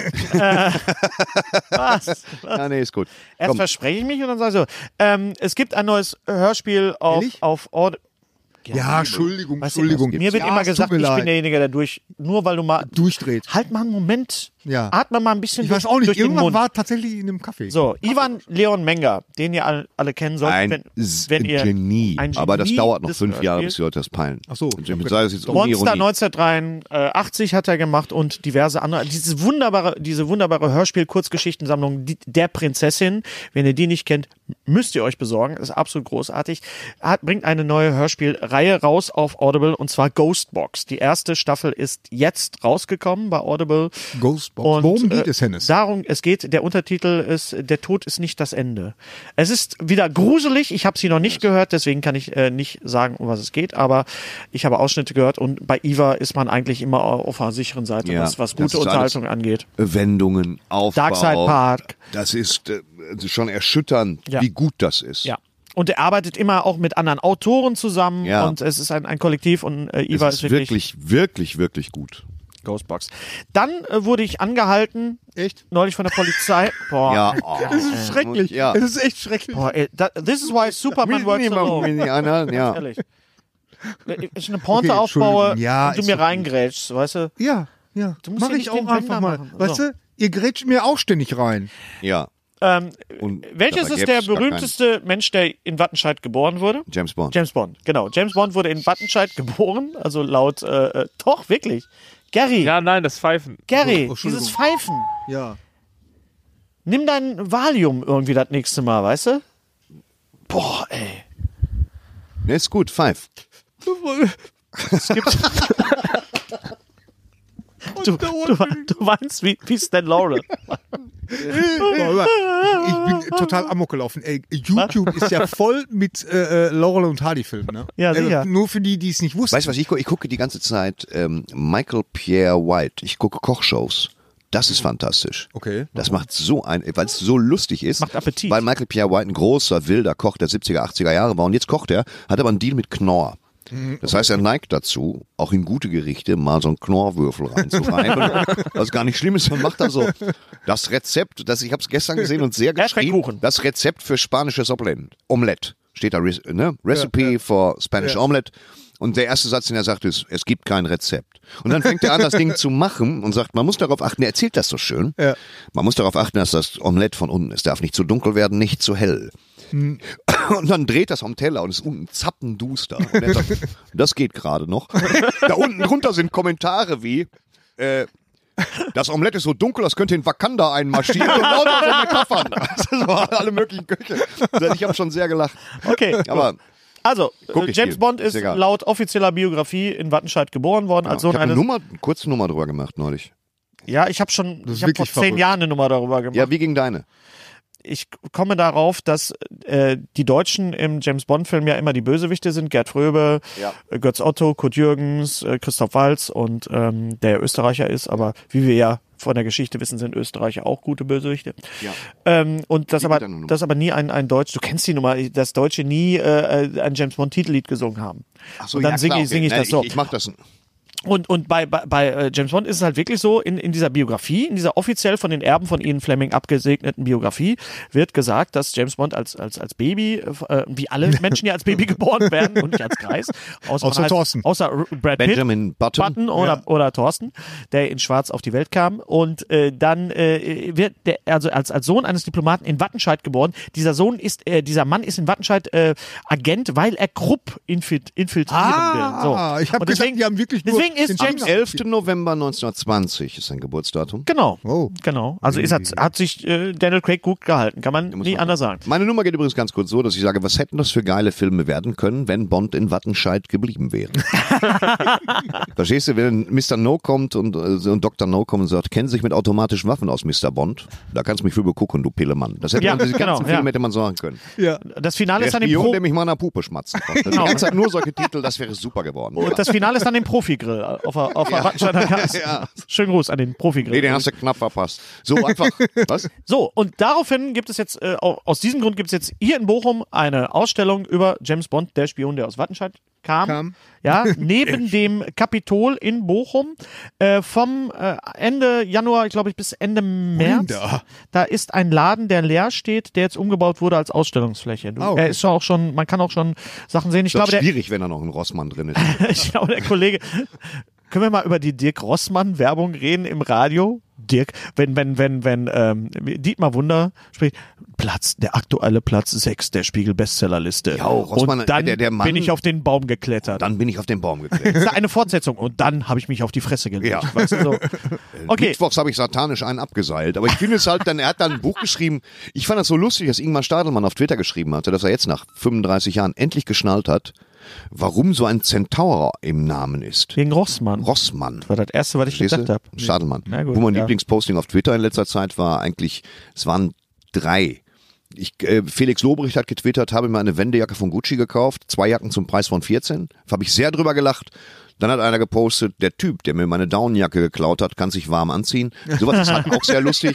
Was?
Ja, nee, ist gut.
Erst
Komm,
verspreche ich mich und dann sage ich so, es gibt ein neues Hörspiel
Ehrlich?
auf Audible.
Ja, Entschuldigung,
Weißt du,
Entschuldigung.
Mir wird
Ja,
immer
es
gesagt,
tut
ich
mir
bin
leid.
derjenige, der nur weil du mal
Durchdreht.
halt mal einen Moment,
Ja.
atme mal ein bisschen
Ich weiß auch nicht,
durch den
irgendwann
Mund.
war tatsächlich in einem Café.
So, Ivan Leon Menger, den ihr alle kennen solltet, wenn ihr
Genie.
ein
Aber das
Genie
dauert noch
des
5 Jahre,
Hörspiels.
bis die Leute das peilen.
Ach so,
Und ich
okay.
sage es jetzt ohne
Monster
Ironie.
1983 hat er gemacht und diverse andere. Diese wunderbare Hörspiel-Kurzgeschichtensammlung der Prinzessin, wenn ihr die nicht kennt, müsst ihr euch besorgen. Ist absolut großartig. Bringt eine neue Hörspielreihe raus auf Audible und zwar Ghostbox. Die erste Staffel ist jetzt rausgekommen bei Audible.
Ghostbox.
Und,
Worum geht es, Hennes?
Der Untertitel ist Der Tod ist nicht das Ende. Es ist wieder gruselig, ich habe sie noch nicht gehört, deswegen kann ich nicht sagen, um was es geht, aber ich habe Ausschnitte gehört und bei Iva ist man eigentlich immer auf der sicheren Seite,
Ja,
was
das
gute
ist
Unterhaltung angeht.
Wendungen, Aufbau.
Darkside Park.
Das ist schon erschütternd,
Ja.
wie gut das ist.
Ja. Und er arbeitet immer auch mit anderen Autoren zusammen
Ja.
und es ist ein Kollektiv und Iva
Es ist wirklich gut.
Ghostbox. Dann wurde ich angehalten,
Echt?
neulich von der Polizei. Boah,
Ja,
Das ist schrecklich.
Ja.
Das ist echt schrecklich.
boah, this is why Superman works alone.
Ja.
Ehrlich. Ich eine Pointe
Okay,
aufbaue
Entschuldigung. Ja,
und du
ist
mir
okay.
reingrätschst, weißt du?
Ja.
Du musst
Mach
ja
ich
nicht
auch
den
einfach
Wender
mal.
machen.
Weißt
So.
du, ihr grätscht mir auch ständig rein.
Ja. Und
Welches
dabei
ist der
gäb's gar
berühmteste Mensch, der in Wattenscheid geboren wurde?
keinen James Bond.
James Bond, genau. James Bond wurde in Wattenscheid geboren, also laut, doch, wirklich. Gary,
Ja, nein, das Pfeifen.
Gary,
Oh, Entschuldigung.
dieses Pfeifen.
Ja.
Nimm dein Valium irgendwie das nächste Mal, weißt du? Boah, ey.
Ne, ist gut, 5.
Es gibt... Du weinst wie Stan Laurel.
Ich bin total amok gelaufen. Ey, YouTube ist ja voll mit Laurel und Hardy Filmen. Ne?
Ja, sicher.
Nur für die, die es nicht wussten.
Weißt du was, ich gucke die ganze Zeit Michael Pierre White. Ich gucke Kochshows. Das ist fantastisch.
Okay.
Das macht weil es so lustig ist.
Macht Appetit.
Weil Michael Pierre White ein großer, wilder Koch der 70er, 80er Jahre war. Und jetzt kocht er, hat aber einen Deal mit Knorr. Das heißt, er neigt dazu, auch in gute Gerichte mal so einen Knorrwürfel reinzureiben. Was gar nicht schlimm ist, man macht da so das Rezept, ich habe es gestern gesehen und sehr geschrieben,
Erdbeerkuchen.
das Rezept für spanisches Omelette. Steht da, ne? Recipe for Spanish Omelette. Und der erste Satz, den er sagt, ist, es gibt kein Rezept. Und dann fängt er an, das Ding zu machen und sagt, man muss darauf achten, er erzählt das so schön,
Ja.
man muss darauf achten, dass das Omelette von unten, es darf nicht zu dunkel werden, nicht zu hell. Und dann dreht das am Teller und ist unten zappenduster. Und er sagt, das geht gerade noch. Da unten drunter sind Kommentare wie, das Omelett ist so dunkel, das könnte in Wakanda einmarschieren und lauter so Metaphern. Das waren alle möglichen Köche. Ich habe schon sehr gelacht.
Okay,
Aber
also,
Guck ich
James
viel.
Bond ist
Ist egal.
laut offizieller Biografie in Wattenscheid geboren worden, als Sohn
ich habe
eines...
eine kurze Nummer drüber gemacht neulich.
Ja, ich habe vor
wirklich
10
verrückt.
Jahren eine Nummer darüber gemacht.
Ja, wie ging deine?
Ich komme darauf, dass die Deutschen im James-Bond-Film ja immer die Bösewichte sind. Gerd Fröbe, Götz Otto, Kurt Jürgens, Christoph Waltz und der Österreicher ist, aber wie wir ja von der Geschichte wissen, sind Österreicher auch gute Bösewichte.
Ja.
Und das
Wie
aber,
geht deine Nummer?
das aber nie ein Deutsch, du kennst die Nummer, dass Deutsche nie ein James-Bond-Titellied gesungen haben.
Ach so,
Und dann
ja,
singe
klar,
ich
okay.
das so.
Ich mach das.
Und bei James Bond ist es halt wirklich so, in dieser Biografie, in dieser offiziell von den Erben von Ian Fleming abgesegneten Biografie, wird gesagt, dass James Bond als Baby, wie alle Menschen, die als Baby geboren werden und nicht als Kreis,
Außer Thorsten.
Außer Brad Pitt,
Benjamin Button.
oder Thorsten, der in Schwarz auf die Welt kam. Und dann wird der, also als Sohn eines Diplomaten in Wattenscheid geboren. Dieser Mann ist in Wattenscheid Agent, weil er Krupp infiltrieren will. So.
Ich habe
Und
gesagt, die haben wirklich nur
deswegen ist
den
James
Finger-
11. November 1920 ist sein Geburtsdatum.
Genau,
Oh.
genau. Also hat sich Daniel Craig gut gehalten, kann man nie anders sagen.
Meine Nummer geht übrigens ganz kurz so, dass ich sage, was hätten das für geile Filme werden können, wenn Bond in Wattenscheid geblieben wäre? Verstehst du, wenn Mr. No kommt und Dr. No kommt und sagt, kennen Sie sich mit automatischen Waffen aus, Mr. Bond? Da kannst du mich für begucken, du Pillemann. Das hätte
Ja,
man, diese ganzen
genau,
Filme
ja.
hätte man sagen können.
Das Finale
Der
ist dann im
Spion, der mich mal an der Puppe schmatzen konnte. Die ganze Zeit nur solche Titel, das wäre super geworden.
Und das Finale ist dann im Profigrill auf der Wattenscheider Gas.
Ja.
Schönen Gruß an den Profigrill.
Nee, den hast du knapp verpasst. So einfach, was?
So, und daraufhin gibt es jetzt, aus diesem Grund gibt es jetzt hier in Bochum eine Ausstellung über James Bond, der Spion, der aus Wattenscheid kam. Ja, neben dem Kapitol in Bochum vom Ende Januar, ich glaube, bis Ende März. Da ist ein Laden, der leer steht, der jetzt umgebaut wurde als Ausstellungsfläche.
Okay.
Er ist auch schon, man kann auch schon Sachen sehen. Ich
Das
glaube,
ist schwierig, wenn da noch ein Rossmann drin ist.
ich glaube, der Kollege. Können wir mal über die Dirk Rossmann Werbung reden im Radio? Dirk, wenn Dietmar Wunder spricht, der aktuelle Platz 6 der Spiegel-Bestsellerliste.
Ja, Rossmann,
und dann
der Mann-
bin ich auf den Baum geklettert.
Dann bin ich auf den Baum geklettert.
Das ist eine Fortsetzung und dann habe ich mich auf die Fresse gelegt.
Ja.
Weißt du, so. Okay,
Mittwochs habe ich satanisch einen abgeseilt. Aber ich finde es halt, er hat dann ein Buch geschrieben. Ich fand das so lustig, dass Ingmar Stadelmann auf Twitter geschrieben hatte, dass er jetzt nach 35 Jahren endlich geschnallt hat, warum so ein Zentaur im Namen ist.
wegen Rossmann.
Rossmann.
Das war das Erste, was ich
Verstehst
gedacht
du?
habe.
Stadelmann.
Na gut,
Wo mein
ja.
Lieblingsposting auf Twitter in letzter Zeit war eigentlich, es waren 3. Felix Lobrecht hat getwittert, habe mir eine Wendejacke von Gucci gekauft, 2 Jacken zum Preis von 14. Da habe ich sehr drüber gelacht. Dann hat einer gepostet, der Typ, der mir meine Downjacke geklaut hat, kann sich warm anziehen. Sowas ist halt auch sehr lustig.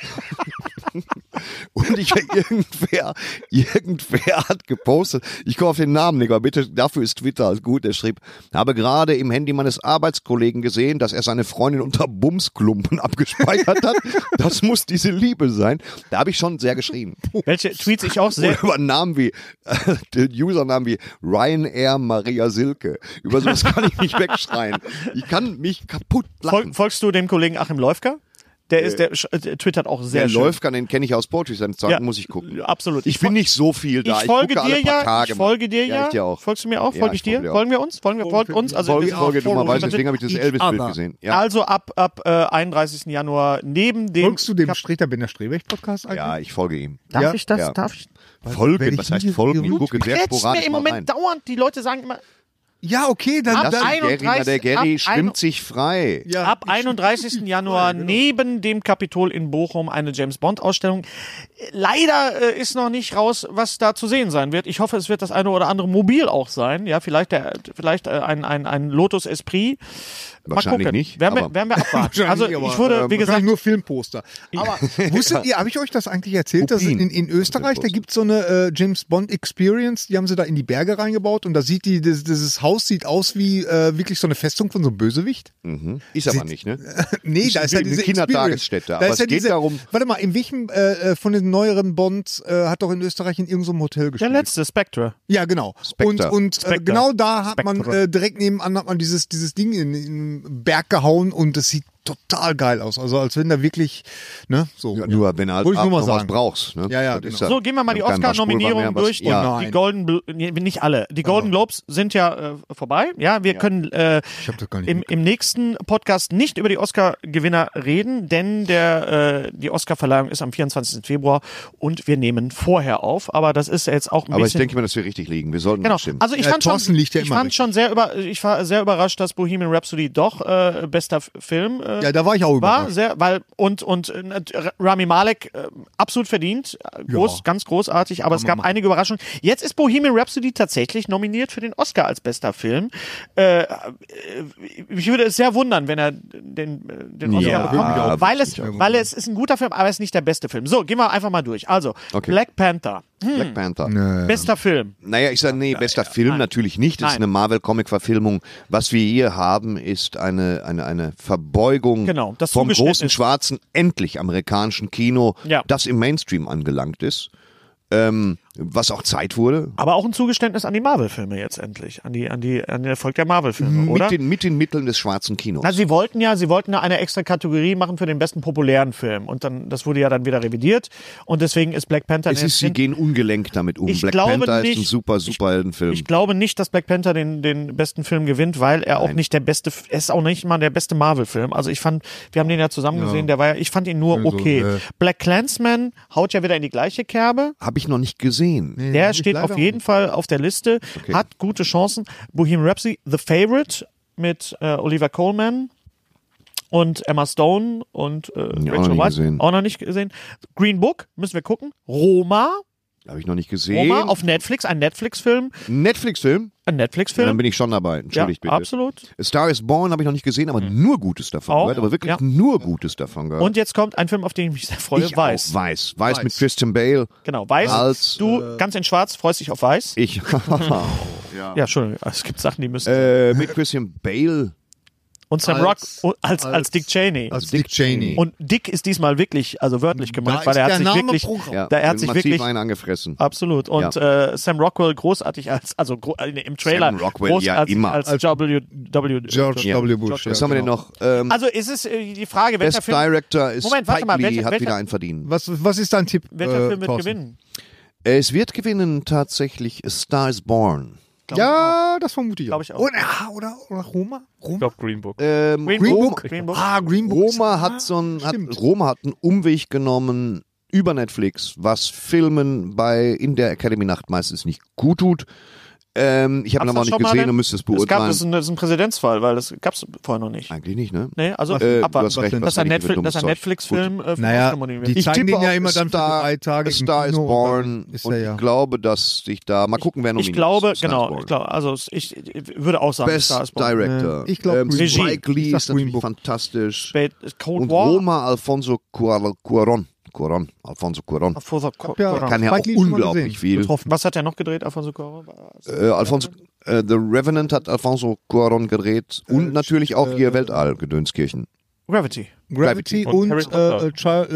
Und irgendwer hat gepostet, ich komme auf den Namen nicht, aber bitte, dafür ist Twitter gut, er schrieb, habe gerade im Handy meines Arbeitskollegen gesehen, dass er seine Freundin unter Bumsklumpen abgespeichert hat. Das muss diese Liebe sein. Da habe ich schon sehr geschrien.
Welche Tweets ich auch sehr...
Oder über Namen wie, den Usernamen wie Ryanair Maria Silke. Über sowas kann ich nicht wegschreien. Ich kann mich kaputt lachen.
Folgst du dem Kollegen Achim Läufker? Der twittert auch sehr
Der
schön.
Läufker, den kenne ich aus Poetry Zeiten,
Ja,
muss ich gucken.
Absolut.
Ich bin nicht so viel da.
Ich folge
gucke alle
dir
paar
ja.
Tage
Ich folge dir
mal.
ja.
Ich dir auch.
Folgst du mir auch?
Ja,
Folge ich dir?
dir auch.
Folgen wir uns? Folgt uns? Also
Folge dummerweise, deswegen habe ich das Elvis-Bild gesehen. Ja.
Also ab 31. Januar neben dem...
Folgst du dem Streter Bender Strebeck Podcast eigentlich?
Ja, ich folge ihm.
Darf
Ja.
ich das?
Ja.
Darf ich?
Werd
Folgen,
ich
was heißt
nie
folgen? Ich gucke sehr
Rätst
sporadisch
mir im
mal
Moment
rein.
dauernd. Die Leute sagen immer,
Ja, okay, dann,
Ab
dann
ein-
Der Gary
ab
schwimmt sich frei.
ja,
ab 31. Januar neben dem Kapitol in Bochum eine James-Bond-Ausstellung. Leider ist noch nicht raus, was da zu sehen sein wird. Ich hoffe, es wird das eine oder andere mobil auch sein. Ja, vielleicht ein Lotus Esprit. Mal
Wahrscheinlich
gucken.
nicht,
Werden
aber-
wir abwarten. Also
Wahrscheinlich,
ich würde, wie
wahrscheinlich
gesagt,
nur Filmposter. Aber wusstet ihr, habe ich euch das eigentlich erzählt, dass
Kopien.
in Österreich, da gibt es so eine James Bond Experience, die haben sie da in die Berge reingebaut und da sieht dieses Haus sieht aus wie wirklich so eine Festung von so einem Bösewicht.
Ist aber nicht, ne?
Nee, da ist ja
eine
diese
Kindertagesstätte,
Experience. Da
aber
ist ja
es geht darum-
Warte mal, in welchem von den neueren Bonds hat doch in Österreich in irgendeinem Hotel
der
gespielt?
letzte Spectre.
Ja, genau.
Spectre.
Und
Spectre.
genau da hat man
Spectre.
direkt nebenan hat man dieses Ding in den Berg gehauen und das sieht total geil aus. Also als wenn da wirklich, ne, so.
Ja, nur wenn du halt
Wollte ich nur mal
noch was
sagen.
brauchst. Ne?
Ja,
Das ist
genau.
So, gehen wir mal die
kein
Oscar-Nominierungen
Waschpulver mehr,
durch.
was- Ja.
Die Golden, nicht alle. Die Golden Globes sind ja vorbei. Ja, wir können
Ich hab das gar nicht
im nächsten Podcast nicht über die Oscar-Gewinner reden, denn die Oscar-Verleihung ist am 24. Februar und wir nehmen vorher auf. Aber das ist ja jetzt auch ein
Aber ich
bisschen...
denke mal, dass wir richtig liegen. Wir sollten
Genau.
abstimmen.
Also ich
Ja,
fand
Thorsten liegt ja
ich
immer
fand
richtig.
schon ich war sehr überrascht, dass Bohemian Rhapsody doch bester Film
Ja, da war ich auch
war.
überrascht.
Und Rami Malek absolut verdient, ganz großartig, aber es gab einige Überraschungen. Jetzt ist Bohemian Rhapsody tatsächlich nominiert für den Oscar als bester Film. Ich würde es sehr wundern, wenn er den Oscar
Ja,
bekommt,
würde
weil es ist ein guter Film, aber es ist nicht der beste Film. So, gehen wir einfach mal durch. Also,
Okay.
Black Panther,
Black Panther.
bester Film.
Naja, ich sage, nee, bester Film natürlich nicht. Das ist
Nein.
eine Marvel-Comic-Verfilmung. Was wir hier haben, ist eine Verbeugung
Genau, das
vom
Zugeständnis.
großen, schwarzen, endlich amerikanischen Kino,
Ja.
das im Mainstream angelangt ist. Was auch Zeit wurde.
Aber auch ein Zugeständnis an die Marvel-Filme jetzt endlich, an den Erfolg der Marvel-Filme, oder?
Mit den Mitteln des schwarzen Kinos.
Na, sie wollten ja eine extra Kategorie machen für den besten populären Film und das wurde ja dann wieder revidiert und deswegen ist Black Panther
Sie gehen ungelenkt damit um.
Ich
Black
glaube
Panther ist ein
nicht-
super Superheldenfilm.
Ich glaube nicht, dass Black Panther den besten Film gewinnt, weil er auch nicht er ist auch nicht mal der beste Marvel-Film. Also wir haben den ja zusammen gesehen, ich fand ihn nur okay. Black Klansman haut ja wieder in die gleiche Kerbe.
Habe ich noch nicht gesehen.
Der steht auf jeden Fall auf der Liste, hat gute Chancen. Bohemian Rhapsody, The Favorite mit Oliver Coleman und Emma Stone und
noch
Rachel
nicht
Weisz.
gesehen.
Auch noch nicht gesehen. Green Book, müssen wir gucken. Roma
Habe ich noch nicht gesehen.
auf Netflix, ein Netflix-Film.
Netflix-Film?
Ein
Ja,
Netflix-Film.
dann bin ich schon dabei.
Ja,
Entschuldigt bitte.
absolut.
A Star is Born habe ich noch nicht gesehen, aber nur Gutes davon
Auch,
gehört. Aber wirklich
ja.
nur Gutes davon gehört.
Und jetzt kommt ein Film, auf den ich mich sehr freue,
ich
Weiß.
Auch Weiß mit Christian Bale.
Genau, Weiß.
Als,
Du, ganz in schwarz, freust dich auf Weiß.
Ich.
Ja, Entschuldigung, es gibt Sachen, die müssen...
Mit Christian Bale.
und Sam Rock als Dick Cheney.
Als Dick Cheney.
Und Dick ist diesmal wirklich, also wörtlich gemeint,
Da
weil
ist
er hat
der
sich
Name
wirklich,
Programm.
Ja,
da hat sich
massiv
wirklich,
einen angefressen.
absolut. Und Sam Rockwell großartig im Trailer,
Sam Rockwell ja
großartig
immer.
als W.
George
Ja.
W. Bush.
Was haben wir denn noch?
Also ist es die Frage, welcher
Best
Film,
Director ist
Moment, warte mal,
Spike Lee,
welcher-
hat
welcher-
wieder einen verdient.
Was ist dein Tipp?
welcher Film wird
Thorsten?
gewinnen?
Es wird gewinnen tatsächlich A Star is Born.
Ja, das vermute ich
Glaube ich auch.
Oder Roma?
Ich glaube Green Book.
Green
Book?
Green Book.
Ah, Green Book.
Roma hat Roma hat einen Umweg genommen über Netflix, was Filmen in der Academy-Nacht meistens nicht gut tut. Ich habe ihn aber noch nicht gesehen und müsste es beurteilen.
Das ist ein Präzedenzfall, weil das gab es vorher noch nicht.
Eigentlich nicht, ne?
Nee, also
Du
abwarten.
hast recht,
Das
was
ist ein
war die für dummes Zeug?
Netflix-Film. für
Naja,
Oscar nominiert.
die zeigen den ja
auf
immer
A
dann für
Star-
3 Tage
A
im
Star is
Kino
Born
ist
und
er ja.
ich glaube, dass sich da mal gucken, wer nominiert
Ich glaube,
ist. Star is
genau,
Born.
ich glaube, also ich würde auch sagen,
Best
Star is Born.
Director.
Ich glaub, Green
Book.
Spike Lee
Ich sag
ist natürlich
Green Book.
fantastisch.
Cold
Und
War.
Roma Alfonso Cuarón. Alfonso Cuarón.
Ja,
Kann ja auch
Spike Lee schon mal
unglaublich
gesehen.
viel.
Getroffen.
Was hat er noch gedreht, Alfonso Cuarón?
The Revenant hat Alfonso Cuarón gedreht und natürlich auch hier Weltall, Gedönskirchen.
Gravity.
Gravity
Und
und
Harry Potter.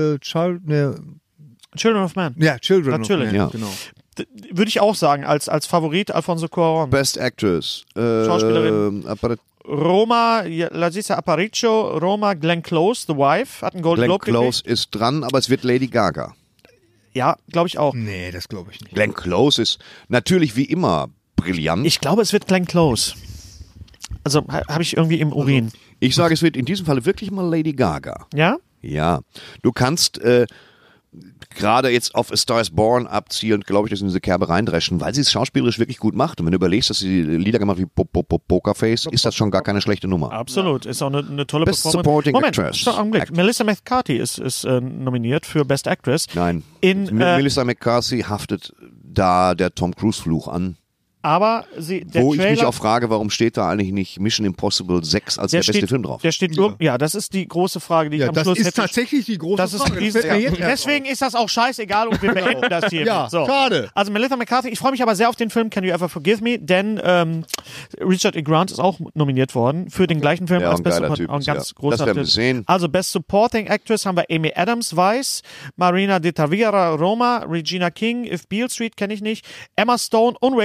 Children of Man.
Children.
Natürlich.
Of
Ja.
Man, genau.
Würde ich auch sagen, als Favorit Alfonso Cuarón.
Best Actress.
Schauspielerin. Roma, Larissa Aparicio, Roma, Glenn Close, The Wife, hat einen Golden
Glenn
Globe
Close ist dran, aber es wird Lady Gaga.
gekriegt. Ja, glaube ich auch.
Nee, das glaube ich nicht.
Glenn Close ist natürlich wie immer brillant.
Ich glaube, es wird Glenn Close. Also habe ich irgendwie im Urin.
Ich sage, es wird in diesem Falle wirklich mal Lady Gaga.
Ja?
Ja, du kannst gerade jetzt auf A Star is Born abzielend, glaube ich, dass in diese Kerbe reindreschen, weil sie es schauspielerisch wirklich gut macht. Und wenn du überlegst, dass sie Lieder gemacht hat wie Pokerface, ist das schon gar keine schlechte Nummer.
Absolut. Ist auch eine tolle
Best
Performance.
Supporting
Moment,
Actress.
stopp, Augenblick. Melissa McCarthy ist nominiert für Best Actress.
Nein,
In,
Melissa McCarthy haftet da der Tom Cruise-Fluch an.
Aber der
Wo ich mich
Trailer,
auch frage, warum steht da eigentlich nicht Mission Impossible 6 als der beste Film drauf?
Der steht ja, das ist die große Frage, die ich
Ja,
am
das
Schluss
ist
hätte.
tatsächlich die große
Das ist
Frage.
diese,
fällt mir jetzt erst
deswegen ist das auch scheißegal und wir beenden das hier.
Ja,
so.
schade.
Also Melissa McCarthy, ich freue mich aber sehr auf den Film Can You Ever Forgive Me, denn Richard E. Grant ist auch nominiert worden für den gleichen Film
Ja,
als
ein
Best
geiler
Support.
Typ
Auch ein
ist,
ganz
ja.
großer
Das werden wir
Film.
sehen.
Also Best Supporting Actress haben wir Amy Adams, Weiß, Marina de Tavira, Roma, Regina King, If Beale Street kenne ich nicht, Emma Stone und Rachel Weisz,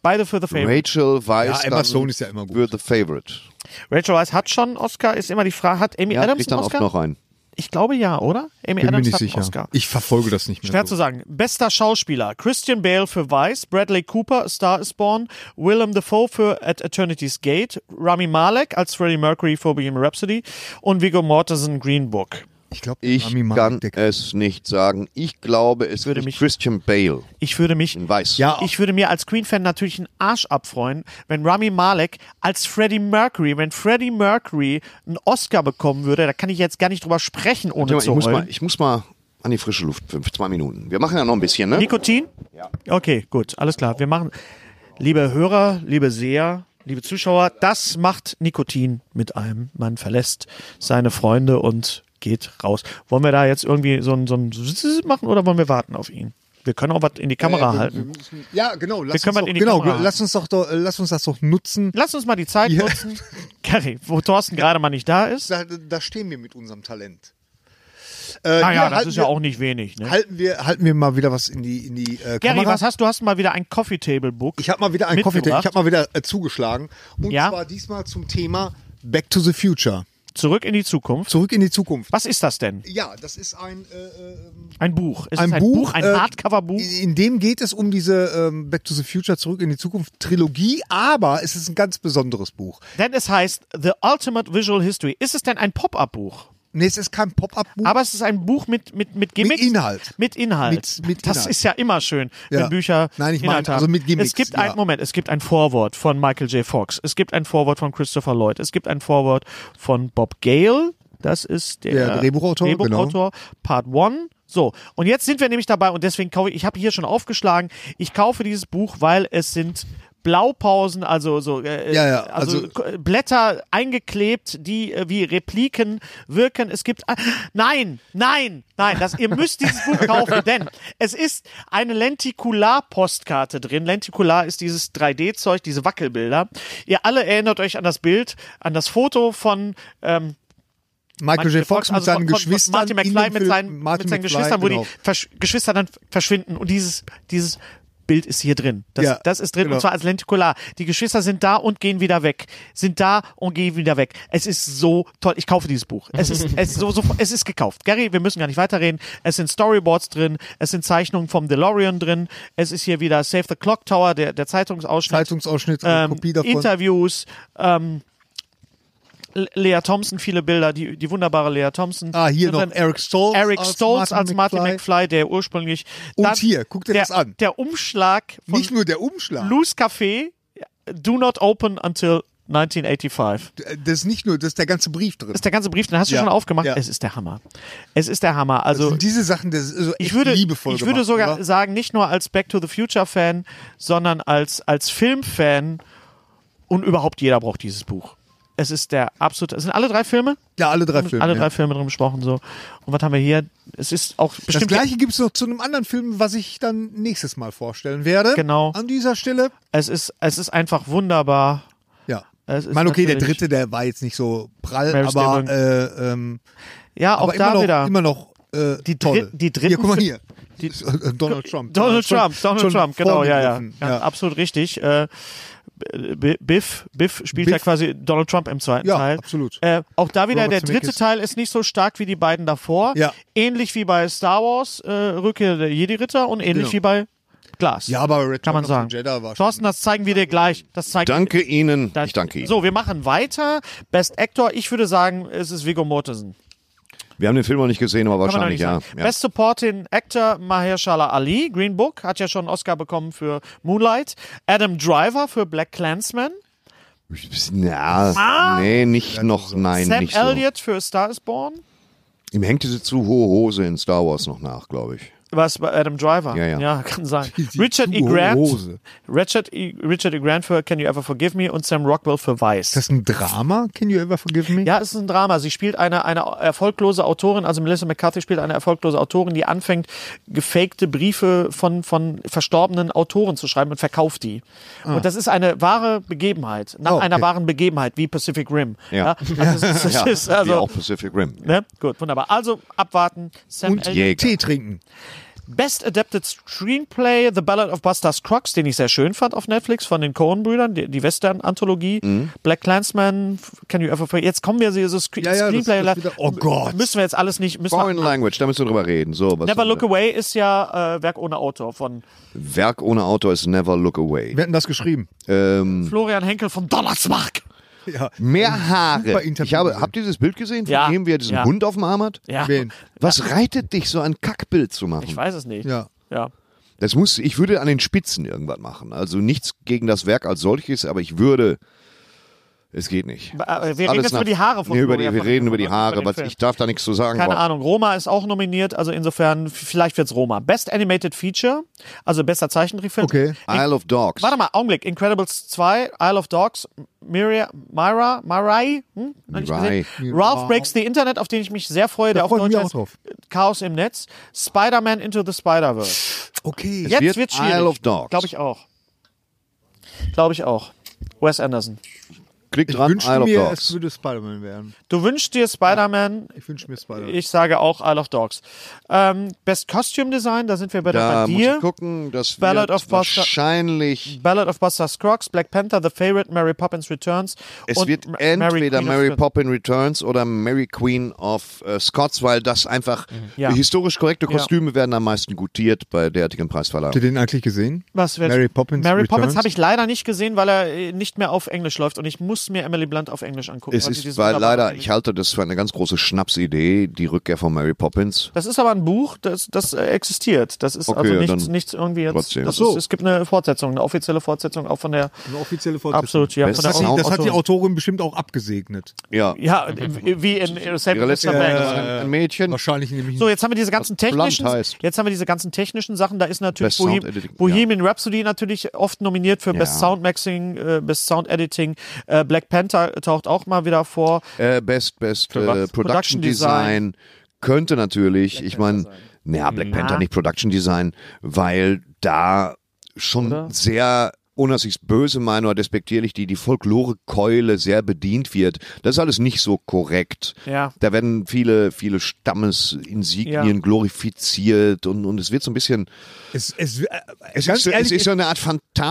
beide für The Favorite.
Rachel Weisz
Emma Stone ist ja immer gut.
für The Favorite.
Rachel Weisz hat schon einen Oscar, ist immer die Frage, hat Amy
Ja,
Adams
kriegt
einen
dann oft
Oscar?
noch einen.
Ich glaube ja, oder? Amy
Bin mir
Adams
nicht
hat einen
sicher.
Oscar.
Ich verfolge das nicht mehr.
Schwer
so.
zu sagen. Bester Schauspieler. Christian Bale für Vice, Bradley Cooper, A Star is Born, Willem Dafoe für At Eternity's Gate, Rami Malek als Freddie Mercury für Bohemian Rhapsody und Viggo Mortensen Green Book.
Ich glaube,
Ich kann es nicht sagen. Ich glaube, es
würde
ist
mich-
Christian Bale
Ich würde mich
in Weiß.
Ja,
Ich würde mir als Queen-Fan natürlich einen Arsch abfreuen, wenn Rami Malek als Freddie Mercury, wenn Freddie Mercury einen Oscar bekommen würde, da kann ich jetzt gar nicht drüber sprechen, ohne zu heulen.
Ich muss mal an die frische Luft für 2 Minuten. Wir machen ja noch ein bisschen, ne?
Nikotin? Ja. Okay, gut, alles klar. Wir machen, liebe Hörer, liebe Seher, liebe Zuschauer, das macht Nikotin mit einem. Man verlässt seine Freunde und geht raus. Wollen wir da jetzt irgendwie so ein machen oder wollen wir warten auf ihn? Wir können auch was in die Kamera halten.
Ja, genau. Lass
können
uns,
mal
doch,
in die
genau
Kamera.
lass uns das doch nutzen.
Lass uns mal die Zeit
Ja.
nutzen. Gary, wo Thorsten gerade mal nicht da ist.
Da stehen wir mit unserem Talent.
Naja, das ist ja auch nicht wenig. Ne?
Halten wir mal wieder was in die
Gary,
Kamera.
was hast du? Hast mal wieder ein Coffee Table Book.
Ich habe mal wieder ein Coffee
mitgebracht.
Ich habe mal wieder zugeschlagen. Und
Ja.
zwar diesmal zum Thema Back to the Future.
Zurück in die Zukunft.
Zurück in die Zukunft.
Was ist das denn?
Ja, das ist ein
Ein Buch. Ist
ein
es ein
Buch,
Ein Hardcover-Buch?
In dem geht es um diese Back to the Future, Zurück in die Zukunft Trilogie, aber es ist ein ganz besonderes Buch.
Denn es heißt The Ultimate Visual History. Ist es denn ein Pop-Up-Buch?
Nee, es ist kein Pop-up-Buch.
Aber es ist ein Buch mit Gimmicks.
Inhalt.
Mit Inhalt.
Mit
Das
Inhalt.
ist ja immer schön,
Ja.
wenn Bücher
Nein, ich meine,
Inhalt haben.
also mit Gimmicks,
Es gibt
ja.
es gibt ein Vorwort von Michael J. Fox. Es gibt ein Vorwort von Christopher Lloyd. Es gibt ein Vorwort von Bob Gale. Das ist der
Drehbuchautor,
Part 1. So, und jetzt sind wir nämlich dabei und deswegen kaufe ich habe hier schon aufgeschlagen, ich kaufe dieses Buch, weil es sind Blaupausen, also so
also
Blätter eingeklebt, die wie Repliken wirken. Es gibt nein, ihr müsst dieses Buch kaufen, denn es ist eine Lentikular-Postkarte drin. Lentikular ist dieses 3D-Zeug, diese Wackelbilder. Ihr alle erinnert euch an das Bild, an das Foto von
Michael J. Fox mit
also
seinen
von
Geschwistern.
Martin McFly
in dem
mit
Film.
seinen
Martin McFly,
Geschwistern, wo
genau.
die Geschwister dann verschwinden. Und dieses Bild ist hier drin. Das ist drin,
genau.
und zwar als Lentikular. Die Geschwister sind da und gehen wieder weg. Sind da und gehen wieder weg. Es ist so toll. Ich kaufe dieses Buch. Es ist gekauft. Gary, wir müssen gar nicht weiterreden. Es sind Storyboards drin. Es sind Zeichnungen vom DeLorean drin. Es ist hier wieder Save the Clock Tower, der Zeitungsausschnitt.
Kopie davon.
Interviews, Lea Thompson, viele Bilder, die wunderbare Lea Thompson.
Hier
Und
noch
dann
Eric Stoltz
als Martin McFly, der ursprünglich.
Und
dann
hier, guck dir das an.
Der Umschlag von
Nicht nur der Umschlag.
Lou's Café, Do Not Open Until 1985.
Das ist nicht nur, das ist der ganze Brief drin.
Das ist der ganze Brief, den hast du
Ja,
schon aufgemacht.
ja.
Es ist der Hammer. Es ist der Hammer. Also,
Das sind diese Sachen, das ist so echt
ich würde
liebevoll gemacht,
sogar
oder?
sagen, nicht nur als Back to the Future Fan, sondern als Filmfan und überhaupt jeder braucht dieses Buch. Es ist der absolute, es sind alle 3 Filme?
Ja, alle 3 Filme.
Alle
ja.
3 Filme drin besprochen, so. Und was haben wir hier? Es ist auch
Das
bestimmt.
gleiche gibt es noch zu einem anderen Film, was ich dann nächstes Mal vorstellen werde.
Genau.
An dieser Stelle.
Es ist einfach wunderbar.
Ja.
Es ist
Ich meine, okay, der
natürlich-
dritte, der war jetzt nicht so prall,
Mary
aber,
Ja, auch
aber
da wieder.
immer noch
Die
toll.
die dritten.
Hier, guck mal hier.
Die-
Donald Trump.
Donald Trump, genau, ja.
vorgegriffen.
Absolut richtig. Biff spielt ja quasi Donald Trump im zweiten
Ja,
Teil.
absolut.
Auch da wieder,
Robert
der dritte
Zemeckis.
Teil ist nicht so stark wie die beiden davor.
Ja.
Ähnlich wie bei Star Wars, Rückkehr der Jedi-Ritter und ähnlich
Genau.
wie bei Glass.
Ja, aber Return
kann man
of the
sagen.
Jedi war schon-
Thorsten, das zeigen wir dir gleich.
Danke Ihnen.
Das-
Ich danke Ihnen.
So, wir machen weiter. Best Actor, ich würde sagen, es ist Viggo Mortensen.
Wir haben den Film noch nicht gesehen, aber
Kann man noch
wahrscheinlich
nicht
ja.
sagen. Best Supporting Actor Mahershala Ali, Green Book, hat ja schon einen Oscar bekommen für Moonlight. Adam Driver für Black Klansman.
Ja, nee, nicht noch, nein,
Sam
nicht so.
Elliott für A Star is Born.
Ihm hängt diese zu hohe Hose in Star Wars noch nach, glaube ich.
Was bei Adam Driver?
Ja.
kann sein.
Die
Richard E.
zu hohe
Grant.
Hose.
Richard E. Grant für Can You Ever Forgive Me und Sam Rockwell für Vice.
Ist das ein Drama? Can you ever forgive me?
Ja, es ist ein Drama. Sie spielt eine erfolglose Autorin, also Melissa McCarthy spielt eine erfolglose Autorin, die anfängt, gefakte Briefe von verstorbenen Autoren zu schreiben und verkauft die. Und das ist eine wahre Begebenheit, nach
Oh, okay.
einer wahren Begebenheit, wie Pacific Rim.
Ja.
Also, es
Ja,
ist,
wie
also,
auch Pacific Rim.
ne? Gut, wunderbar. Also, abwarten. Sam
Und
Elliott.
Tee trinken.
Best Adapted Screenplay, The Ballad of Buster Scruggs, den ich sehr schön fand auf Netflix, von den Coen-Brüdern, die Western-Anthologie. Black Klansman, Can You Ever Forget? Jetzt kommen wir so Screenplay.
das wieder, oh Gott.
Müssen wir jetzt alles nicht.
Foreign Language, da müssen wir drüber reden. So, was
Never
haben
Look
wir?
Away ist ja Werk ohne Autor von
Werk ohne Autor ist Never Look Away.
Wer hat denn das geschrieben?
Florian Henkel vom Donnersmark.
Ja.
Mehr Haare.
Super Interview
Ich habe,
gesehen.
habt ihr dieses Bild gesehen, von
Ja.
dem, wie er diesen
Ja.
Hund auf dem Arm hat?
Ja.
Wen?
Was reitet dich, so ein Kackbild zu machen?
Ich weiß es nicht.
Ja.
Ja.
Ich würde an den Spitzen irgendwas machen. Also nichts gegen das Werk als solches, aber ich würde. Es geht nicht.
Wir reden jetzt über die Haare von
nee,
Florian
wir reden über die
den
Haare, weil
Film.
ich darf da nichts zu sagen.
Keine
aber
Ahnung. Roma ist auch nominiert, also insofern, vielleicht wird's Roma. Best Animated Feature, also bester Zeichentrickfilm.
Okay.
Isle of Dogs.
Warte mal, Augenblick. Incredibles 2, Isle of Dogs, Mirai, Noch nicht
Mirai.
gesehen? Ralph Breaks the Internet, auf den ich mich sehr freue, der auf
freue ich
Deutsch
mich
heißt
auch drauf.
Chaos im Netz. Spider-Man Into the Spider-Verse.
Okay.
Jetzt
wird
wird's schwierig.
Isle of Dogs.
Glaube ich auch. Glaube ich auch. Wes Anderson.
Klick
Ich
dran,
wünschte
Isle of
mir,
Dogs.
es würde Spider-Man werden.
Du wünschst dir Spider-Man.
Ich wünsche mir Spider-Man.
Ich sage auch Isle of Dogs. Best Costume Design, da sind wir bei
Da muss
dir.
ich gucken, das
Ballad
wird
of Buster-
wahrscheinlich.
Ballad of Buster Scruggs, Black Panther, The Favorite, Mary Poppins Returns.
Es
und
wird
Mary
entweder
Queen of
Mary
Scots.
Poppins Returns oder Mary Queen of Scots, weil das einfach
Ja.
historisch korrekte Kostüme werden am meisten gutiert bei derartigen Preisverleihungen.
Habt ihr den eigentlich gesehen?
Was,
Mary Poppins
Mary Poppins
Returns?
habe ich leider nicht gesehen, weil er nicht mehr auf Englisch läuft und ich muss mir Emily Blunt auf Englisch angucken.
Es
weil sie
ist,
dieses
weil
wunderbare
leider,
Englisch-
ich halte das für eine ganz große Schnapsidee, die Rückkehr von Mary Poppins.
Das ist aber ein Buch, das existiert. Das ist
Okay,
also
ja,
nichts,
dann
nichts irgendwie jetzt.
trotzdem.
Das
Ach so.
ist, es gibt eine Fortsetzung, eine offizielle Fortsetzung auch von der.
Eine offizielle Fortsetzung.
Absolut, ja.
Best
Von der
Sound-
Das hat die
Autorin.
Autorin bestimmt auch abgesegnet.
Ja.
Ja, wie in Save
Ihre letzte
Mr. Banks.
ein Mädchen.
Wahrscheinlich nämlich
So, jetzt haben wir diese ganzen technischen,
heißt.
jetzt haben wir diese ganzen technischen Sachen. Da ist natürlich
Best Sound Editing,
Bohemian Rhapsody natürlich oft nominiert für Best Sound Mixing, Best Sound Editing. Black Panther taucht auch mal wieder vor.
Best
was?
Production
Production
Design könnte natürlich, ich meine, Black Panther nicht Production Design, weil da schon sehr, ohne dass ich es böse meine oder despektierlich, die Folklore-Keule sehr bedient wird. Das ist alles nicht so korrekt.
Ja.
Da werden viele Stammesinsignien glorifiziert und es wird so ein bisschen,
Es
es ist so eine Art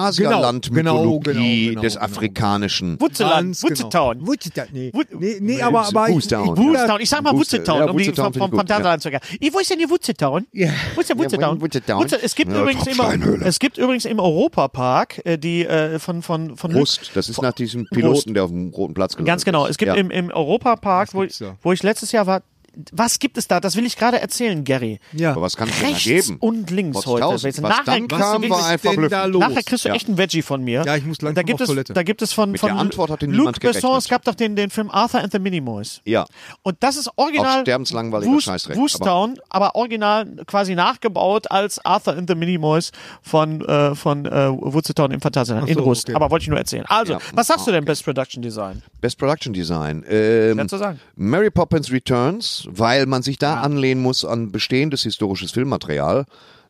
Phantasialand-Mythologie
genau,
des
genau.
Afrikanischen.
Wutzeland,
Ganz genau.
Wutzetown.
Wutzetown, nee.
Wut-
Nee, aber
Wutzetown.
Wutzetown. Ich sag mal
Wutze-
Wutzetown,
ja,
um die
Wutzetown
vom
finde ich gut,
Phantasialand zu erklären. Wo ist denn die Wutzetown?
Ja.
Wo ist der Wutzetown?
Wutzetown.
Es gibt
Ja,
übrigens es gibt übrigens im Europapark die von
Rust, das ist nach diesem Piloten, der auf dem Roten Platz gelandet
Ganz genau.
ist.
Es gibt
Ja.
im Europapark,
gibt's da?
wo ich letztes Jahr war. Was gibt es da? Das will ich gerade erzählen, Gary.
Ja.
Aber was kann es denn da
Rechts
geben?
und links
Trotz
heute.
tausend. Was
Nachher
dann
kriegst du
kam,
wirklich-
war einfach
denn da
blöd.
los?
Nachher kriegst du
Ja.
echt einen Veggie von mir.
Ja, ich muss langsam
da gibt
auf Toilette.
Da gibt es von
Mit der Antwort hatte niemand
Luc Besson,
gerechnet.
es gab doch den Film Arthur and the Minimoys.
Ja,
Und das ist original
Auch sterbenslangweiliger Scheißdreck,
Woostown, aber original quasi nachgebaut als Arthur and the Minimoys von Wutzetown im Phantasialand
Ach
in
so,
Rust.
okay.
Aber wollte ich nur erzählen. Also,
Ja.
was sagst du denn, Best Production Design?
Best Production Design.
Schwer zu sagen.
Mary Poppins Returns, weil man sich da anlehnen muss an bestehendes historisches Filmmaterial.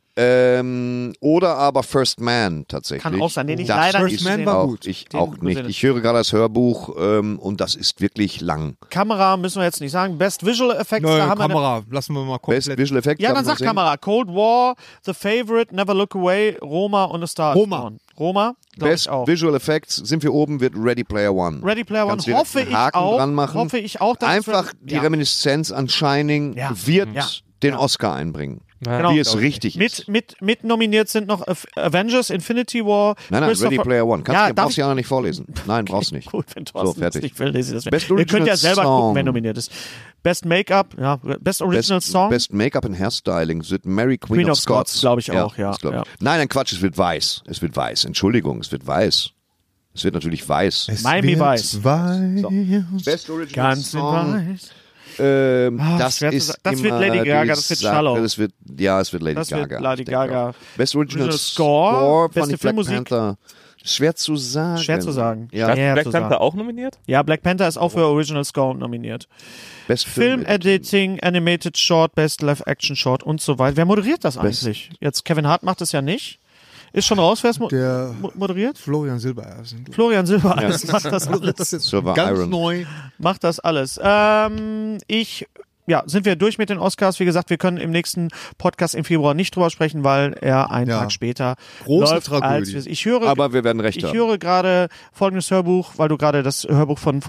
Oder aber First Man tatsächlich.
Kann auch sein, den ich
Das
leider
ist
nicht
Man
gesehen
war
habe.
gut.
Ich
Den
auch nicht.
gesehen.
Ich höre gerade das Hörbuch und das ist wirklich lang.
Kamera müssen wir jetzt nicht sagen. Best Visual Effects,
Neue
da haben wir
Kamera, lassen wir mal
Best
komplett.
Visual Effects.
Ja,
darf
dann
man
sag
sehen?
Kamera. Cold War, The Favorite, Never Look Away, Roma und A Star is
Roma.
Born. Roma, glaube
Best
ich auch.
Visual Effects sind wir oben, wird Ready Player One.
Ready Player One,
Kannst direkt
hoffe
einen
ich
Haken
auch.
dran machen.
Hoffe ich auch. dass
Einfach
es-
die
ja.
Reminiszenz an Shining
Ja.
wird
Ja.
den Oscar einbringen.
Genau.
Wie es richtig ist.
Mit nominiert sind noch Avengers, Infinity War.
Nein,
Christopher-
Ready Player One.
Ja, darf
Brauchst
ich-
du ja noch nicht vorlesen. Nein, brauchst nicht.
Gut, wenn Thorsten
fertig.
das nicht will, lese ich das.
Best
Ihr könnt ja
Original
selber
Song.
gucken, wer nominiert ist. Best Make-up, ja, Best Original Song.
Best Make-up and Hairstyling wird Mary Queen of Scots.
glaube ich auch, ja,
das glaub ich.
ja.
Nein, Quatsch, es wird weiß. Es wird weiß. Entschuldigung, es wird weiß. Es wird natürlich weiß.
Miami Vice.
Best Original
Ganz in
Song.
weiß.
Das
schwer zu
ist
sagen. Das wird
immer
Lady
die
Gaga, das wird
Sache.
Shallow.
Es wird Lady
Das wird
Gaga.
Lady
ich denke
Gaga.
auch. Best Original
Original Score,
fand
beste
ich Black
Filmmusik.
Panther. Schwer zu sagen.
Schwer zu sagen.
Ja.
Schwer
Black
zu
Panther
sagen.
auch nominiert?
Ja, Black Panther ist auch für Original Score nominiert.
Best
Film Editing, Animated Short, Best Live Action Short und so weiter. Wer moderiert das eigentlich? Jetzt Kevin Hart macht es ja nicht. Ist schon raus, wer es
Der
moderiert?
Florian Silbereisen.
Florian Silbereisen macht das alles.
Silver
Ganz
Iron.
neu.
Macht das alles. Ich sind wir durch mit den Oscars. Wie gesagt, wir können im nächsten Podcast im Februar nicht drüber sprechen, weil er einen Tag später
Große
läuft.
Tragödie.
Aber wir werden recht
Ich
haben.
höre gerade folgendes Hörbuch, weil du gerade das Hörbuch von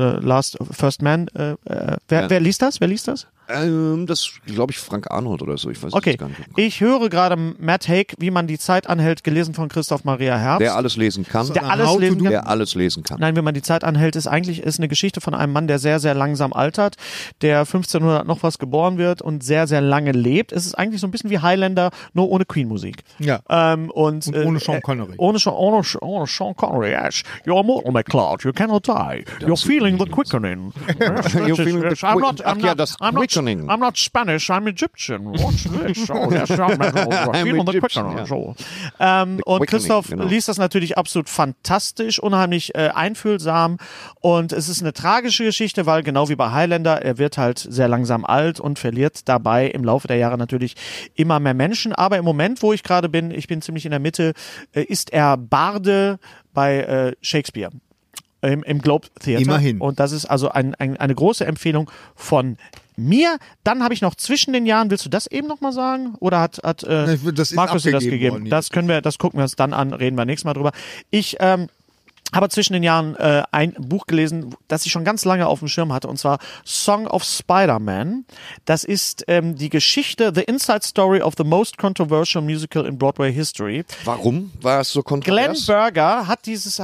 First Man, wer liest das? Wer liest das?
Das glaube ich Frank Arnold oder so. Ich weiß
Okay,
es gar nicht.
ich höre gerade Matt Haig, Wie man die Zeit anhält, gelesen von Christoph Maria Herbst.
Der alles lesen kann.
Der alles
How to
lesen
do-
kann.
Der alles lesen kann.
Nein, wenn man die Zeit anhält, ist eine Geschichte von einem Mann, der sehr, sehr langsam altert, der 1500 noch was geboren wird und sehr, sehr lange lebt. Es ist eigentlich so ein bisschen wie Highlander, nur ohne Queen-Musik.
Ja.
Und
ohne Sean Connery.
Ohne Sean Connery, yes. You're immortal, McCloud. You cannot die. You're feeling the quickening.
You're feeling the das Quickening.
I'm not Spanish, I'm Egyptian. Watch this. Oh, there's Sean McCloud. Feeling the
Egyptian,
quickening.
ja.
So. Und Christoph
genau.
liest das natürlich absolut fantastisch, unheimlich einfühlsam und es ist eine tragische Geschichte, weil genau wie bei Highlander, er wird halt sehr langsam alt und verliert dabei im Laufe der Jahre natürlich immer mehr Menschen, aber im Moment, wo ich gerade bin, ich bin ziemlich in der Mitte, ist er Barde bei Shakespeare. Im Globe Theater.
Immerhin.
Und das ist also eine große Empfehlung von mir. Dann habe ich noch zwischen den Jahren, willst du das eben nochmal sagen? Oder hat
Das ist
Markus dir das
abgegeben
gegeben?
worden.
Das gucken wir uns dann an, reden wir nächstes Mal drüber. Ich habe zwischen den Jahren ein Buch gelesen, das ich schon ganz lange auf dem Schirm hatte, und zwar Song of Spider-Man. Das ist die Geschichte, The Inside Story of the Most Controversial Musical in Broadway History.
Warum war es so
Glenn
kontrovers?
Berger hat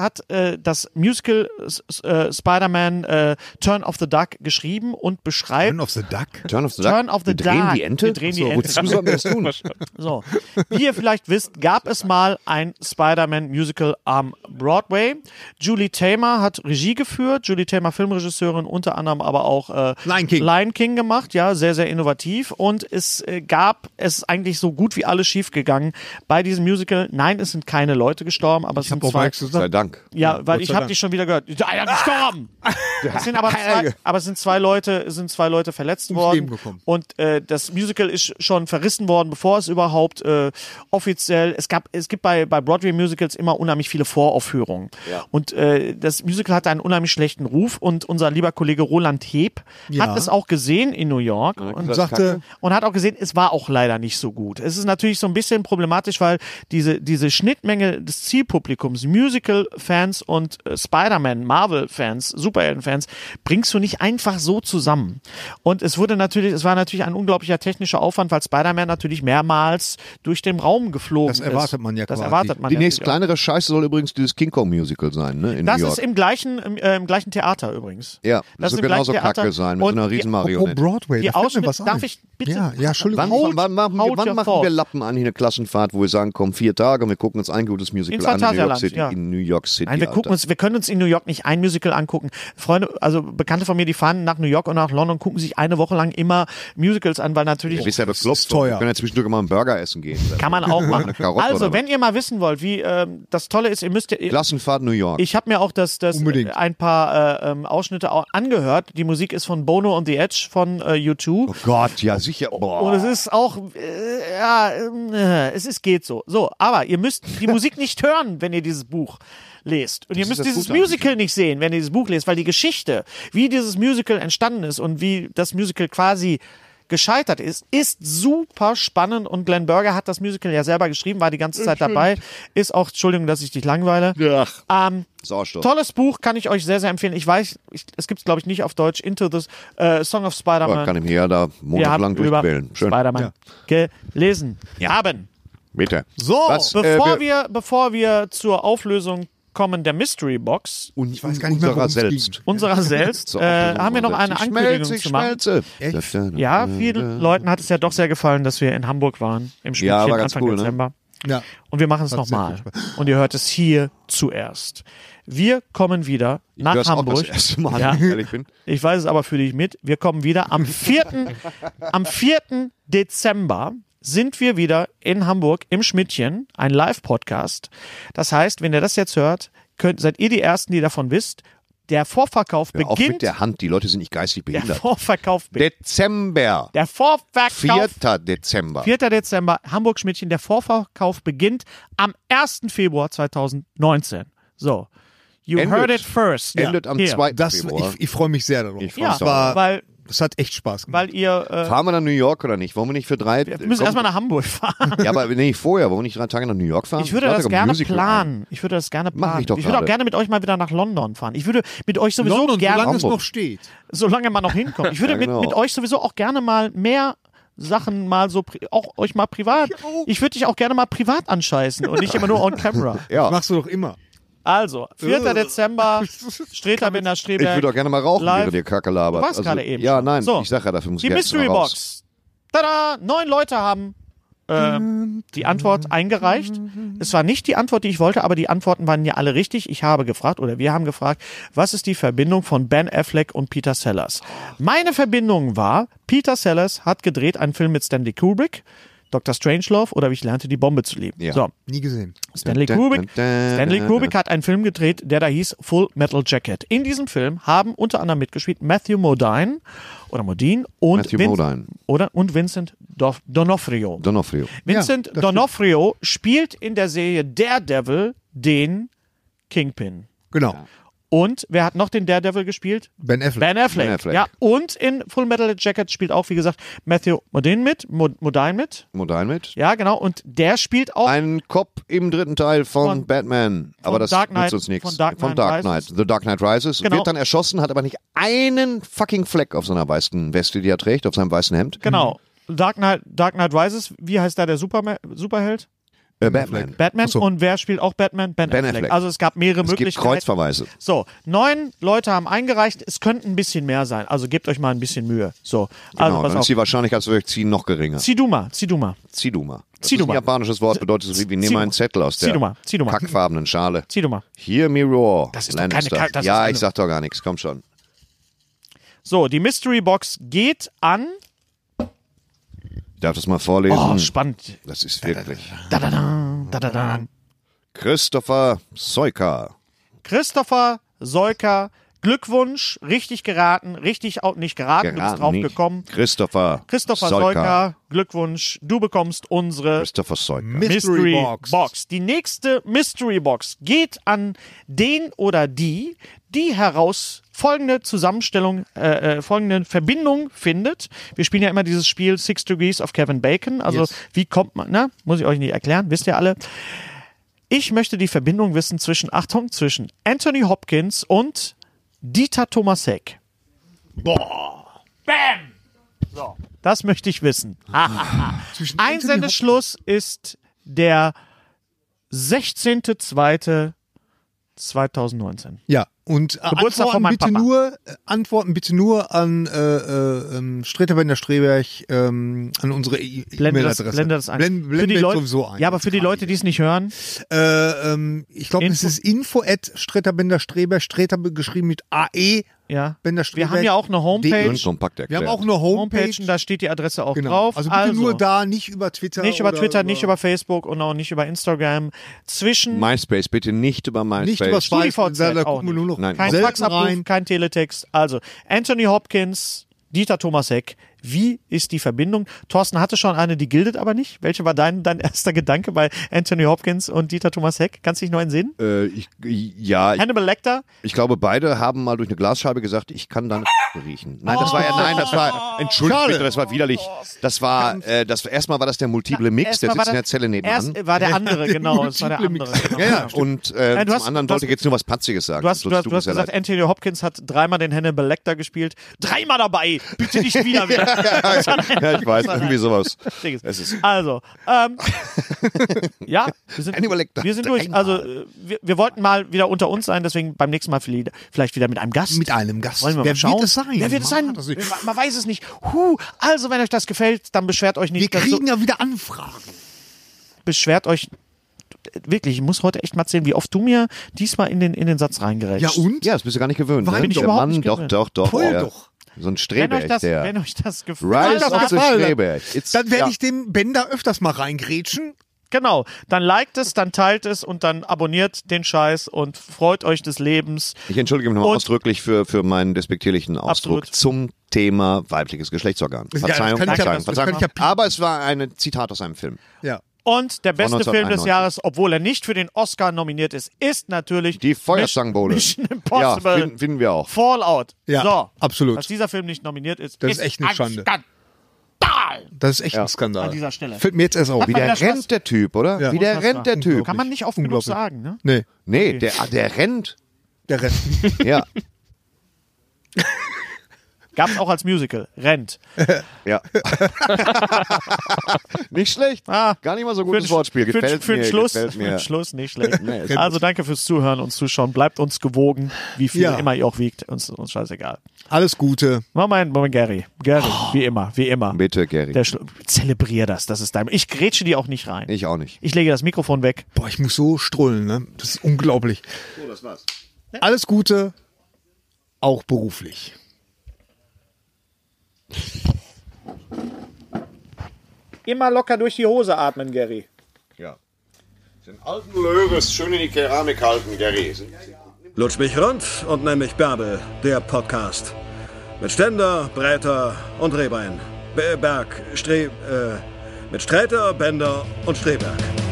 das Musical Spider-Man Turn of the Duck geschrieben und beschreibt
Turn of the Duck?
Turn of the Duck?
Turn of the
Wir drehen
Duck.
die Ente?
Wir drehen die
So,
Ente.
wozu sollen wir das tun?
So, wie ihr vielleicht wisst, gab es mal ein Spider-Man-Musical am Broadway. Julie Taymor hat Regie geführt, Julie Taymor Filmregisseurin, unter anderem aber auch Lion King gemacht, ja, sehr, sehr innovativ und es ist eigentlich so gut wie alles schief gegangen bei diesem Musical. Nein, es sind keine Leute gestorben, aber es sind zwei.
Sei Dank.
Ja, weil ich habe dich schon wieder gehört. Einer gestorben. Es sind aber es sind zwei Leute verletzt worden.
Leben gekommen.
Und das Musical ist schon verrissen worden, bevor es überhaupt offiziell. Es gibt bei Broadway Musicals immer unheimlich viele Voraufführungen. Ja. Und das Musical hatte einen unheimlich schlechten Ruf und unser lieber Kollege Roland Heb hat es auch gesehen in New York
Und sagte,
und hat auch gesehen, es war auch leider nicht so gut. Es ist natürlich so ein bisschen problematisch, weil diese Schnittmenge des Zielpublikums, Musical-Fans und Spider-Man, Marvel-Fans, Superhelden-Fans, bringst du nicht einfach so zusammen. Und es war natürlich ein unglaublicher technischer Aufwand, weil Spider-Man natürlich mehrmals durch den Raum geflogen ist.
Das erwartet man ja
Das
quasi.
erwartet man
Die
ja
nächste
wieder.
kleinere Scheiße soll übrigens dieses King Kong Musical sein, ne? In
Das
New
ist
York.
im gleichen Theater übrigens.
Ja, das
ist
soll
im
genauso
gleichen Theater.
kacke sein, mit so
Und
einer
die-
riesen
oh,
Marionette.
Broadway,
Die
da fällt mir
Ausschnitte,
was ein.
darf ich bitte?
Ja, Entschuldigung.
Wann machen wir Lappen an, hier eine Klassenfahrt, wo wir sagen, komm, 4 Tage und wir gucken uns ein gutes Musical
In
an
Phantasialand,
in New York City.
Nein, wir können uns in New York nicht ein Musical angucken. Freunde, also Bekannte von mir, die fahren nach New York und nach London, gucken sich eine Woche lang immer Musicals an, weil natürlich
Du bist ja bekloppt.
teuer.
Wir können ja zwischendurch mal einen Burger essen gehen.
kann man auch machen.
Eine Karotte
Also,
oder
wenn ihr mal wissen wollt, wie das Tolle ist, ihr müsst ja,
Klassenfahrt New York.
ich habe mir auch
Unbedingt.
ein paar Ausschnitte auch angehört. Die Musik ist von Bono on the Edge von U2.
Oh Gott, ja sicher. Boah.
Und es ist auch, geht so. So, aber ihr müsst die Musik nicht hören, wenn ihr dieses Buch lest. Und ihr müsst
das
dieses
Gute an
Musical nicht sehen, wenn ihr dieses Buch lest, weil die Geschichte, wie dieses Musical entstanden ist und wie das Musical quasi gescheitert ist super spannend und Glenn Berger hat das Musical ja selber geschrieben, war die ganze Zeit dabei, ist auch, Entschuldigung, dass ich dich langweile.
Sauerstoff.
Tolles Buch, kann ich euch sehr, sehr empfehlen. Ich weiß, es gibt es glaube ich nicht auf Deutsch, Into the Song of Spider-Man.
Aber kann ich mir ja da
Wir haben
monatelang
über
durchquälen. Schön.
Spider-Man gelesen. Haben.
Bitte.
So,
Bevor wir zur Auflösung kommen der Mystery Box
Und
weiß gar nicht mehr,
unserer
worum es
selbst.
ging.
unserer selbst,
So,
haben wir noch eine Ankündigung zu machen.
Schmelze.
Ja, vielen Leuten hat es ja doch sehr gefallen, dass wir in Hamburg waren, im Spielchen
Ja, war ganz
Anfang
cool, ne?
Dezember.
ja.
Und wir machen es
Hat sehr
nochmal.
viel Spaß.
Und ihr hört es hier zuerst. Wir kommen wieder nach
hör's auch
Hamburg.
das erste Mal,
Ja.
wenn ich ehrlich bin.
Ich weiß es aber für dich mit. Wir kommen wieder am 4. Dezember sind wir wieder in Hamburg im Schmidtchen, ein Live-Podcast. Das heißt, wenn ihr das jetzt hört, seid ihr die Ersten, die davon wisst. Der Vorverkauf
Hör auf
beginnt.
mit der Hand, die Leute sind nicht geistig
Der
behindert.
Vorverkauf beginnt.
Dezember.
Der Vorverkauf.
4. Dezember.
4. Dezember, Hamburg-Schmidtchen. Der Vorverkauf beginnt am 1. Februar 2019. So. You
Endet.
heard it first.
Endet am
Hier.
2.
Das,
Februar.
ich freue mich sehr darauf.
Ich freu
Ja,
mich auch.
war
weil
Das hat echt Spaß gemacht.
weil ihr
Fahren wir nach New York oder nicht? Wollen wir nicht für 3...
wir müssen erstmal nach Hamburg fahren.
Ja, aber nee, vorher. Wollen wir nicht 3 Tage nach New York fahren?
Ich würde
Lade
das
doch ein
gerne
Musical
planen. Ich würde das gerne
Mach
planen.
ich doch
würde auch
gerade.
gerne mit euch mal wieder nach London fahren. Ich würde mit euch sowieso
London,
gerne,
solange es
Hamburg.
noch steht.
solange man noch hinkommt. Ich würde
Ja, genau.
mit euch sowieso auch gerne mal mehr Sachen mal so, auch euch mal privat. Ich würde dich auch gerne mal privat anscheißen und nicht immer nur on camera.
Ja.
Das machst du doch immer.
Also, 4. Dezember, Streterbinder
Ich
Streberg.
würde auch gerne mal rauchen,
Live.
während ihr Kacke labert.
Du warst gerade eben
Ja,
schon.
nein,
So.
ich sag ja, dafür muss
Die
ich jetzt
Mystery
mal raus.
Box. Tada! 9 Leute haben die Antwort eingereicht. Es war nicht die Antwort, die ich wollte, aber die Antworten waren ja alle richtig. Ich habe gefragt, oder wir haben gefragt, was ist die Verbindung von Ben Affleck und Peter Sellers? Meine Verbindung war, Peter Sellers hat gedreht einen Film mit Stanley Kubrick, Dr. Strangelove oder Wie ich lernte, die Bombe zu lieben.
Ja.
So,
Nie gesehen.
Stanley Kubrick hat einen Film gedreht, der da hieß Full Metal Jacket. In diesem Film haben unter anderem mitgespielt Matthew Modine und Vincent D'Onofrio.
Donofrio.
Vincent
Ja, das stimmt.
D'Onofrio spielt in der Serie Daredevil den Kingpin.
Genau.
Und wer hat noch den Daredevil gespielt?
Ben Affleck.
Ben Affleck.
Ben Affleck.
Ja, und in Full Metal Jacket spielt auch, wie gesagt, Matthew Modine mit.
Modine mit.
Ja, genau. Und der spielt auch
Ein Cop im 3. Teil von
Von-
Batman. Aber das
Dark Knight-
nützt uns nichts.
von Dark Knight Rises.
The Dark Knight Rises.
Genau.
Wird dann erschossen, hat aber nicht einen fucking Fleck auf seiner weißen Weste, die er trägt, auf seinem weißen Hemd.
Genau. Dark Knight Rises, wie heißt da der Superheld?
Batman.
Batman.
Ach so.
Und wer spielt auch Batman? Ben Affleck. Also es gab mehrere
Es gibt
Möglichkeiten.
Kreuzverweise.
So, 9 Leute haben eingereicht. Es könnten ein bisschen mehr sein. Also gebt euch mal ein bisschen Mühe. So,
Genau,
also pass
dann
auf.
ist die Wahrscheinlichkeit, dass wir euch ziehen, noch geringer.
Zieh du mal.
Ziduma. Das
Zieh
ist
du
ein
mal.
japanisches Wort, bedeutet so wie, wir nehmen
Zieh
einen
du-
Zettel aus
Zieh
der
du mal.
kackfarbenen Schale.
Zieh du mal.
Hear me roar.
Das ist doch keine
Lannister.
das ist
Ja,
eine-
ich sag doch gar nichts, komm schon.
So, die Mystery Box geht an.
Ich darf das mal vorlesen.
Oh, spannend.
Das ist wirklich.
Da.
Christopher Seuka.
Christopher Seuka. Glückwunsch. Richtig geraten. Richtig auch nicht geraten. Du bist drauf
nicht.
gekommen.
Christopher
Seuka. Glückwunsch. Du bekommst unsere
Christopher Seuka.
Mystery
Box.
Box. Die nächste Mystery Box geht an den oder die heraus folgende Zusammenstellung, folgende Verbindung findet. Wir spielen ja immer dieses Spiel 6 Degrees of Kevin Bacon. Also
Yes.
wie kommt man, ne? Muss ich euch nicht erklären, wisst ihr alle. Ich möchte die Verbindung wissen zwischen Anthony Hopkins und Dieter Thomasek. Boah. Bam! So, das möchte ich wissen.
Zwischen
Einsendeschluss ist der 16.02.2019.
Ja, und
Geburtstag von meinem Papa.
Antworten bitte nur an Streterbender Streberg, an unsere E-Mail-Adresse.
Blende das ein.
Blende
Für die Leute,
sowieso ein.
ja, aber für die Leute, die es nicht hören,
Ich glaube, es
Info-
ist info@Streterbender Streberg, Streter geschrieben mit AE.
ja.
Bender
Wir haben ja auch eine Homepage.
Und kompakt
Wir
erklärt.
haben auch eine Homepage.
Homepage, und da steht die Adresse auch
Genau.
drauf.
Also bitte nur da, nicht über Twitter.
Nicht über
oder
Twitter, nicht über Facebook und auch nicht über Instagram. Zwischen
MySpace, bitte nicht über MySpace.
Nicht über
StudiVZ
da
auch
gucken wir nur noch
Nein.
kein
selten
Faxabruf,
rein.
kein Teletext. Also Anthony Hopkins, Dieter Thomasek. Wie ist die Verbindung? Thorsten hatte schon eine, die gildet aber nicht. Welche war dein erster Gedanke bei Anthony Hopkins und Dieter Thomasek? Kannst du dich noch entsinnen?
Ja,
Hannibal Lecter?
ich glaube, beide haben mal durch eine Glasscheibe gesagt, ich kann deine riechen. Nein, das war, entschuldigt
Schade.
bitte, das war widerlich. Das war, erstmal war das der multiple Mix, der
Erstmal
sitzt
war
in der
das-
Zelle nebenan.
Erst war der andere, genau. Es war der andere. Genau.
Ja, ja. Und
du
zum
hast-
anderen
du hast-
wollte ich jetzt nur was Patziges sagen.
Du hast
Tut mir
gesagt,
sehr leid.
Anthony Hopkins hat 3-mal den Hannibal Lecter gespielt. 3-mal dabei! Bitte nicht wieder.
Ja, ich weiß, irgendwie sowas. Es ist
Also, ja,
Hannibal Lecter.
wir sind durch.
Dreimal.
Also, wir wollten mal wieder unter uns sein, deswegen beim nächsten Mal vielleicht wieder mit einem Gast.
Mit einem Gast.
Wollen wir
Wer
mal schauen?
wird es sein?
Wer wird es sein?
Man hat das-
Man weiß es nicht. Also, wenn euch das gefällt, dann beschwert euch
Wir
nicht.
kriegen ja wieder Anfragen.
Beschwert euch. Wirklich, ich muss heute echt mal erzählen, wie oft du mir diesmal in den Satz reingerätst.
Ja, und?
Ja, das bist du gar nicht gewöhnt.
Wein
Ne?
doch.
Der
überhaupt
Mann,
nicht
doch,
gewöhnt.
doch.
Voll
ja.
doch.
So ein
Wenn
Streberg,
wenn
der.
euch das gefällt.
Rise of the
Alter.
Streberg. It's-
Dann werde
ja.
ich dem Bender öfters mal reingrätschen.
Genau, dann liked es, dann teilt es und dann abonniert den Scheiß und freut euch des Lebens.
Ich entschuldige mich nochmal
Und-
ausdrücklich für meinen despektierlichen Ausdruck
Absolut.
zum Thema weibliches Geschlechtsorgan.
Ja,
Verzeihung,
das kann ich ja-
Verzeihung,
das
Verzeihung.
kann ich ja piepen.
Aber es war ein Zitat aus einem Film.
Ja.
Und der beste Film des
1991.
Jahres, obwohl er nicht für den Oscar nominiert ist, ist natürlich
Die Feuerzangenbowle.
Mission Impossible.
Ja, finden wir auch.
Fallout.
Ja,
so,
absolut.
Dass dieser Film nicht nominiert ist,
Das ist echt eine
ein
Schande.
Skandal
Das ist echt ein Skandal.
an dieser Stelle.
Fällt mir jetzt erst auf.
Wie der rennt, der Typ, oder?
Ja.
Wie der rennt, der Typ.
Kann man nicht oft genug sagen, ne?
Nee,
Nee, der rennt.
der rennt.
Ja.
Gab's auch als Musical. Rennt.
Ja. Nicht schlecht. Gar nicht mal so gutes Wortspiel. Gefällt
für
mir.
den Schluss,
Gefällt
für
mir.
den Schluss nicht schlecht.
Nee, ist
Also danke fürs Zuhören und Zuschauen. Bleibt uns gewogen, wie viel
Ja.
immer ihr auch wiegt. Uns scheißegal.
Alles Gute.
Moment, Gary. Gary, wie immer.
Bitte, Gary.
Zelebrier das ist dein. Ich grätsche die auch nicht rein.
Ich auch nicht.
Ich lege das Mikrofon weg.
Boah, ich muss so strullen, ne? Das ist unglaublich.
So, das war's.
Alles Gute, auch beruflich.
Immer locker durch die Hose atmen, Gary.
Ja. Den alten Löres schön in die Keramik halten, Gary.
Lutsch mich rund und nenn mich Bärbel, der Podcast. Mit Ständer, Breiter und Rehbein. Mit Sträter, Bänder und Strehberg.